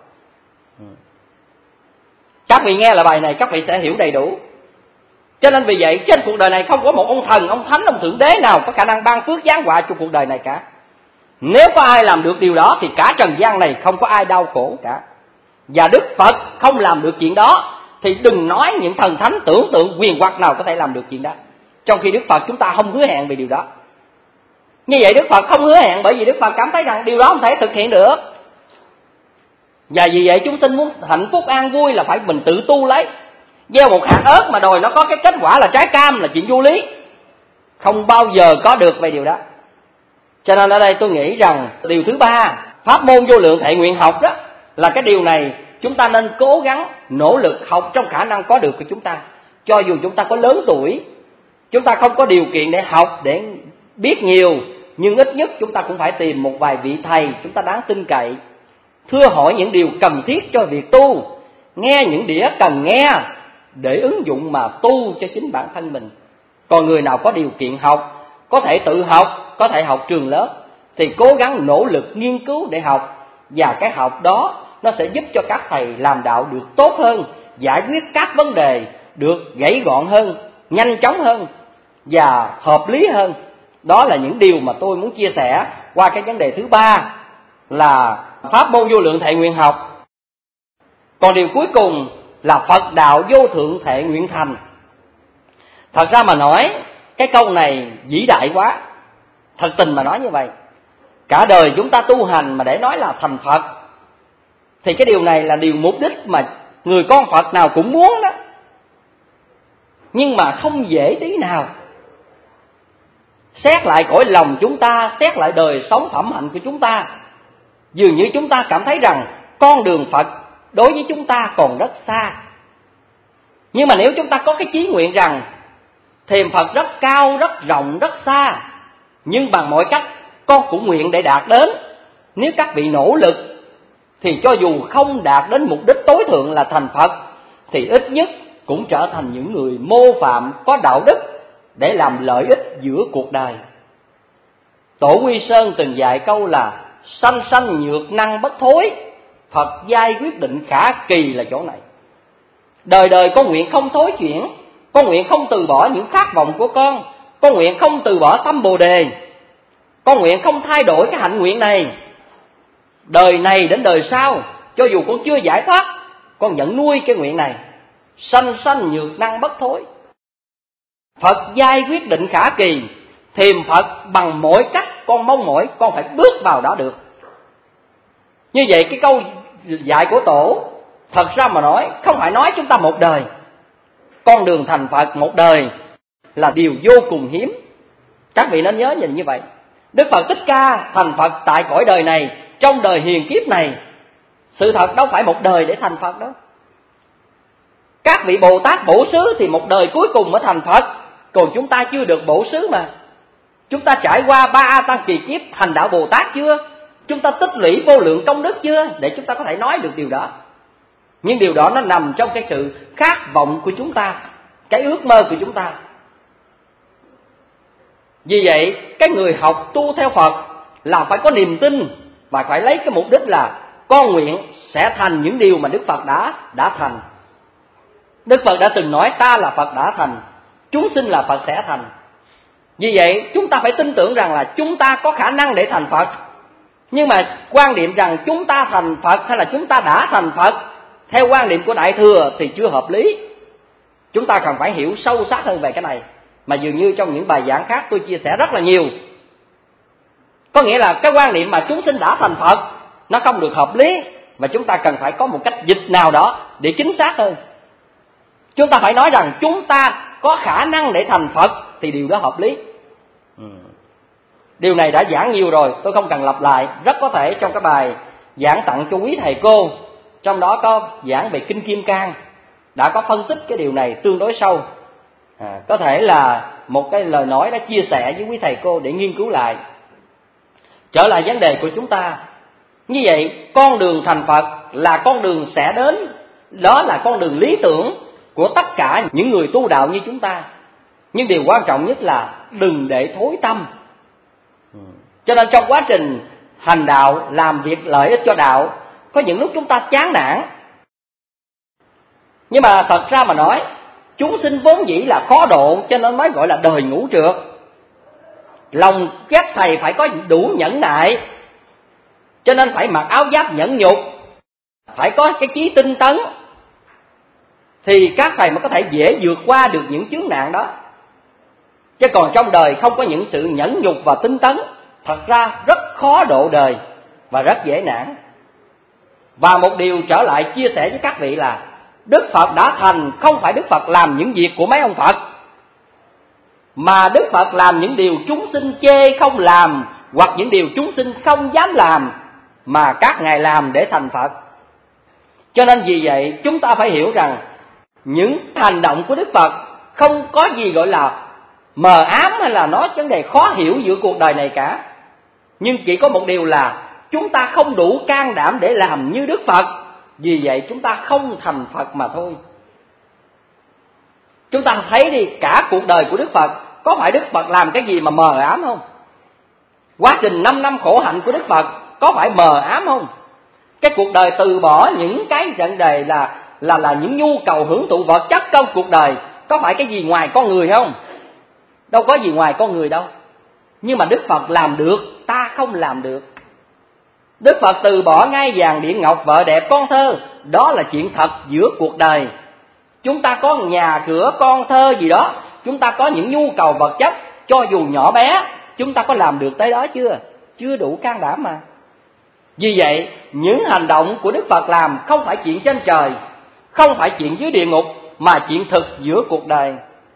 Các vị nghe lại bài này các vị sẽ hiểu đầy đủ. Cho nên vì vậy trên cuộc đời này không có một ông thần, ông thánh, ông thượng đế nào có khả năng ban phước giáng họa cho cuộc đời này cả. Nếu có ai làm được điều đó thì cả trần gian này không có ai đau khổ cả. Và Đức Phật không làm được chuyện đó thì đừng nói những thần thánh tưởng tượng quyền hoặc nào có thể làm được chuyện đó. Trong khi Đức Phật chúng ta không hứa hẹn về điều đó. Như vậy Đức Phật không hứa hẹn bởi vì Đức Phật cảm thấy rằng điều đó không thể thực hiện được. Và vì vậy chúng sinh muốn hạnh phúc an vui là phải mình tự tu lấy. Gieo một hạt ớt mà đòi nó có cái kết quả là trái cam là chuyện vô lý, không bao giờ có được về điều đó. Cho nên ở đây tôi nghĩ rằng điều thứ ba, pháp môn vô lượng thệ nguyện học đó, là cái điều này chúng ta nên cố gắng nỗ lực học trong khả năng có được của chúng ta. Cho dù chúng ta có lớn tuổi, chúng ta không có điều kiện để học, để biết nhiều, nhưng ít nhất chúng ta cũng phải tìm một vài vị thầy chúng ta đáng tin cậy, thưa hỏi những điều cần thiết cho việc tu, nghe những đĩa cần nghe để ứng dụng mà tu cho chính bản thân mình. Còn người nào có điều kiện học, có thể tự học, có thể học trường lớp, thì cố gắng nỗ lực nghiên cứu để học, và cái học đó nó sẽ giúp cho các thầy làm đạo được tốt hơn, giải quyết các vấn đề được gãy gọn hơn, nhanh chóng hơn và hợp lý hơn. Đó là những điều mà tôi muốn chia sẻ qua cái vấn đề thứ ba là pháp môn vô lượng thệ nguyện học. Còn điều cuối cùng là Phật đạo vô thượng thệ nguyện thành. Thật ra mà nói, cái câu này vĩ đại quá. Thật tình mà nói như vậy, cả đời chúng ta tu hành mà để nói là thành Phật, thì cái điều này là điều mục đích mà người con Phật nào cũng muốn đó. Nhưng mà không dễ tí nào. Xét lại cõi lòng chúng ta, xét lại đời sống phẩm hạnh của chúng ta, dường như chúng ta cảm thấy rằng con đường Phật đối với chúng ta còn rất xa. Nhưng mà nếu chúng ta có cái chí nguyện rằng thềm Phật rất cao, rất rộng, rất xa, nhưng bằng mọi cách con cũng nguyện để đạt đến. Nếu các vị nỗ lực thì cho dù không đạt đến mục đích tối thượng là thành Phật, thì ít nhất cũng trở thành những người mô phạm có đạo đức để làm lợi ích giữa cuộc đời. Tổ Quy Sơn từng dạy câu là sanh sanh nhược năng bất thối, Phật giai quyết định khả kỳ là chỗ này. Đời đời con nguyện không thối chuyển, con nguyện không từ bỏ những khát vọng của con, con nguyện không từ bỏ tâm Bồ Đề, con nguyện không thay đổi cái hạnh nguyện này. Đời này đến đời sau, cho dù con chưa giải thoát, con vẫn nuôi cái nguyện này. Sanh sanh nhược năng bất thối, Phật giai quyết định khả kỳ. Thềm Phật bằng mọi cách con mong mỏi, con phải bước vào đó được. Như vậy cái câu dạy của Tổ thật ra mà nói không phải nói chúng ta một đời. Con đường thành Phật một đời là điều vô cùng hiếm. Các vị nên nhớ nhìn như vậy. Đức Phật Thích Ca thành Phật tại cõi đời này, trong đời hiền kiếp này. Sự thật đâu phải một đời để thành Phật đâu. Các vị Bồ Tát Bổ Xứ thì một đời cuối cùng mới thành Phật. Còn chúng ta chưa được Bổ Xứ mà. Chúng ta trải qua ba A Tăng kỳ kiếp hành đạo Bồ Tát chưa? Chúng ta tích lũy vô lượng công đức chưa? Để chúng ta có thể nói được điều đó. Nhưng điều đó nó nằm trong cái sự khát vọng của chúng ta, cái ước mơ của chúng ta. Vì vậy, cái người học tu theo Phật là phải có niềm tin và phải lấy cái mục đích là con nguyện sẽ thành những điều mà Đức Phật đã đã thành. Đức Phật đã từng nói ta là Phật đã thành, chúng sinh là Phật sẽ thành. Vì vậy, chúng ta phải tin tưởng rằng là chúng ta có khả năng để thành Phật. Nhưng mà quan niệm rằng chúng ta thành Phật hay là chúng ta đã thành Phật theo quan niệm của Đại Thừa thì chưa hợp lý. Chúng ta cần phải hiểu sâu sắc hơn về cái này, mà dường như trong những bài giảng khác tôi chia sẻ rất là nhiều. Có nghĩa là cái quan niệm mà chúng sinh đã thành Phật nó không được hợp lý, và chúng ta cần phải có một cách dịch nào đó để chính xác hơn. Chúng ta phải nói rằng chúng ta có khả năng để thành Phật thì điều đó hợp lý. ừ. Điều này đã giảng nhiều rồi, tôi không cần lặp lại. Rất có thể trong cái bài giảng tặng cho quý thầy cô, trong đó có giảng về Kinh Kim Cang, đã có phân tích cái điều này tương đối sâu. à, Có thể là một cái lời nói đã chia sẻ với quý thầy cô để nghiên cứu lại. Trở lại vấn đề của chúng ta. Như vậy, con đường thành Phật là con đường sẽ đến. Đó là con đường lý tưởng của tất cả những người tu đạo như chúng ta. Nhưng điều quan trọng nhất là đừng để thối tâm. Cho nên trong quá trình hành đạo, làm việc lợi ích cho đạo, có những lúc chúng ta chán nản. Nhưng mà thật ra mà nói, chúng sinh vốn dĩ là khó độ, cho nên mới gọi là đời ngũ trượt. Lòng các thầy phải có đủ nhẫn nại, cho nên phải mặc áo giáp nhẫn nhục, phải có cái chí tinh tấn, thì các thầy mới có thể dễ vượt qua được những chướng nạn đó. Chứ còn trong đời không có những sự nhẫn nhục và tinh tấn, thật ra rất khó độ đời và rất dễ nản. Và một điều trở lại chia sẻ với các vị là Đức Phật đã thành không phải Đức Phật làm những việc của mấy ông Phật, mà Đức Phật làm những điều chúng sinh chê không làm, hoặc những điều chúng sinh không dám làm, mà các ngài làm để thành Phật. Cho nên vì vậy chúng ta phải hiểu rằng những hành động của Đức Phật không có gì gọi là mờ ám hay là nói vấn đề khó hiểu giữa cuộc đời này cả. Nhưng chỉ có một điều là chúng ta không đủ can đảm để làm như Đức Phật, vì vậy chúng ta không thành Phật mà thôi. Chúng ta thấy đi, cả cuộc đời của Đức Phật, có phải Đức Phật làm cái gì mà mờ ám không? Quá trình năm năm khổ hạnh của Đức Phật có phải mờ ám không? Cái cuộc đời từ bỏ những cái vấn đề là là là những nhu cầu hưởng thụ vật chất trong cuộc đời, có phải cái gì ngoài con người không? Đâu có gì ngoài con người đâu. Nhưng mà Đức Phật làm được, ta không làm được. Đức Phật từ bỏ ngai vàng điện ngọc, vợ đẹp con thơ, đó là chuyện thật giữa cuộc đời. Chúng ta có nhà cửa con thơ gì đó, chúng ta có những nhu cầu vật chất cho dù nhỏ bé, chúng ta có làm được tới đó chưa? Chưa đủ can đảm mà. Vì vậy, những hành động của Đức Phật làm không phải chuyện trên trời, không phải chuyện dưới địa ngục, mà chuyện thực giữa cuộc đời.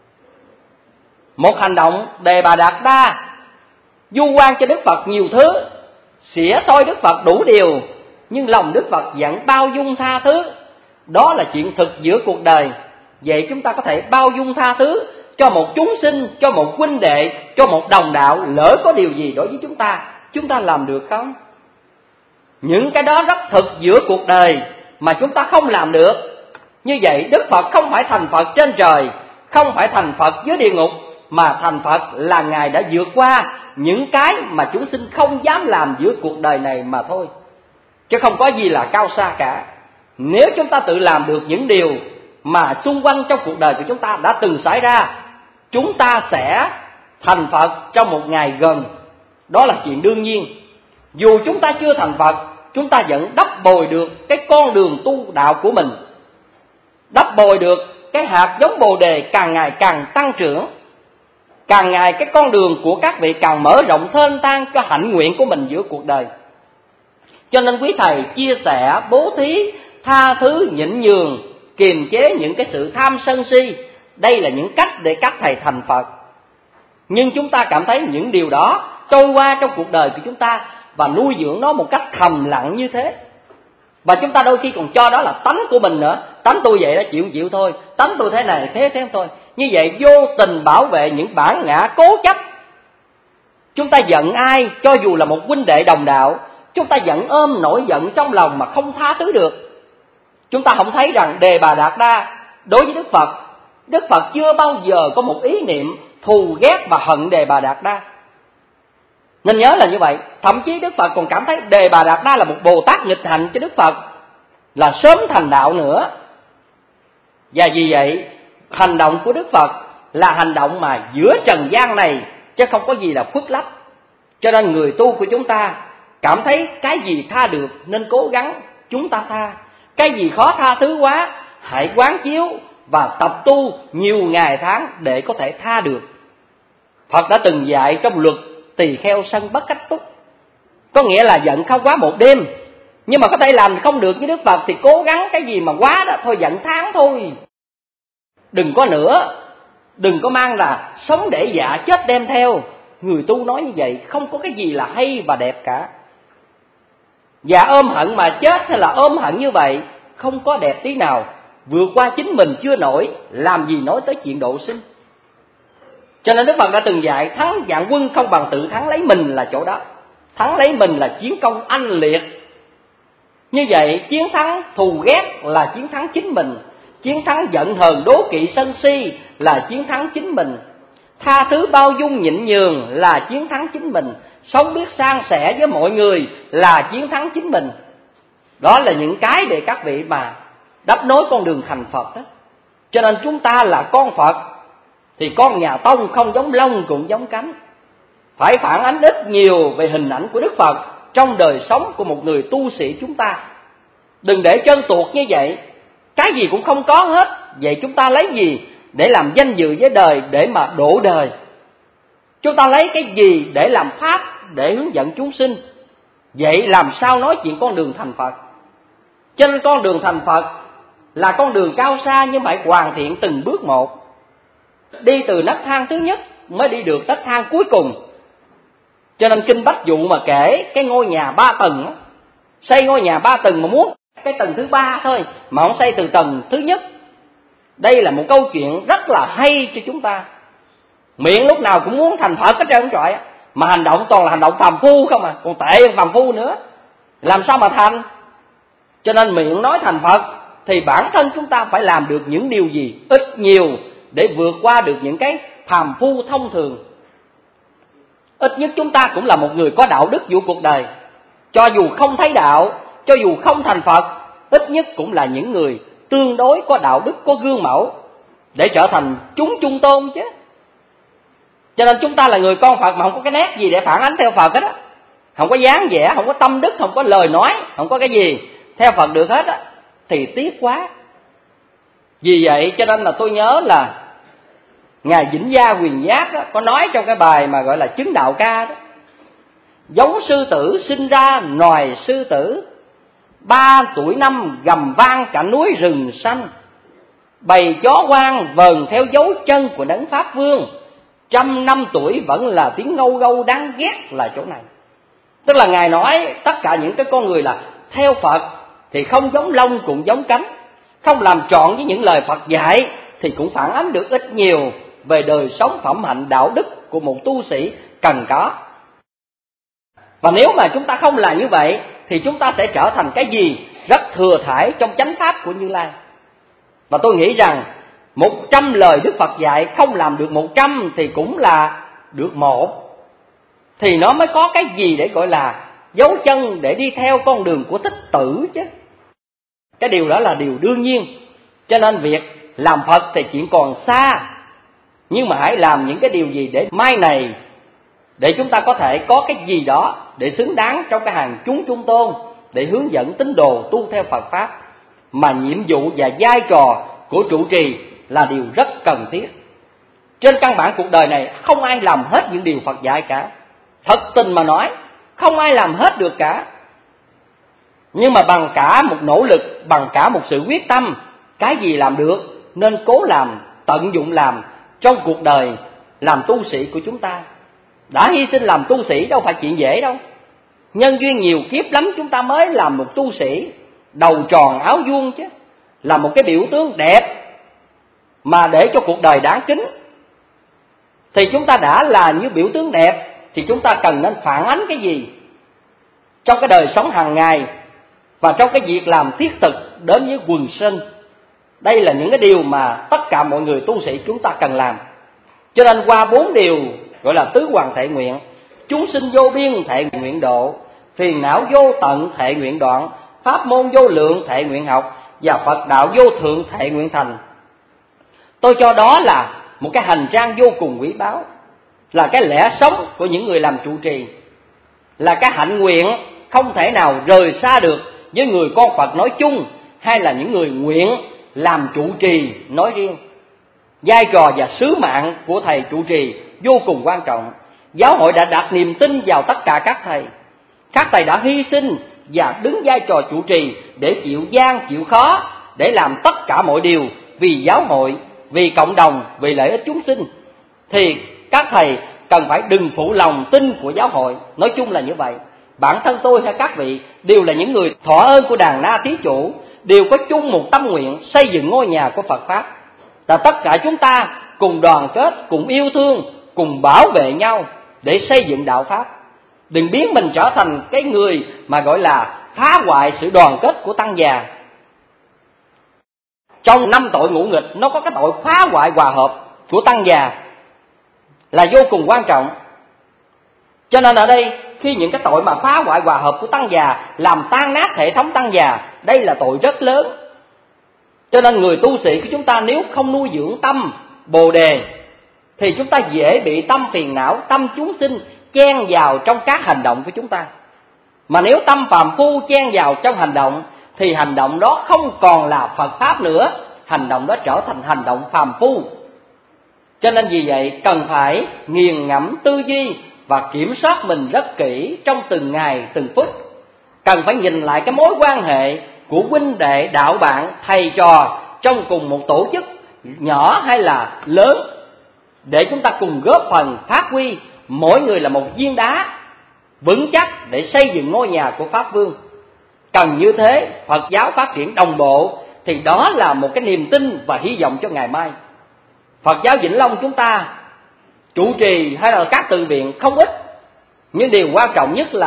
Một hành động Đề Bà Đạt Đa du quan cho Đức Phật nhiều thứ, xỉa xoi Đức Phật đủ điều, nhưng lòng Đức Phật vẫn bao dung tha thứ. Đó là chuyện thực giữa cuộc đời. Vậy chúng ta có thể bao dung tha thứ cho một chúng sinh, cho một huynh đệ, cho một đồng đạo, lỡ có điều gì đối với chúng ta, chúng ta làm được không? Những cái đó rất thực giữa cuộc đời mà chúng ta không làm được. Như vậy Đức Phật không phải thành Phật trên trời, không phải thành Phật dưới địa ngục, mà thành Phật là Ngài đã vượt qua những cái mà chúng sinh không dám làm giữa cuộc đời này mà thôi. Chứ không có gì là cao xa cả. Nếu chúng ta tự làm được những điều mà xung quanh trong cuộc đời của chúng ta đã từng xảy ra, chúng ta sẽ thành Phật trong một ngày gần. Đó là chuyện đương nhiên. Dù chúng ta chưa thành Phật, chúng ta vẫn đắp bồi được cái con đường tu đạo của mình, đắp bồi được cái hạt giống Bồ Đề càng ngày càng tăng trưởng. Càng ngày cái con đường của các vị càng mở rộng thênh thang cho hạnh nguyện của mình giữa cuộc đời. Cho nên quý thầy chia sẻ, bố thí, tha thứ, nhịn nhường, kiềm chế những cái sự tham sân si, đây là những cách để các thầy thành Phật. Nhưng chúng ta cảm thấy những điều đó trôi qua trong cuộc đời của chúng ta và nuôi dưỡng nó một cách thầm lặng như thế. Và chúng ta đôi khi còn cho đó là tánh của mình nữa. Tánh tôi vậy đó, chịu chịu thôi. Tánh tôi thế này thế thế thôi. Như vậy vô tình bảo vệ những bản ngã cố chấp. Chúng ta giận ai, cho dù là một huynh đệ đồng đạo, chúng ta vẫn ôm nỗi giận trong lòng mà không tha thứ được. Chúng ta không thấy rằng Đề Bà Đạt Đa đối với Đức Phật, Đức Phật chưa bao giờ có một ý niệm thù ghét và hận Đề Bà Đạt Đa. Nên nhớ là như vậy. Thậm chí Đức Phật còn cảm thấy Đề Bà Đạt Đa là một Bồ Tát nghịch hành cho Đức Phật, là sớm thành đạo nữa. Và vì vậy hành động của Đức Phật là hành động mà giữa trần gian này, chứ không có gì là khuất lấp. Cho nên người tu của chúng ta cảm thấy cái gì tha được nên cố gắng chúng ta tha. Cái gì khó tha thứ quá, hãy quán chiếu và tập tu nhiều ngày tháng để có thể tha được. Phật đã từng dạy trong luật tỳ kheo sân bất cách túc, có nghĩa là giận không quá một đêm. Nhưng mà có thể làm không được với Đức Phật thì cố gắng cái gì mà quá đó, thôi giận tháng thôi. Đừng có nữa, đừng có mang là sống để dạ chết đem theo. Người tu nói như vậy không có cái gì là hay và đẹp cả. Và ôm hận mà chết hay là ôm hận như vậy không có đẹp tí nào. Vượt qua chính mình chưa nổi, làm gì nói tới chuyện độ sinh. Cho nên Đức Phật đã từng dạy thắng vạn quân không bằng tự thắng lấy mình là chỗ đó. Thắng lấy mình là chiến công anh liệt. Như vậy chiến thắng thù ghét là chiến thắng chính mình. Chiến thắng giận hờn đố kỵ sân si là chiến thắng chính mình. Tha thứ bao dung nhịn nhường là chiến thắng chính mình. Sống biết san sẻ với mọi người là chiến thắng chính mình. Đó là những cái để các vị mà đắp nối con đường thành Phật đó. Cho nên chúng ta là con Phật thì con nhà Tông không giống lông cũng giống cánh. Phải phản ánh ít nhiều về hình ảnh của Đức Phật trong đời sống của một người tu sĩ chúng ta. Đừng để chân tuột như vậy, cái gì cũng không có hết. Vậy chúng ta lấy gì để làm danh dự với đời, để mà độ đời? Chúng ta lấy cái gì để làm pháp, để hướng dẫn chúng sinh? Vậy làm sao nói chuyện con đường thành Phật? Cho nên con đường thành Phật là con đường cao xa, nhưng phải hoàn thiện từng bước một. Đi từ nấc thang thứ nhất mới đi được nấc thang cuối cùng. Cho nên Kinh Bách Dụ mà kể cái ngôi nhà ba tầng, xây ngôi nhà ba tầng mà muốn cái tầng thứ ba thôi, mà không xây từ tầng thứ nhất. Đây là một câu chuyện rất là hay cho chúng ta. Miệng lúc nào cũng muốn thành Phật hết trơn trọi, mà hành động toàn là hành động phàm phu không à, còn tệ hơn phàm phu nữa. làm sao mà thành? Cho nên miệng nói thành Phật thì bản thân chúng ta phải làm được những điều gì ít nhiều để vượt qua được những cái phàm phu thông thường. Ít nhất chúng ta cũng là một người có đạo đức giữa cuộc đời. Cho dù không thấy đạo, cho dù không thành Phật, ít nhất cũng là những người tương đối có đạo đức, có gương mẫu để trở thành chúng trung tôn chứ. Cho nên chúng ta là người con Phật mà không có cái nét gì để phản ánh theo Phật hết á. Không có dáng vẻ, không có tâm đức, không có lời nói, không có cái gì theo Phật được hết á, thì tiếc quá. Vì vậy cho nên là tôi nhớ là Ngài Vĩnh Gia Huyền Giác đó, có nói trong cái bài mà gọi là Chứng Đạo Ca đó: giống sư tử sinh ra nòi sư tử, ba tuổi năm gầm vang cả núi rừng xanh, bầy chó hoang vờn theo dấu chân của đấng Pháp Vương, trăm năm tuổi vẫn là tiếng ngâu gâu đáng ghét là chỗ này. Tức là Ngài nói tất cả những cái con người là theo Phật thì không giống lông cũng giống cánh, không làm trọn với những lời Phật dạy thì cũng phản ánh được ít nhiều về đời sống phẩm hạnh đạo đức của một tu sĩ cần có. Và nếu mà chúng ta không làm như vậy thì chúng ta sẽ trở thành cái gì rất thừa thãi trong chánh pháp của Như Lai. Và tôi nghĩ rằng một trăm lời Đức Phật dạy không làm được một trăm thì cũng là được một, thì nó mới có cái gì để gọi là dấu chân để đi theo con đường của Thích Tử chứ. Cái điều đó là điều đương nhiên. Cho nên việc làm Phật thì chuyện còn xa, nhưng mà hãy làm những cái điều gì để mai này, để chúng ta có thể có cái gì đó để xứng đáng trong cái hàng chúng trung tôn, để hướng dẫn tín đồ tu theo Phật Pháp. Mà nhiệm vụ và vai trò của trụ trì là điều rất cần thiết. Trên căn bản cuộc đời này không ai làm hết những điều Phật dạy cả. Thật tình mà nói, không ai làm hết được cả. Nhưng mà bằng cả một nỗ lực, bằng cả một sự quyết tâm, cái gì làm được nên cố làm, tận dụng làm trong cuộc đời làm tu sĩ của chúng ta. Đã hy sinh làm tu sĩ đâu phải chuyện dễ đâu. Nhân duyên nhiều kiếp lắm chúng ta mới làm một tu sĩ đầu tròn áo vuông chứ, là một cái biểu tướng đẹp mà để cho cuộc đời đáng kính. Thì chúng ta đã là như biểu tướng đẹp thì chúng ta cần nên phản ánh cái gì trong cái đời sống hàng ngày và trong cái việc làm thiết thực đến với quần sinh. Đây là những cái điều mà tất cả mọi người tu sĩ chúng ta cần làm. Cho nên qua bốn điều gọi là tứ hoàng thệ nguyện: chúng sinh vô biên thệ nguyện độ, phiền não vô tận thệ nguyện đoạn, pháp môn vô lượng thệ nguyện học, và Phật đạo vô thượng thệ nguyện thành. Tôi cho đó là một cái hành trang vô cùng quý báu, là cái lẽ sống của những người làm trụ trì, là cái hạnh nguyện không thể nào rời xa được với người con Phật nói chung, hay là những người nguyện làm trụ trì nói riêng. Vai trò và sứ mạng của thầy trụ trì vô cùng quan trọng. Giáo hội đã đặt niềm tin vào tất cả các thầy. Các thầy đã hy sinh và đứng vai trò trụ trì để chịu gian chịu khó, để làm tất cả mọi điều vì giáo hội, vì cộng đồng, vì lợi ích chúng sinh. Thì các thầy cần phải đừng phụ lòng tin của giáo hội. Nói chung là như vậy. Bản thân tôi hay các vị đều là những người thọ ơn của đàn na thí chủ, đều có chung một tâm nguyện xây dựng ngôi nhà của Phật Pháp. Là tất cả chúng ta cùng đoàn kết, cùng yêu thương, cùng bảo vệ nhau để xây dựng đạo Pháp. Đừng biến mình trở thành cái người mà gọi là phá hoại sự đoàn kết của tăng già. Trong năm tội ngũ nghịch, nó có cái tội phá hoại hòa hợp của tăng già là vô cùng quan trọng. Cho nên ở đây, khi những cái tội mà phá hoại hòa hợp của tăng già, làm tan nát hệ thống tăng già, đây là tội rất lớn. Cho nên người tu sĩ của chúng ta nếu không nuôi dưỡng tâm Bồ Đề thì chúng ta dễ bị tâm phiền não, tâm chúng sinh chen vào trong các hành động của chúng ta. Mà nếu tâm phàm phu chen vào trong hành động thì hành động đó không còn là Phật Pháp nữa, hành động đó trở thành hành động phàm phu. Cho nên vì vậy cần phải nghiền ngẫm tư duy và kiểm soát mình rất kỹ trong từng ngày từng phút. Cần phải nhìn lại cái mối quan hệ của huynh đệ đạo bạn thầy trò trong cùng một tổ chức nhỏ hay là lớn, để chúng ta cùng góp phần phát huy mỗi người là một viên đá vững chắc để xây dựng ngôi nhà của Pháp Vương. Cần như thế Phật giáo phát triển đồng bộ thì đó là một cái niềm tin và hy vọng cho ngày mai. Phật giáo Vĩnh Long chúng ta trụ trì hay là các từ viện không ít, nhưng điều quan trọng nhất là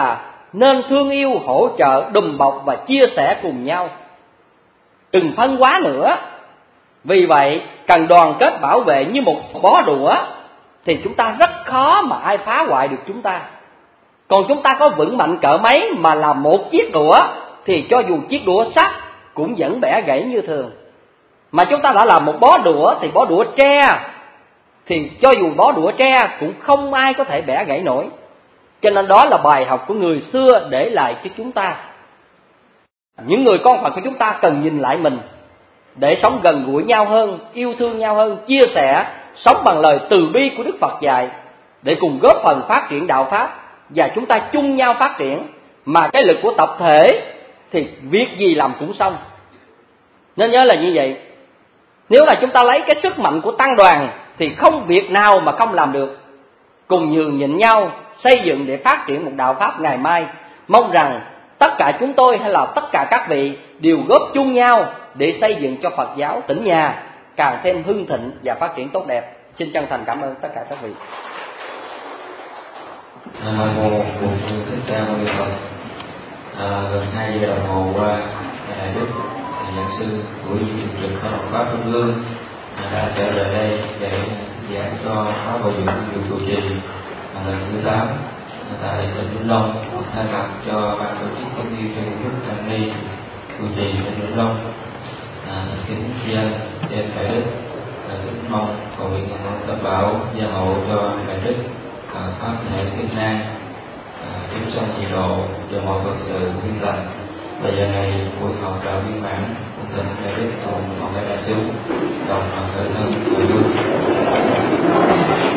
nên thương yêu, hỗ trợ, đùm bọc và chia sẻ cùng nhau, đừng phân hóa nữa. Vì vậy cần đoàn kết bảo vệ như một bó đũa thì chúng ta rất khó mà ai phá hoại được chúng ta. Còn chúng ta có vững mạnh cỡ mấy mà là một chiếc đũa thì cho dù chiếc đũa sắt cũng vẫn bẻ gãy như thường. Mà chúng ta đã là một bó đũa thì bó đũa tre thì cho dù bó đũa tre cũng không ai có thể bẻ gãy nổi. Cho nên đó là bài học của người xưa để lại cho chúng ta. Những người con Phật của chúng ta cần nhìn lại mình để sống gần gũi nhau hơn, yêu thương nhau hơn, chia sẻ, sống bằng lời từ bi của Đức Phật dạy để cùng góp phần phát triển đạo Pháp và chúng ta chung nhau phát triển. Mà cái lực của tập thể thì việc gì làm cũng xong. Nên nhớ là như vậy. Nếu là chúng ta lấy cái sức mạnh của tăng đoàn thì không việc nào mà không làm được. Cùng nhường nhịn nhau, xây dựng để phát triển một đạo Pháp ngày mai. Mong rằng tất cả chúng tôi hay là tất cả các vị đều góp chung nhau để xây dựng cho Phật giáo Tỉnh Nhà càng thêm hưng thịnh và phát triển tốt đẹp. Xin chân thành cảm ơn tất cả các vị. Nam mô Bổn Sư Thích Ca Mâu Ni Phật. À, gần hai giờ đồng hồ qua, Đại Đức Giảng sư của Di Thường Trực Pháp Pháp Trung ương đã trở lại đây để giảng cho Pháp Bảo Dưỡng Điều trụ trì lần thứ tám tại tỉnh Vĩnh Long. Thay mặt cho ban tổ chức cũng như cho Đức Tăng Ni trụ trì tỉnh Vĩnh Long, à, kính tri ân trên Đại Đức, kính mong cầu nguyện Tam Bảo gia hộ cho Đại Đức pháp thể Việt Nam chúng sanh trị độ cho mọi Phật sự viên lành. Và giờ này buổi họp đã viên mãn, cùng thỉnh Đại Đức cùng toàn thể đại chúng đồng khởi thân khởi hương.